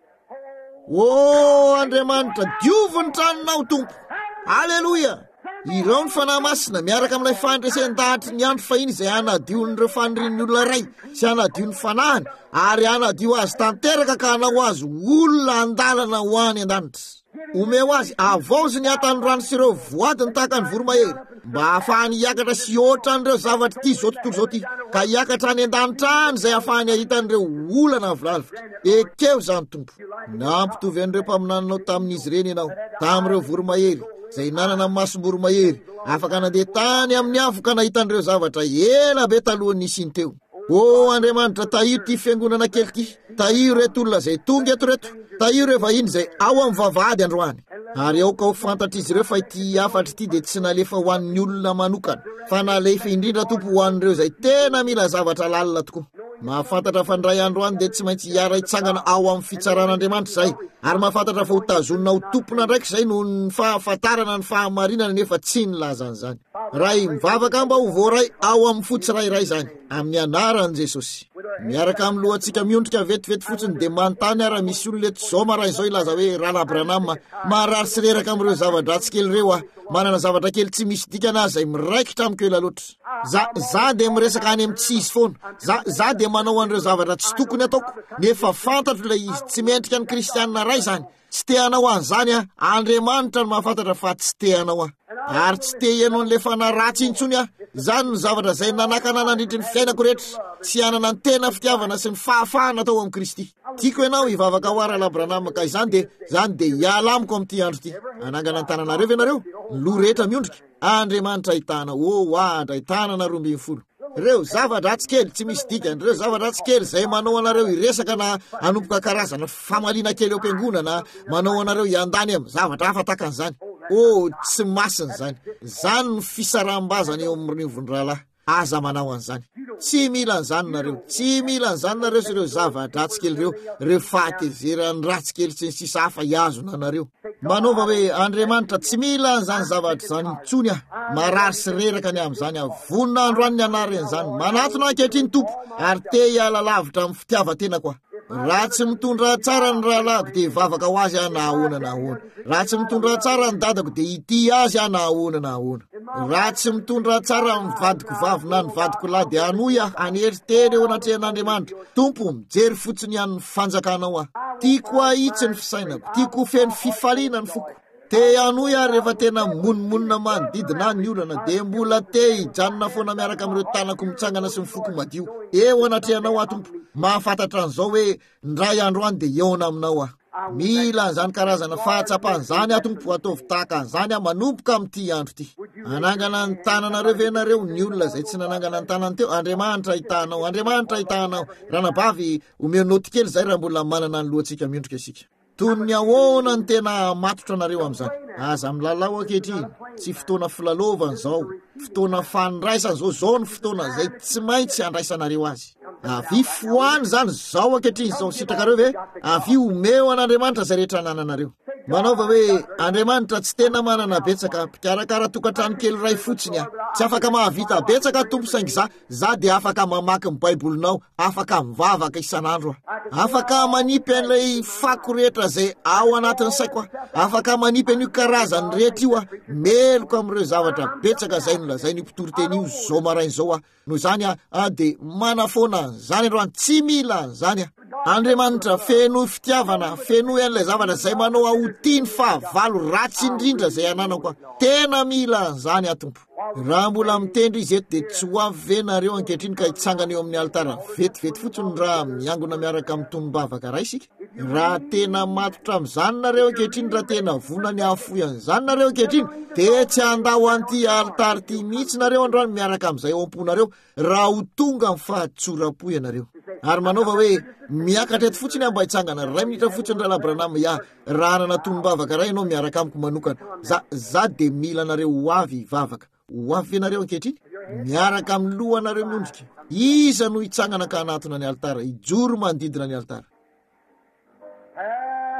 O Andriamanitra, diovy ny tranonao tompo. Aleloia. Ireo ny fanahy masina miaraka amin'ilay fandresendahatry ny andro fahiny izay anadion'ireo fanirian'ny olona ray sy anadio ny fanahany ary anadio azy tanteraka ka hanao azy olona andalana ho any an-danitra. Omeo azy avaozy ny atany rano sy ireo voadiny tahaka ny voromahery mba ahafahany hiakatra sy ohatra an'ireo zavatra ty zao tontolo zao ty ka hiakatra any an-danitra any izay ahafahany ahitan'ireo olana volalivitra. Ekeo zany tompo. Nampitovy an'ireo mpaminananao tamin'izy ireny ianao tamin'ireo voromahery zay nanana masom-boromahery afaka nandeha tany amin'ny avoka nahitan'ireo zavatra ela be talohan'ny isiny teo. O Andriamanitra, tahiro ty fiangonana kely ty, tahiro reto olona zay tonga eto reto, tahiro ireo vahiny zay ao amin'ny vavahady androany. Ary ao ka ho fantatra izy ireo fa ity afatra ity dia tsy nalefa ho an'ny olona manokana fa nalefa indrindra tompo ho an'ireo zay tena mila zavatra lalina tokoa. Mahafantatra fa ndray andro any dia tsy maintsy hiara hitsangana ao amin'ny fitsaran'Andriamanitra zay ary mahafantatra fa ho tazonina ho tompona ndraiky zay no ny fahafantarana ny fahamarinana nefa tsy ny lazan'izany. Ray mivavaka mba ho voaray ao amin'ny fotsy rairay zany amin'ny anaran'i Jesosy. Miaraka amin'ny lohantsika miondrika vetivety fotsiny dia manontany ara misy olona eto zao maraina izao ilaza hoe Rahana Branama marary sy reraka amin'ireo zava-dratsy kely ireo a manana zavatra kely tsy misy dikana azy zay miraikitra amiko ela loatra. Za za dia miresaka any amin'ny tsisy foana. Za za dia manao an'ireo zavatra tsy tokony ataoko nefa fantatro ilay izy tsy miendrika ny kristianina ray zany. Tsy te hanao an'izany a Andriamanitra no mahafantatra fa tsy te hanao a ary tsy te ianao n'le fanahy ratsy intsony a. Zany ny zavatra zay nanakana nandrindry ny fiainako rehetra tsy hanana ny tena fitiavana sy ny fahafahana atao amin'ny Kristy. Tiako ianao hivavaka ho Rahana Branama ka izany dia zany dia hiala amiko amin'ity andro ity. Anangana ny tananareo ianareo ny loha rehetra miondrika. Andriamanitra ahitana o andra ahitana na roa ambin'ny folo. Ireo zavatra-dratsy kely tsy misy dikany, ireo zavatra-dratsy kely zay manao anareo hiresaka na hanompoka karazana famaliana kely eo am-piangonana na manao anareo hiandany amin'ny zavatra hafa tahaka an'izany. O tsy masina zany. Zany ny fisaraham-bazana eo amin'ny rivon-dralahy. Aza manao an'izany. Tsy mila an'izany nareo. Tsy mila an'izany nareo sy ireo zavatra-dratsy kely ireo, ireo fahatezerany ratsy kely sy ny sisa hafa hiazona nareo. Manaova hoe Andriamanitra tsy mila an'izany zavatra zany intsony ah. Marary sy reraka ny amin'izany ah. Vonina andro any ny anaran'izany. Manatona ankehitriny tompo ary te hiala lavitra amin'ny fitiavan-tena koa. Raha tsy mitondra tsara ny rahalahiko dia hivavaka ho azy aho na ahoana na ahoana. Raha tsy mitondra tsara ny dadako dia hity azy aho na ahoana na ahoana. Raha tsy mitondra tsara ny vadiko vavy na ny vadiko lahy dia hanohy aho haneriteny eo anatrehan'Andriamanitra. Tompo, mijery fotsiny ihany ny fanjakanao aho. Tiako ahitsy ny fisainako, tiako feno fifaliana ny foko. Te hanohy aho rehefa tena monmonina manodidina ny olana dia mbola te hijanona foana miaraka amin'ireo tanako mitsangana sy ny foko madio eo anatrehanao aho tompo. Mahafantatra an'izao hoe ndray andro any dia eona aminao aho. Mila an'izany karazana fahatsapan'izany aho tompo ataovy tahaka an'izany aho manomboka amin'ity andro ity. Anangana ny tananareo venareo ny olona zay tsy nanangana ny tanany teo. Andriamanitra ahitanao, Andriamanitra ahitanao. Ranabavy omeo noti kely zay raha mbola manana ny lohantsika miondrika isika. Toy ny ahoana ny tena matotra anareo amin'izany. Aza milalao ankehitriny. Tsy fotoana filalaovana zao, fotoana fandraisana zao, zao ny fotoana zay tsy maintsy andraisanareo azy. Avy foany zany zao ankehitriny zao sitrakareo ve? Avy omeo an'Andriamanitra zay rehetra anananareo. Manaova hoe Andriamanitra tsy tena manana betsaka mpikarakara tokantrano kely ray fotsiny ah. Tsy afaka mahavita betsaka tompo saingy za, za dia afaka mamaky ny baibolinao, afaka mivavaka isan'andro ah. Afaka manipy an'ilay fako rehetra zay ao anatin'ny saiko ah. Afaka manipy an'io karazany rehetra io ah. Meloko amin'ireo zavatra betsaka zay nolazay ny mpitory-teny io zao maraina zao ah. Noho izany ah, ah dia manafoana zany androany tsy mila zany ah. Andriamanitra feno fitiavana, feno an'ilay zavatra zay manao ahotiny fahavalo ratsy indrindra zay ananako. Tena mila an'izany ah tompo. Raha mbola mitendry izy eto dia tsy ho avy ve nareo ankehitriny ka hitsangana eo amin'ny alitara vetivety fotsiny raha miangona miaraka amin'ny tombavaka ray isika. Raha tena matotra amin'izany nareo ankehitriny, raha tena vonany hafoy an'izany nareo ankehitriny dia tsy handao an'ity alitara ity mihitsy nareo androany miaraka amin'izay ao am-ponareo raha ho tonga amin'ny fahatsoram-po ianareo. Ary manaova hoe miakatra eto fotsiny aho mba hitsangana ray minitra fotsiny Rahana Branama ya raha hanana tombavaka ray ianao miaraka amiko manokana. Za za dia mila nareo ho avy hivavaka. Ho avy ianareo ankehitriny miaraka amin'ny lohanareo miondrika. Iza no hitsangana ka hanatona ny alitara, hijoro manodidina ny alitara.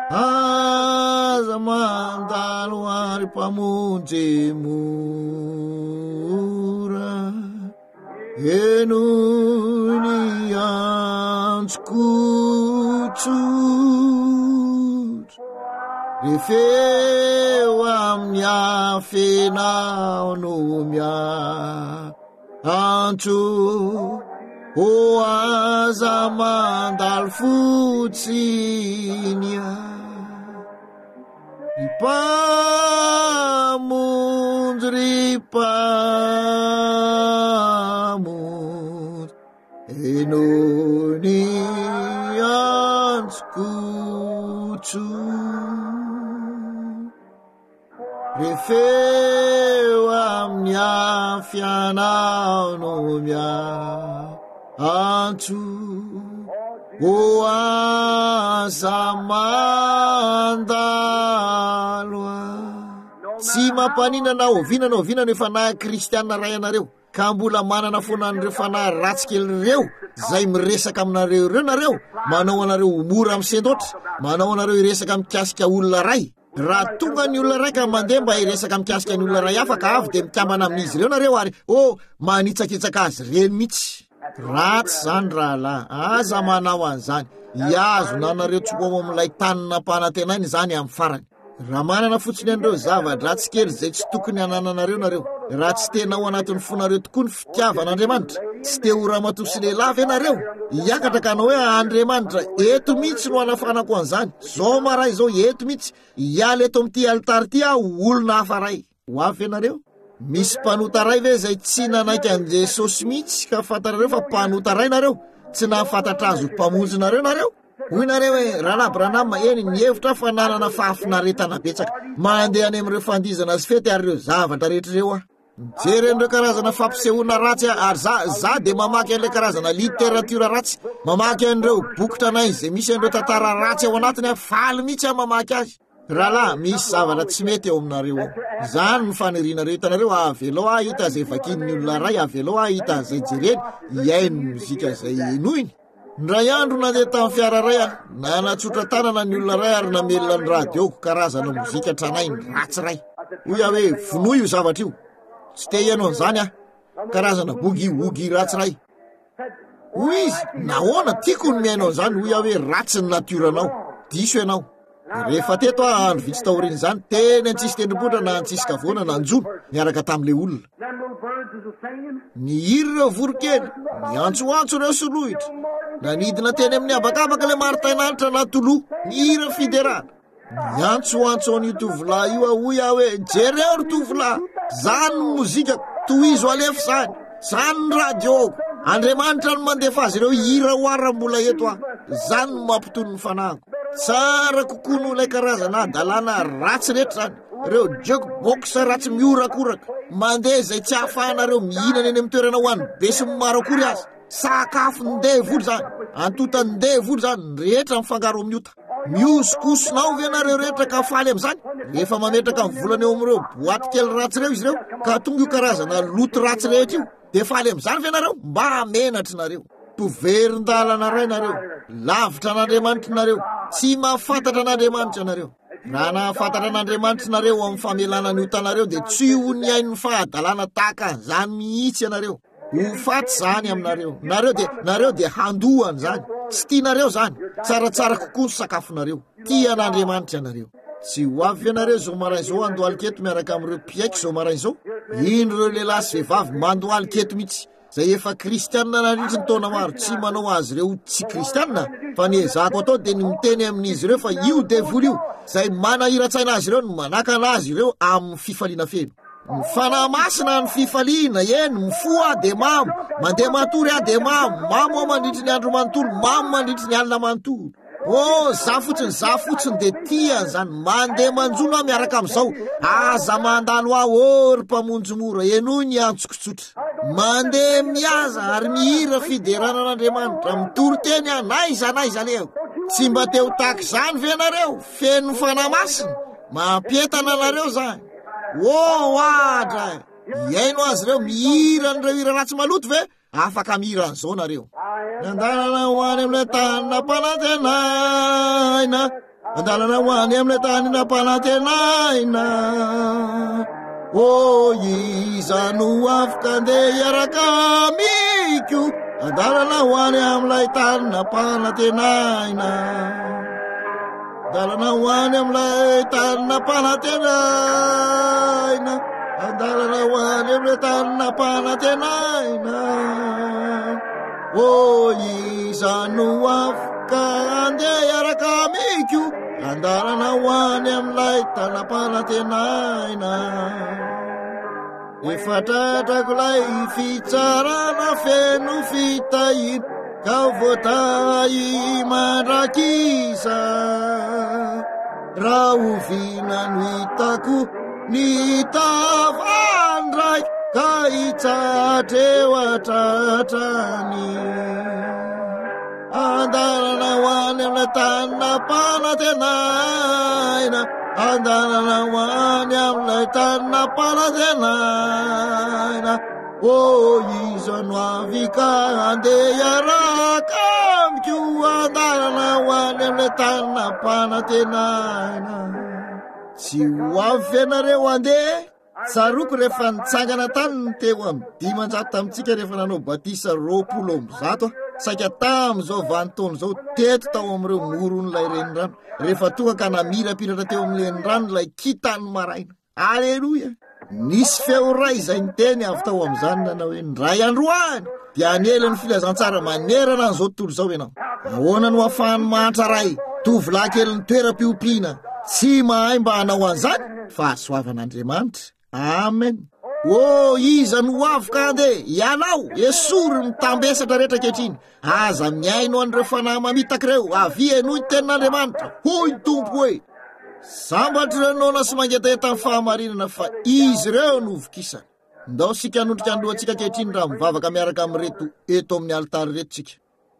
aza mandalo ary mpamonjy mora eno ny antsokotsotra refeo amin'ny afenao no mia antso o aza mandalo fotsinya ipamonjy ry pamonjy eno ny antsokotso refeo amin'ny afianao no mia antso o aza mandaloa tsy mampanina ovinana ovinana efa na kristianina ray anareo ka mbola manana foana an'ireo fanahy ratsikely reo zay miresaka aminareo ireo nareo manao anareo mora amin'ny sendotra manao anareo iresaka mikasika olona ray raha tonga ny olona ray ka mandeha mba iresaka mikasika ny olona ray hafa ka avy de mikambana amin'izy ireo nareo ary o manitsakitsaka azy reny mihitsy ratsy zany raha lahy aza manao an'izany iazo nanareo tsomo amin'ilay tanina mpanantenainy zany amin'ny farany raha manana fotsiny an'ireo zava-dratsikely zay tsy tokony hanananareo nareo raha tsy tenao anatin'ny fonareo tokoa ny fitiavan'Andriamanitra tsy te ho ramatosy lehilahy nareo hiakatra ka anao hoe Andriamanitra eto mihitsy no anafanako an'izany zao maray zao eto mihitsy hiala eto amin'ity alitary ty aho olona hafa ray ho avy ianareo misy mpanota ray ve zay tsy nanaiky an' Jesosy mihitsy ka fantarareo fa mpanota ray nareo tsy nahafantatra azy mpamonjy nareo nareo hoy nareo hoe Rahalahy Branham eny ny hevitra fa nanana fahafinaretana betsaka mandeha any amin'ireo fandizana azy fety ary ireo zavatra rehetrareo ah mijery an'ireo karazana fampisehoana ratsy ary za za de mamaky an'ilay karazana literatura ratsy mamaky an'ireo bokotra nay zay misy an'ireo tantara ratsy ao anatiny ah faly mihitsy ah mamaky azy rahalahy misy zavatra tsy mety eo aminareo ao zany ny fanirianareo hitanareo avelao ah hita zay vakin'ny olona ray avelao ah hita zay jereny iaino mozika zay noiny ndray andro nandeha tamin'ny fiara ray ah nanatsotra tanana ny olona ray ary namelona ny radiooko karazana mozika tranay ny ratsy ray hoy ah hoe vonoy io zavatra io tsy te ianao an'izany ah karazana bogi ogi ratsy ray hoy izy nahoana tiako ny miainao an'izany hoy ah hoe ratsy ny natiranao diso ianao rehefa teto ah andro vitsy taoriny zany teny antsisy tendrombohitra na antsisy kavoana na anjono miaraka tamin'le olona ny hiry reo vorokely ny antsoantso reo solohitra nanidina teny amin'ny abakabaka le maritainanitra na toloha ny hira fiderana ny antsoantso an'io tovolahy io ahoy ah hoe jereo ry tovolahy zany ny mozika tohizo alefa zany zany ny radioko Andriamanitra no mandefa azy ireo hira oara mbola eto ah zany no mampitony ny fanahiko tsara kokoa no ilay karazana adalana ratsy rehetra zany ireo jukebox ratsy miorakoraka mandeha zay tsy ahafahanareo mihinana eny amin'ny toerana ho an'ny besy maro akory azy sakafo ndeha voly zany antota ndeha voly zany rehetra mifangaro amin'ota miosokosonao ve nareo rehetra ka faly amin'izany rehefa mametraka amin'ny volana eo amin'ireo boaty kely ratsy reo izy ireo ka tonga io karazana loto ratsy rehetra io de faly amin'izany ve nareo mba hamenatra nareo toverin-dalana ray nareo lavitra an'Andriamanitra nareo tsy mahafantatra an'Andriamanitra nareo raha nahafantatra an'Andriamanitra nareo amin'ny famelana ny otanareo de tsy ho ny ainy fahadalana tahaka zany mihitsy ianareo ho faty zany aminareo nareo de nareo de handohany zany tsy tianareo zany tsaratsara kokoa ny sakafonareo tia an'Andriamanitra ianareo tsy ho avy ianareo zao marainy zao andohaliketo miaraka amin'ireo mpiaiky zao marainy zao ino ireo lehilahy sy vehivavy mandohaliketo mihitsy zay efa kristianina nandritry ny taona maro tsy manao azy ireo tsy kristianina fa ny ezako atao de ny miteny amin'izy ireo fa io devoly io zay manahira-tsaina azy ireo no manakana azy ireo amin'ny fifaliana feno ny fanahy masina ny fifaliana eny mifoa de mamo mandeha matory ah de mamo mamo ao mandritry ny andro manontolo mamo mandritry ny alina manontolo oh za fotsiny za fotsiny de tia zany mandeha manjono ah miaraka amin'izao aza mandalo ah ory mpamonjy mora eno ny antsokotsotra mandeha miaza ary mihira fiderana an'Andriamanitra mitory teny ah naiza naiza leo tsy mba te ho tahaky zany ve nareo feno fanahy masina mampietana anareo zany oh adra iaino azy ireo mihira an'ireo hira ratsy maloto ve afaka mihira an'izao nareo nandanana ho any amin'ilay tanina mpanantenaina andalana hoany amin'ilay tany nampanantenaina. O iza no afaka andeha hiaraka amiko, andalana hoany amin'ilay tany nampanantenaina. Andalana hoany amin'ilay tany nampanantenaina. Andalana hoany amin'ilay tany nampanantenaina. O iza no afaka andeha hiaraka amiko, andalana hoany amin'ilay tany nampanantenaina. Efa tratrako lay fitsarana feno fitahira, ka voatahy mandrakisa. Raha oviana no hitako ny tavandray, ka hitsatreo atratrany. Andalana hoany amin'ilay tany nampanantenaina. Andalana hoany amin'ilay tany nampanantenaina. O iza no afaka andeha hiaraka amiko, andalana hoany amin'ilay tany nampanantenaina. Tsy ho avy fianareo andeha. Saroko rehefa nitsangana tany teo amin'ny dimanjato tamintsika rehefa nanao batisa roapolo amby zato, saika tamin'izao vanimpotoana izao teto tao amin'ireo moron'ilay renirano, rehefa tonga ka namirapiratra teo amin'ny renirano ilay kitany maraina. Aleloia. Nisy feo ray izay niteny avy tao amin'izany nanao hoe ndray androany dia anela ny filazantsara manerana an'izao tontolo izao ianao. Ahoana no ahafahany mantra ray tovolahy kely ny toeram-piompiana tsy mahay mba hanao an'izany? Fahasoavan'Andriamanitra. Amen. O iza no afaka andeha ianao esory ny tambesatra rehetra kehitriny, aza miaino an'ireo fanahy mamitaka ireo, avy enoy ny tenin'Andriamanitra. Hoy Tompo hoe, sambatry renona sy mangetaheta amin'ny fahamarinana, fa izy ireo no vokisany. Ndao sika hanondrika ny lohantsika kehitriny raha mivavaka miaraka amin'reto eto amin'ny alitary reto tsika.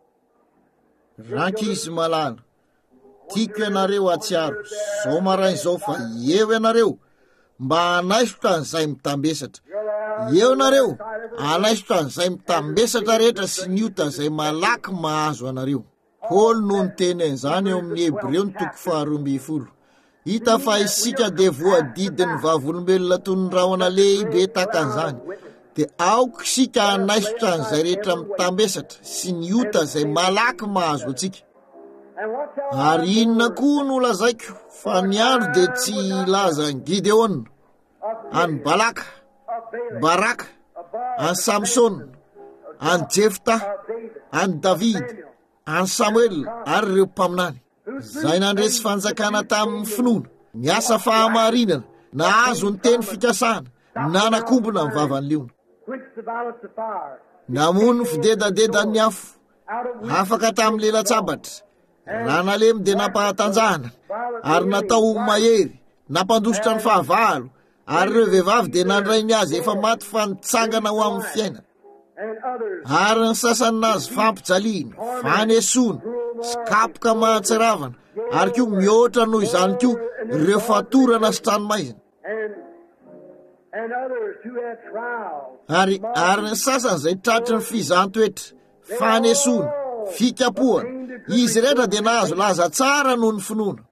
Rankizy malala, tiako ianareo atsiaro, zao maraina izao fa eo ianareo mba anaisotra an'izay mitambesatra. Eo nareo anaisotra an'izay mitambesatra rehetra sy ny ota izay malaky mahazo anareo. Paoly no niteny an'izany eo amin'ny Hebreo ny toko faharoa ambin'ny folo. Hita fa isika dia voadidin'ny vavolombelona toy ny rahona lehibe tahaka an'izany, dia aoka isika anaisotra an'izay rehetra mitambesatra sy ny ota izay malaky mahazo antsika. Ary inona koa no lazaiko fa ny andro dia tsy laza ny Gideona, any Balaka, Baraka, any Samsona, any Jefta, any David, any Samuel ary ireo mpaminany. Zay nandresy fanjakana tamin'ny finoana, niasa fahamarinana, nahazo ny teny fikasana, nanakombona ny vavan'ny liona. Namono ny fidedadedan'ny afo, afaka tamin'ny lelan-tsabatra. Raha nalemy dia nampahatanjahana, ary natao mahery, nampandositra ny fahavalo, ary ireo vehivavy dia nandray ny azy efa maty fa nitsangana ho amin'ny fiaina. Ary ny sasany nazy fampijaliana, fanesoana, sy kapoka mahatsiravana, ary koa mihoatra noho izany koa ireo fatorana sy tranomaizina. Ary ary ny sasany izay tratry ny fizaham-toetra, fanesoana, fikapohana, izy rehetra dia nahazo laza tsara noho ny finoana.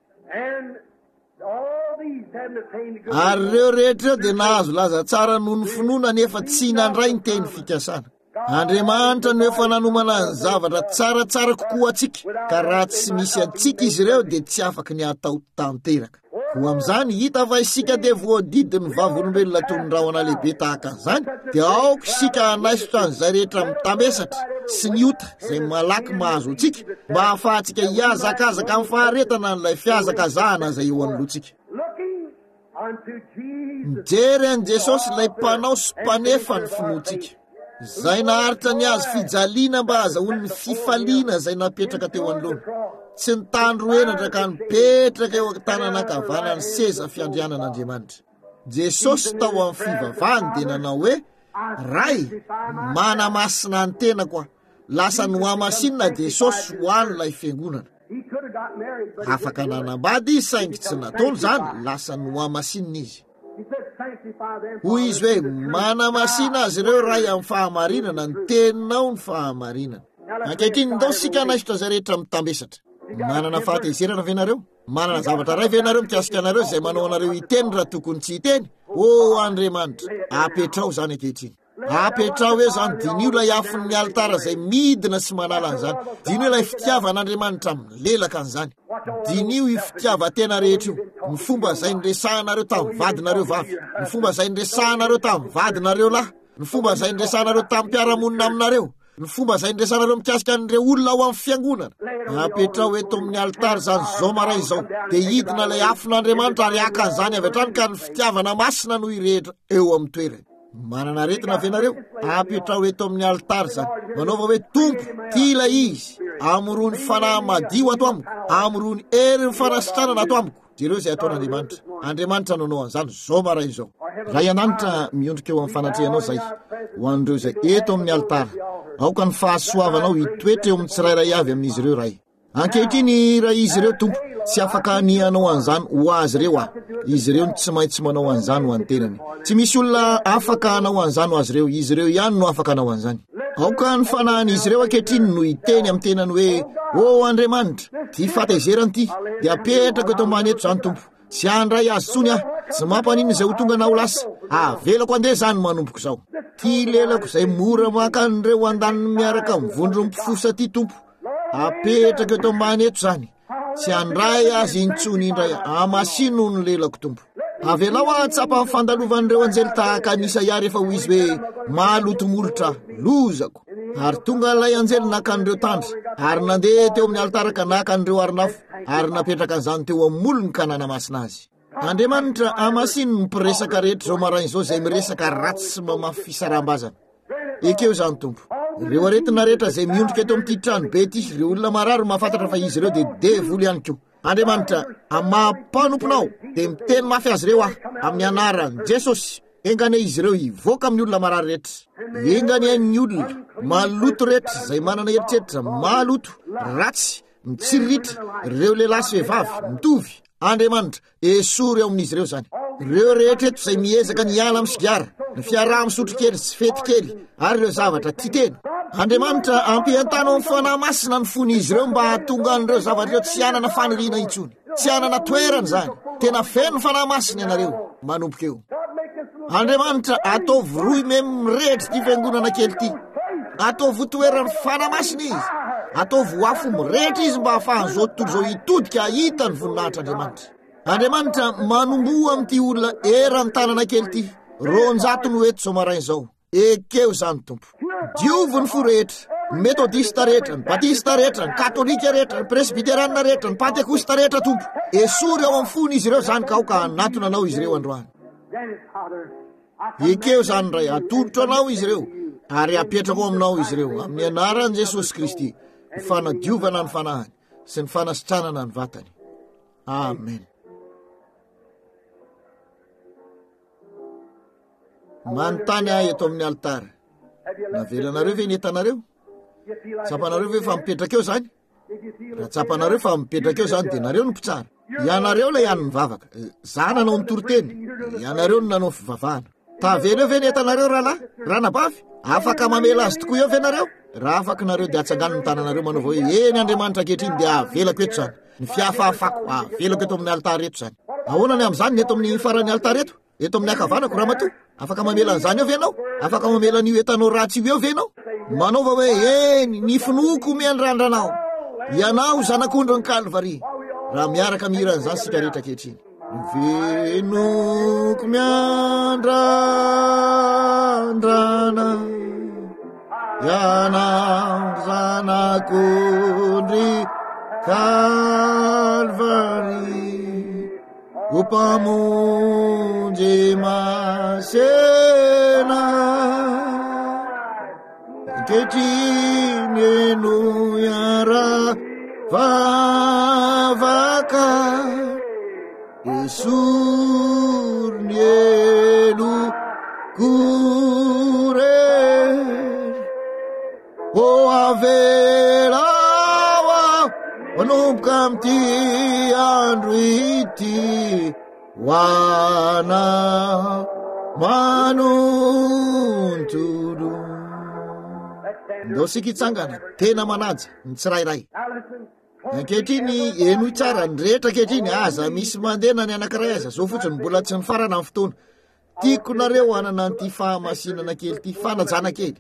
Ary ireo rehetra dia nahazo laza tsara noho ny finoana nefa tsy nandray ny teny fikasana. Andriamanitra no efa nanomana ny zavatra tsaratsara kokoa atsika, ka raha tsy misy atsika izy ireo dia tsy afaka ny atao tanteraka. Ho amin'izany hita fa isika dia voadidin'ny vavolombelona toy ny rahona lehibe tahaka an'izany, dia aoka isika anaisotra an'izay rehetra mitambesatra sy ny ota izay malaky mahazo antsika, mba ahafahantsika hiazakazaka amin'ny faharetana n'ilay fiazakazahana izay eo anoloantsika. Mijery an'i Jesosy ilay mpanao sy mpanefa ny finoantsika. Zay naharitra ny azy fijaliana mba azahoany ny fifaliana izay napetraka teo anoloana. Tsy nitandro enatra ka nipetraka eo an-tanan'ankavana ny seza fiandrianan'Andriamanitra. Jesosy tao amin'ny fivavahany dia nanao hoe, ray, mana masina ny tena koa. Lasa nohamasinina Jesosy ho an'ilay fiangonana. Afaka nanambady izy saingy tsy nataony izany, lasa nohamasinina izy. Hoy izy hoe, manamasina azy ireo ray amin'ny fahamarinana, ny teninao ny fahamarinana. Ankehitriny ndao sika anaisotra izay rehetra mitambesatra. Manana fahatezerana ve nareo? manana zavatra ray ve nareo mikasika anareo zay manao anareo iteny raha tokony tsy hiteny? O Andriamanitra, apetrao zany ankehitriny. Apetrao e zany dinio ilay afon'ny altara zay midina sy manala an'izany. Dinio ilay fitiavan'Andriamanitra milelaka an'izany. Dinio ifitiava tena rehetra io. Ny fomba zay niresahanareo tamin'ny vadinareo vavy, ny fomba zay niresahanareo tamin'ny vadinareo lahy, ny fomba zay niresahanareo tamin'ny mpiara-monina aminareo, ny fomba zay niresahanareo mikasika an'ireo olona ao amin'ny fiangonana. Apetrao eto amin'ny altara zany zao maray zao, dia hidina ilay afon'Andriamanitra ary aka an'izany avy hatrany ka ny fitiavana masina no irehetra eo amin'ny toerany. Manana aretina venareo, apetrao eto amin'ny altara zany, manaova hoe Tompo, ty ilay izy, amorony fanahy madio ato amiko, amorony ery ny fanasitranana ato amiko. Jereo zay ataon'Andriamanitra. Andriamanitra nanao an'izany zao maray zao. Ray an-danitra miondrika eo amin'ny fanatrehanao zay ho an'ireo zay eto amin'ny altara. Aoka ny fahasoavanao hitoetra eo amin'ny tsirairay avy amin'izy ireo ray. Ankehitriny raha izy ireo Tompo tsy afaka anianao an'izany ho azy ireo ah. Izy ireo tsy maintsy manao an'izany ho an-tenany. Tsy misy olona afaka hanao an'izany ho azy ireo, izy ireo ihany no afaka hanao an'izany. Aoka ny fanahin'izy ireo ankehitriny no hiteny amin'ny tenany hoe o Andriamanitra, ty fatezerany ty dia apetrako eto ambany eto zany Tompo. Tsy andray azy tsony ah, tsy mampanino izay ho tonga na ho lasa. Avelako andeha zany manomboko zao. Ty lelako zay mora maka an'ireo andaniny miaraka mivondro mpifosa ty Tompo. Apetrako eto ambany eto zany. Tsy andray azy intsony indray, amasino ny lelako Tompo. Avelao ah tsapa fandalovan'ireo anjely tahaka an'Isaia rehefa ho izy hoe maloto molotra lozako. Ary tonga lay anjely naka an'ireo tandry, ary nandeha teo amin'ny altara ka naka an'ireo arinafo, ary napetraka an'izany teo amin'ny molony ka nanamasina azy. Andriamanitra amasino ny mpiresaka rehetra zao maraina izao zay miresaka ratsy sy mamafy fisarambazana. Ekeo zany Tompo. Ireo aretina rehetra zay miondrika eto amin'ity trano be ity, ireo olona marary mahafantatra fa izy ireo dia devoly ihany koa. Andriamanitra, amampanomponao dia miteny mafy azy ireo ah amin'ny anaran'i Jesosy. Engane izy ireo hivoaka amin'ny olona marary rehetra. Engane ny olona maloto rehetra zay manana eritreritra maloto, ratsy, mitsiriritra, ireo lehilahy sy vehivavy mitovy. Andriamanitra, esory ao amin'izy ireo zany. Ireo rehetra eto zay miezaka ny hiala amin'ny sigara, ny fiaraha misotro kely sy fety kely, ary ireo zavatra tsy teny. Andriamanitra, ampiantanao amin'ny fanahy masina ny fon'izy ireo mba hahatonga an'ireo zavatra ireo tsy hanana faniriana intsony, tsy hanana toerana zany. Tena feno fanahy masina ianareo manomboka eo. Andriamanitra, ataovy roy me mirehitra ty fiangonana kely ty. Ataovy toerany fanahy masina izy. Ataovy ho afo mirehitra izy mba hahafahany zao tontolo zao hitodika hita ny voninahitra Andriamanitra. Andriamanitra, manomboa amin'ity olona eran'ny tanana kely ty. Ronjato no eto zao maraina zao. Ekeo zany Tompo. Diovy ny fo rehetra, ny metodista rehetra, ny batista rehetra, ny katolika rehetra, ny presbiteranina rehetra, ny pantekosta rehetra Tompo. Esory ao amin'ny fony izy ireo zany ka ao ka hanatona anao izy ireo androany. Ekeo zany ray, atodotro anao izy ireo, ary apetrako aminao izy ireo amin'ny anaran'i Jesosy Kristy, ny fanadiovana ny fanahany sy ny fanasitranana ny vatany. Amen. Manontany ahy eto amin'ny altara. Navelanareo ve ny entanareo? Tsapanareo ve fa mipetraka eo zany? Raha tsapanareo fa mipetraka eo zany dia nareo no mpitsara. Ianareo la ihany mivavaka. Za nanao ny toroteny, ianareo no nanao fivavahana. Tavena eo ve ny entanareo rahalahy? Ranabavy? Afaka mamela azy tokoa eo venareo? Raha afaka nareo dia atsangano ny tananareo manao hoe eny Andriamanitra ankehitriny dia avelako eto zany. Ny fiafahafako avelako eto amin'ny altara eto zany. Ahoana ny amin'izany ny eto amin'ny faran'ny altara eto? Eto amin'ny akavanako ramatoa. Afaka mamela an'izany eo venao? Afaka mamela an'io etanao ratsy io eo venao? Manaova hoe eny ny finoko miandrandranao. Ianao zanak'ondro ny Kalvari. Raha miaraka mihira an'izany sika rehetra ankehitriny. Venoko miandrandrana, ianao zanak'ondry Kalvari. O mpamonjy masena, ankehitriny eno iara-vavaka, esory ny elo korery. O avelao aho manomboka amin'ity andro ity, hoana manontolo. Ndao sika hitsangana tena manaja ny tsirairay. ankehitriny eno tsara ny rehetra ankehitriny aza misy mandehana ny anankiray aza zao fotsiny mbola tsy nifarana amin'ny fotoana tiako nareo anana nyty fahamasinana kely ty fanajana kely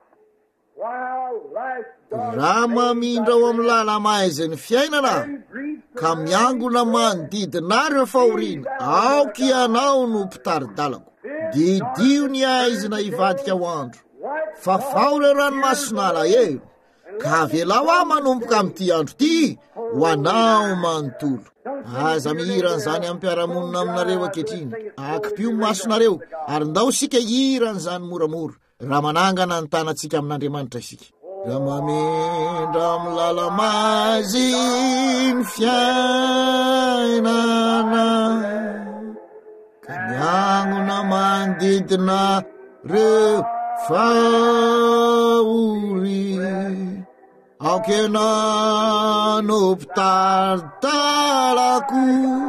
raha mamindra ao amin'ny lalamaizany fiainana ka miangona manodidinareo fahoriana aoky ianao no mpitaridalako didio ny aizina hivadika ho andro fa fao reo ranomasina alahelo ka velao aho manomboka amin'ity andro ty ho anao manontolo aza mihiran'izany amin'ny mpiaramonina aminareo ankehitriny akipio masonareo ary ndao sika hiran'izany moramora raha manangana ny tanantsika amin'Andriamanitra isika raha mamindra amin'ny lalamazy ny fiainana ka miangona manodidina reo fahori aoky enano mpitaridalako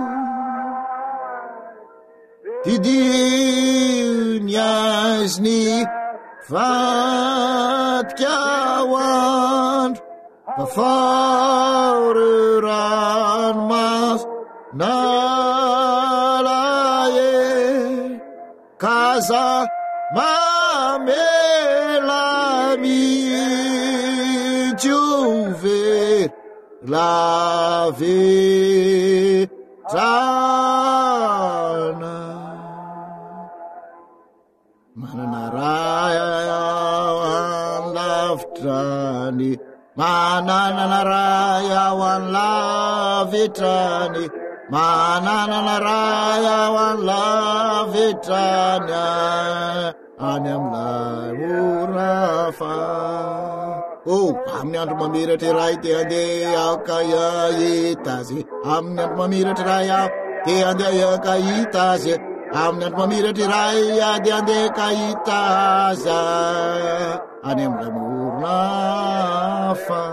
didio ny azony vadika ho andro fa fao reo ranomasina alahelo kaza mamela mijover lavetrana manana raya an lavitrany manana raya an lavetrany manana raya an lavetrany any amilay orafa oh amin'ny andro mamiratra iray te andeha aoka hita azy amin'ny andro mamiratra iray aho te andeha aoka hita azy amin'ny andro mamiratra iray ady andeha ka hita azy any amilay morafa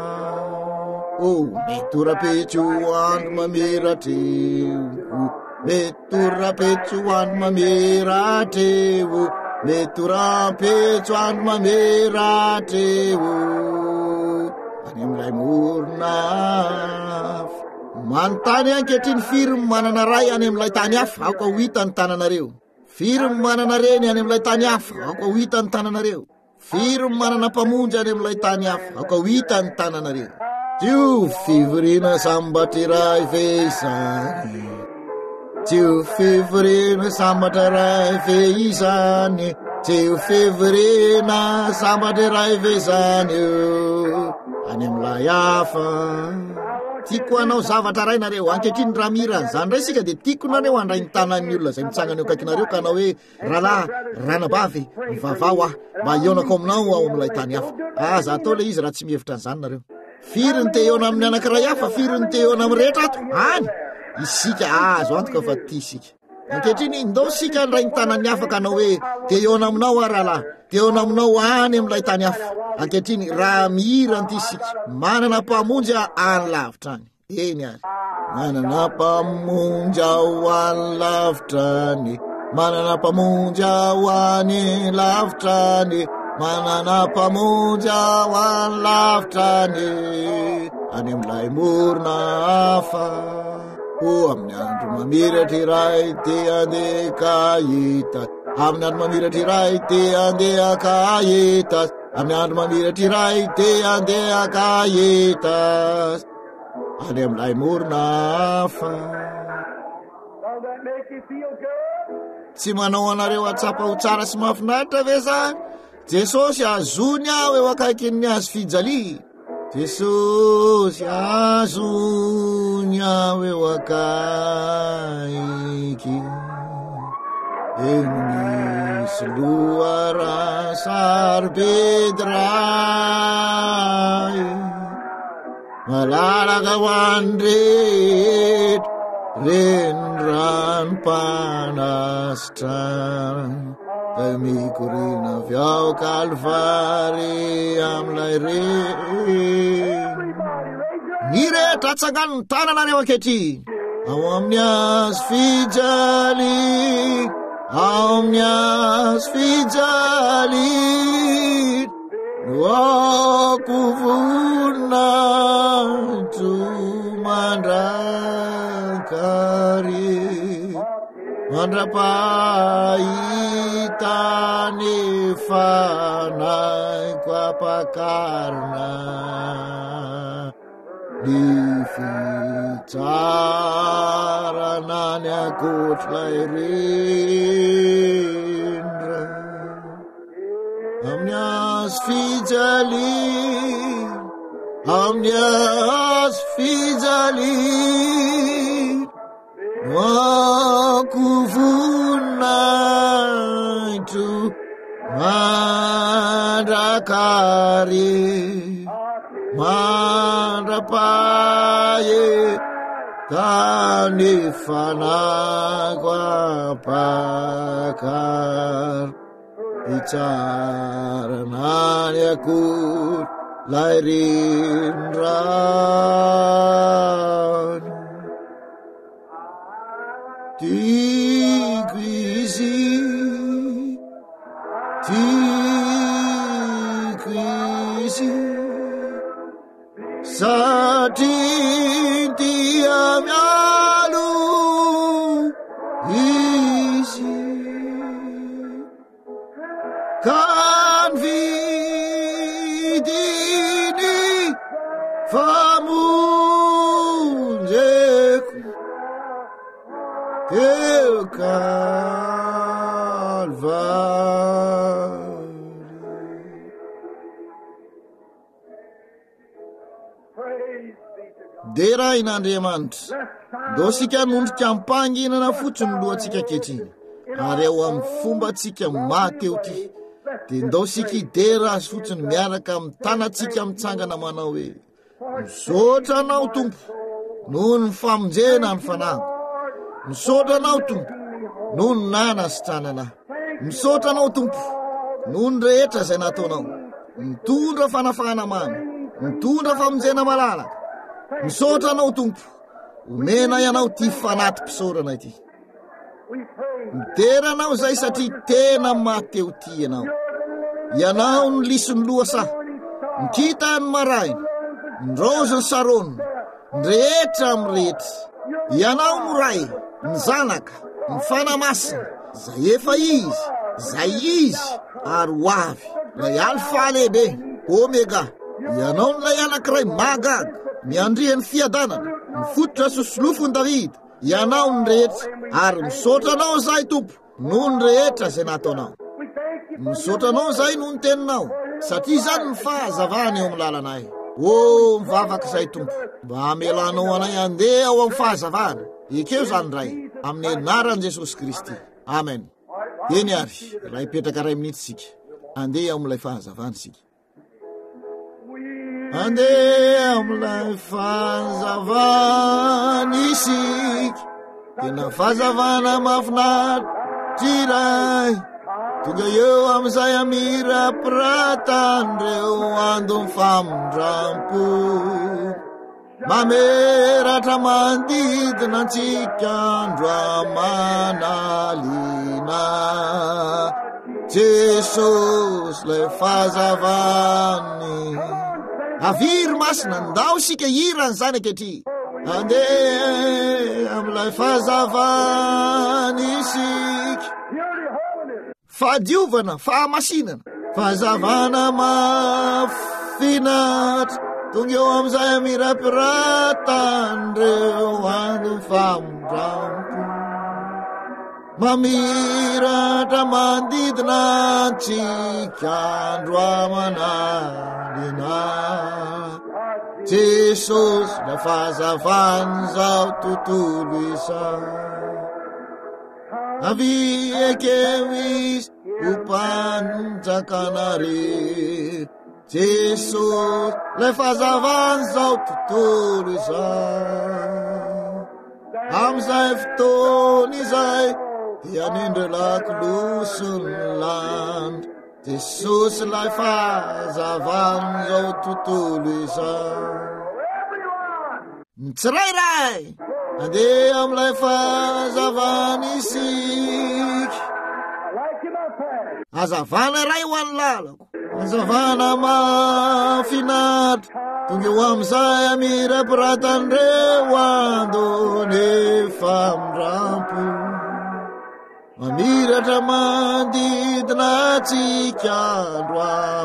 oh mety ora-petso andro mamiratra eo mety ora-petso andro mamiratra eo mety ora-petso andro mamiratra eo any amilay morafa manontany ankehitriny firy manana ray any amilay tany hafa aoka ho hita ny tananareo firy manana reny any amilay tany hafa aoka ho hita ny tananareo firy manana mpamonjy any amilay tany hafa aoka ho hita ny tananareo tio fivoriana sambatra iray ve izany tio fivoriana sambatra iray ve izany tio fivoriana sambatra iray ve izany any amilay hafa tiako anao zavatra ray nareo ankehitriny raha miran'izany ray sika dia tiako nareo handray ny tanan'ny olona izay mitsangana eo akaikinareo ka anao hoe rahalahy ranabavy mivavao ah mba ionako aminao ao amilay tany hafa aza atao le izy raha tsy mihevitra an'izany nareo firy ny te eona amin'ny anankiray hafa firy ny te eona amin'ny rehetra ato any isika azo antoka fa ty sika ankehitriny ndao sika ndray ny tanan'ny hafa ka anao hoe te eona aminao ah rahalahy te eona aminao any amilay tany hafa ankehitriny raha mihirany ty sika manana mpamonjy any lavitra any eny ary manana mpamonjy ao any lavitra any manana mpamonjy ao any lavitra any manana mpamonjy ao any lavitra any any amilay morona hafa o amin'ny andro mamiratra iray te andeha ka hita amin'ny andro mamiratra iray te andeha ka hita amin'ny andro mamiratra iray te andeha ka hita any amilay morona hafa tsy manao anareo atsapa ho tsara sy mahafinaritra ve zany Jesosy azony aho eo akaikin'ny azo fijalia Jesosy azony aho eo akaiky eny misy loharan-sarobedy malalaka ho andretra reny ranom-panasitra da mikorina avy ao Kalvary amilay reny ny rehetra atsangano ny tananareo ankehitriny ao amin'ny azo fijalia ao amin'ny azo fijalia no ako voninahitro mandrakary mandra-pahitany fanaiko apakarina ny fitsarana ny akoatr'ilay rindra amin'ny azo fijalia amin'ny azo fijalia wako voninahitro mandrakary mandra-pahitany fanaiko apakary itsarana ny akoatr'ilay rindrany tiako izy tiako izy satria tia mialo izy ka nividiny famonjeko teo Kalvary. Deray n'Andriamanitra, ndao sika nondrika ampanginana fotsiny lohantsika kehitriny, ary ao amin'ny fombatsika mateo ty, dia ndao sika idera azy fotsiny miaraka amin'ny tanantsika mitsangana manao hoe misaotra anao Tompo noho ny famonjena ny fanahy, misaotra anao Tompo noho ny nana sy trananahy, misaotra anao Tompo noho ny rehetra izay nataonao, mitondra fanafahana mamy, mitondra famonjena malalaka. Misaotra anao Tompo, omena ianao ty fanatim-pisaorana ity. Midera anao zay satria tena mateo ty ianao. Ianao ny lisony lohasaha, nikita ny maraina, ny rozo ny sarony, ny rehetra amin'ny rehetra. Ianao ny ray, ny zanaka, ny fanamasina, zay efa izy, zay izy, ary ho avy, lay alfa lehibe, omega. Ianao ny lay anankiray magaga, miandrian'ny fiadanana, ny fototra sosolofony Davida. Ianao ny rehetra, ary misaotra anao zay Tompo noho ny rehetra izay nataonao. Misaotra anao zay noho ny teninao, satria zany ny fahazavana eo amin'ny lalanay. O mivavaka izay Tompo, mba amelanao anay andeha ao amin'ny fahazavana. Ekeo zany ray, amin'ny anaran'i Jesosy Kristy. Amen. Eny ary, raha hipetraka ray minitra sika, andeha ao amin'ilay fahazavana sika. Andeha amin'ilay fahazavana isika, tena fahazavana mahafinaritra iray, tonga eo amin'izay amirapiratandreo andony famondrampo, mameratra manodidina antsika andro amanaliana. Jesosy lay fahazavany, aviry masina ndao sika hirany zany aketry. Andeha amin'ilay fahazavana isika, fahadiovana, fahamasinana, fahazavana mahafinaritra, tonga eo amin'izay amirapiratandreo andony famondrampo, mamiratra manodidina antsika andro amanaliana. Jesosy lay fahazavana zao tontolo izao, avy ekeo izy ho mpanjakana rehetra. Jesosy lay fahazavana zao tontolo izao, amin'izay fotoana izay dia nindrelako losony landro. Jesosy lay fahazavana zao tontolo izao. Ny tsirairay andeha amin'ilay fahazavana isika, hazavana ray ho an'ny lalako, Zavana mafinatra tonga eo amizay amirapiratandreo andony efa mirampo mamiratra mandidina atsika andro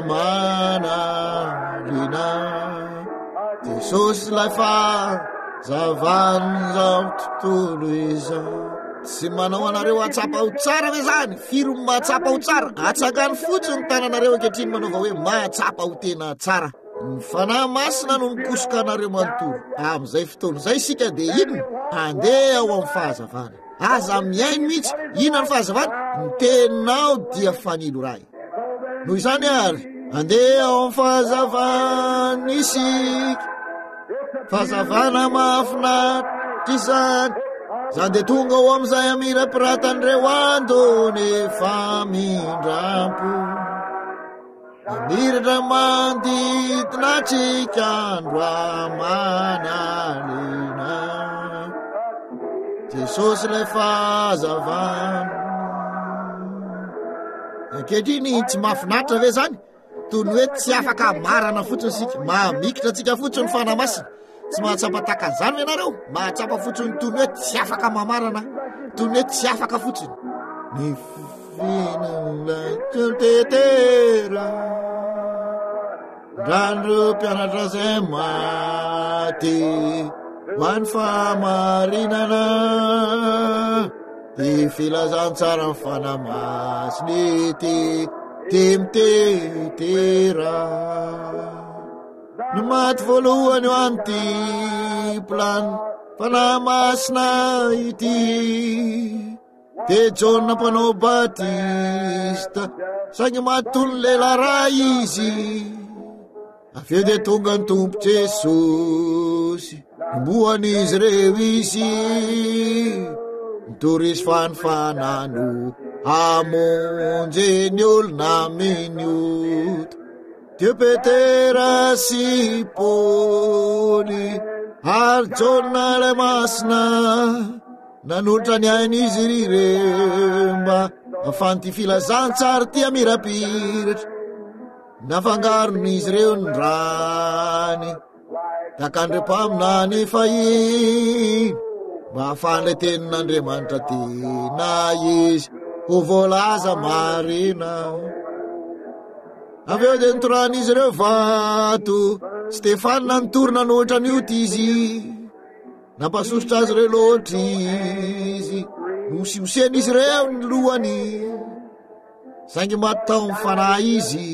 amanarina Jesosy lay fa zavany zao tontolo izao tsy manao anareo atsapa ho tsara ve zany firy mahatsapa ho tsara atsakany fotsiny tananareo ankehitriny manaova hoe mahatsapa ho tena tsara ny fanahy masina no mikosoka anareo manontolo amin'izay fotoana izay sika dia inona andeha ao amin'ny fahazavana aza miaino mihitsy inona ny fahazavana ny tenao dia fanilo ray noho izany ary andeha ao amin'ny fahazavana isika fahazavana mahafinaritra izany zany dia tonga ao amin'izay amirapiratandreo andony efa mindrampo mamiratra mandidina atsika andro amanarina Jesosy lay fahazavana ankehitriny tsy mahafinaritra ve zany toy ny hoe tsy afaka marana fotsiny sika mahamikitra atsika fotsiny fanahy masina tsy mahatsapataka an'izany ianareo mahatsapa fotsiny toy ny hoe tsy afaka mamarana toy ny hoe tsy afaka fotsiny ny finan'ilay tetera randro mpianatra zay maty ho an'ny fahamarinana ty filazantsara ny fanahy masiny ty ty mitetera ny maty voalohany eo anty plany fanahy masina ity te Jona mpanao batista saingy matony lehilahy ray izy aveo dia tonga ny tompo Jesosy nombohan'izy reo izy nitorisy fanifanano amonjeny olona minioto Tio Petera sy Paoly ary Jona lay masina nanolotra ny ain'izy rireo mba afany ty filazantsara ty amirapiratra nafangaron'izy reo ny rany takandrem-paminany fahiny mba afan'ilay tenin'Andriamanitra tena izy ho voalaza marina aveo dia nitoran'izy ireo vato Stefana nitorina nohitra n'io ty izy nampasosotra azy ireo loatra izy nosiosian'izy ireo ny lohany saingy matao ny fanahy izy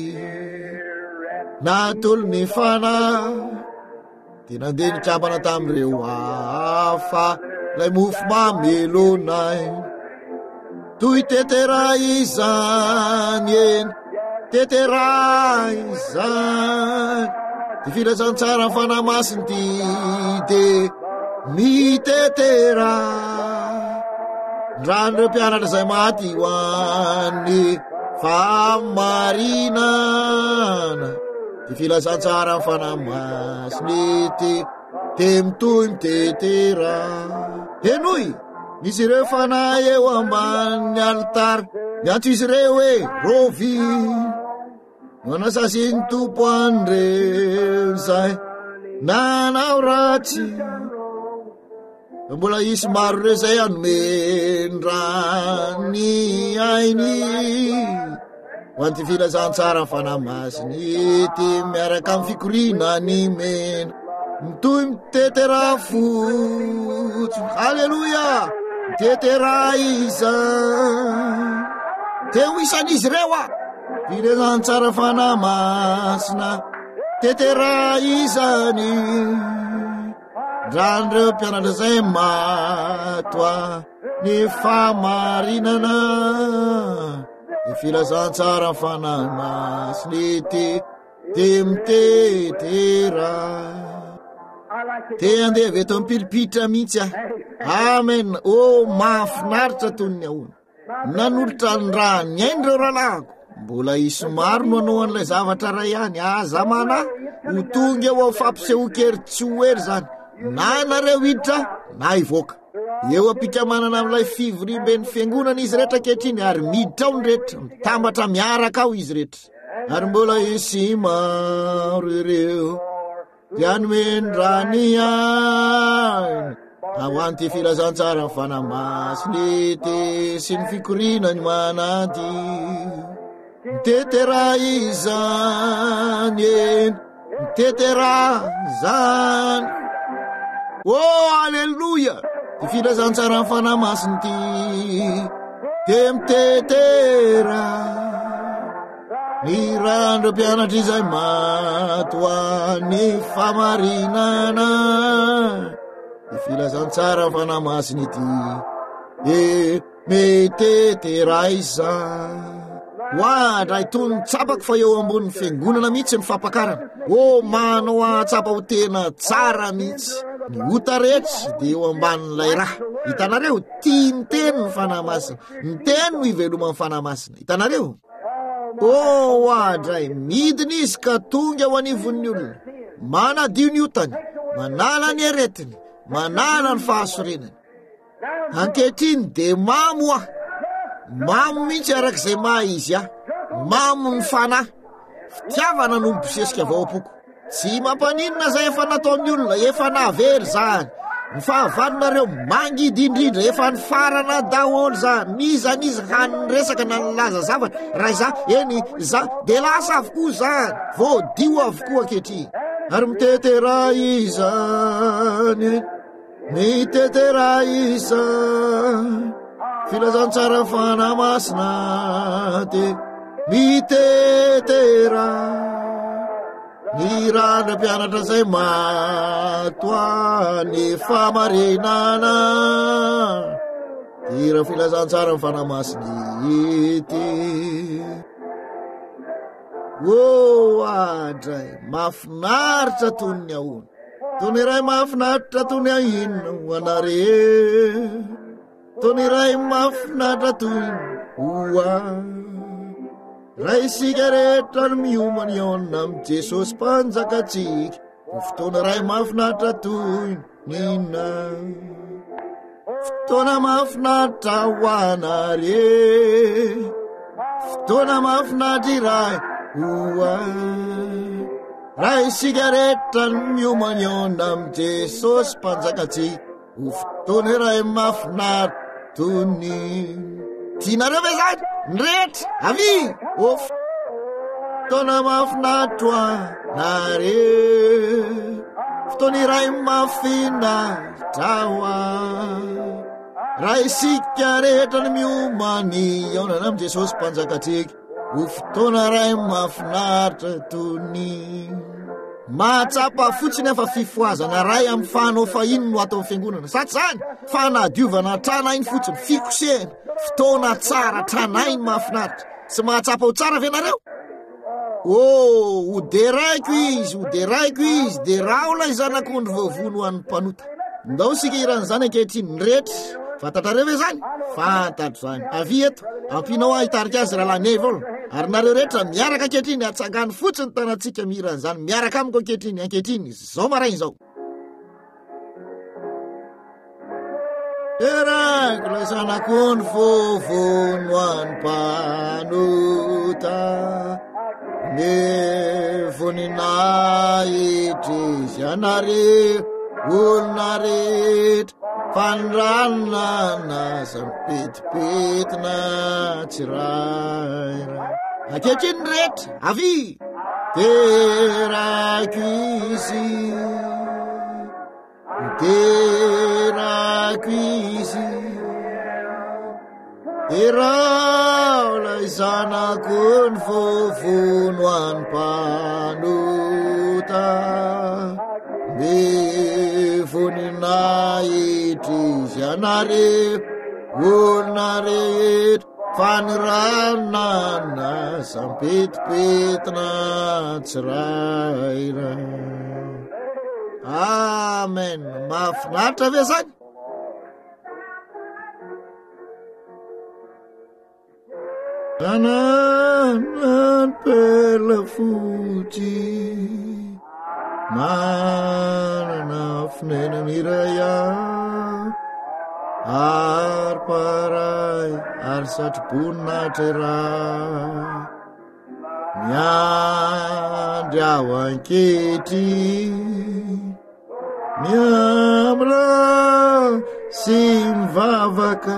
natolo ny fanahy dia nandeha nikambana tamin'ireo hafa lay mofo mamelonay toy tetera izany eny tetera izany ty filazantsara ny fanahy masiny ty dia mitetera ndrano reo mpianatra zay maty ho an'ny fahamarinana ty filazantsara ny fanahy masiny ty te mitoy mitetera enoy misy ireo fanahy eo ambany alitara miantso izy ireo hoe rovi manasasiny tompo andreo zay nanao ratsy mbola isy maro reo zay anomendrany ainy ho anty filazantsara ny fanahy masiny ty miaraka amin'ny fikorina ny mena mitoy mitetera fotsy halleloia mitetera izany teo isan'izy reo a filazantsara fanahy masina tetera izany ndrandreo mpianatra zay matoa ny fahamarinana ny filazantsara ny fanahy masiny ty te mitetera te andeha avy eto ampilipitra mihitsy aho amen o mahafinaritra tony ahona nanolotra ny raha ny ainy reo rahalahako mbola isy maro no anao an'ilay zavatra ray ihany aza manahy ho tonga eo ao fampisehokery tsy ho ery zany na nareo hiditra na ivoaka eo ampikamanana amin'ilay fivorimben'ny fiangonana izy rehetra ankehitriny ary miditra ao ny rehetra mitambatra miaraka ao izy rehetra ary mbola isy maro ireo tianomendrany ainy ao anty filazantsara ny fanamasiny te sy ny fikorinany manaty mitetera izany eny mitetera zany oh alleluia ty filazantsara ny fanamasiny ty te mitetera ny randro mpianatra izay matoany famarinana ty filazantsara ny fanamasiny ty e mitetera izany hoadray tony tsapako fa eo ambonin'ny fiangonana mihitsy ny fampakarana oh manao atsapa ho tena tsara mihitsy ny ota rehetra de eo ambanin'ilay raha hitanareo tia miteny ny fanahy masina ny teny no iveloma ny fanahy masina hitanareo oh hoadray midiny izy ka tonga ho anivon'ny olona manadio ny otany manala ny aretiny manala ny fahasorenany ankehitriny de mamo ah mamo mihitsy arak'izay maha izy ah mamo ny fanahy fitiavana no mibosesika avao apoko tsy mampaninona zay efa nataon'ny olona efa navery zany ny fahavalonareo mangidy indrindra efa ny farana daholo zany mizanizy haniny resaka na nylaza zavatra raha za eny za de lasa avokoa zany voadio avokoa ankehitriny ary mitetera izany mitetera izany filazantsara fanahy masina te mitetera ny randra mpianatra zay matoany famarinana ty raha filazantsara ny fanahy masiny ity oh adray mafinaritra tony ahony tony ray mafinaritra tony ahinona ho anare tony ray mafinaritra tony hoa raha isika rehetra ny miomany aona am Jesosy mpanjakatsika fotoana ray mafinaritra toy nina fotoana mafinaritra ho anare fotoana mafinaritra iray hoa raha isika rehetra ny miomany aona am Jesosy mpanjakatsika fotoana ray mafinaritra toy nina tianareo ve zany ny rehetra avy o fotoana mafinaritra nare fotoana iray mafinaritra hoa raha isika rehetra ny miomany aonana am Jesosy mpanjakatsika ho fotoana ray mafinaritra tony mahatsapa fotsiny afa fifoazana ray amin'ny fanao fahiny no atao amin'ny fiangonana satsy zany fanadiovana tranainy fotsiny fikosehana fotoana tsara tranainy mahafinaritra sy mahatsapa ho tsara venareo oh ho de raiko izy ho de raiko izy de raola izanakondro voavono ho an'ny mpanota ndao sika iran'izany ankehitriny ny rehetra fantatrareo ve zany fantatro zany avy eto ampinao ahitarika azy raha lany avao ary nareo rehetra miaraka ankehitriny atsangany fotsiny tanatsika miran'izany miaraka amiko ankehitriny ankehitriny zao marainy zao eraiko lay zanakondro voavono an'ny mpanota ne voninahitra izy anareo olona rehetra fanranona naza mipetipetina tsiraira ankehitriny rehetra avy terako izy terako izy terao lay zanako ny voavono an'ny mpanota me voninahitra izy anareo olona rehetra fanirana naza mipetipetina tsiraira amen mafinaritra ve zany tanàna perla fotsy manana fonenany iray ary paray ary satroboninaitra raha miandry ao ankety miamra sy mivavaka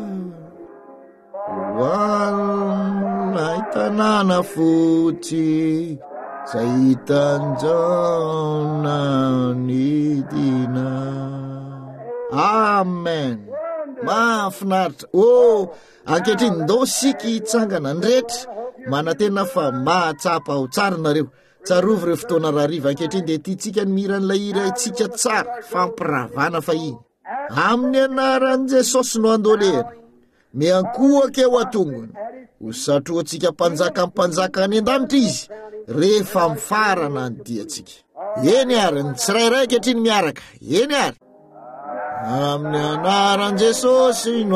hoalina tanàna fotsy zay hitanjaona nidina. Amen. Mahafinaritra. Oh, ankehitriny ndao sika hitsangana andretra mana tena fa mahatsapa ao tsara nareo. Tsarovy ireo fotoana rariva ankehitriny dia tiantsika ny miran'ilay hira itsika tsara fampiravana fahiny amin'ny anaran'i Jesosy no andolena miankohaka eo atongony ho satroantsika mpanjaka mpanjaka any an-danitra izy rehefa mifarana ny diantsika. Eny ary ny tsirairay ankehitriny miaraka. Eny ary amin'ny anaran'i Jesosy no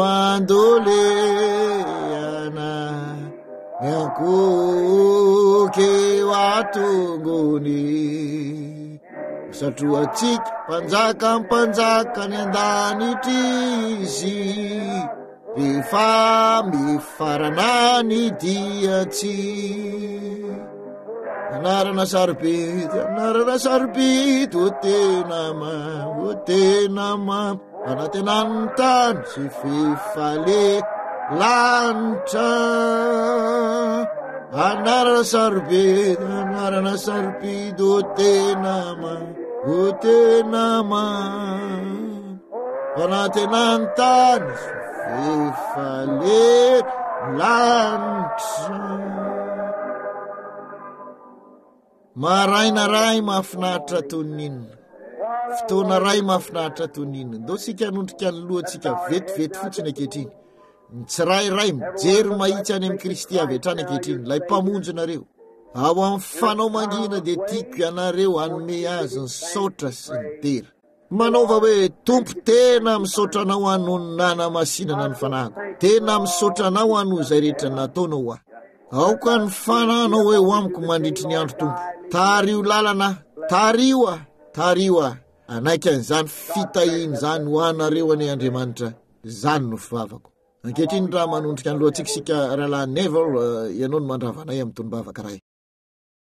andolena miankohaka eo atongony satroantsika mpanjaka mpanjaka ny an-danitra izy rehefa mifarana ny diantsika. Anarana saripito, anarana saripito, o tena ma, o tena ma, anatenan'ny tany sy fifale lanitra. Anarana saripito, anarana saripito, o tena ma, o tena ma, anatenan'ny tany sy fifale lanitra. Maraina ray mahafinaritra toninina, fotoana ray mahafinaritra toninina. Ndao sika hanondrika ny lohantsika vetivety fotsiny ankehitriny. Ny tsirairay mijery mahitsy any amin'ny Kristy avy hatrany ankehitriny, ilay mpamonjy nareo. Ao amin'ny fanao mangina dia tiako ianareo hanome azy ny saotra sy ny dera. Manaova hoe tompo tena misaotra anao hanonana masinana ny fanahiko. Tena misaotra anao hano izay rehetra nataonao aho. Aoka ny fananao hoe ho amiko mandritry ny andro tompo. Tario lalana, tario ah, tario ah. Anaika n'izany fitahiny zany ho anareo any Andriamanitra, zany no fivavako. Ankehitriny raha manondrika ny lohantsika sika rahalahy Neville, ianao no mandravanay amin'ny tony bavaka ray.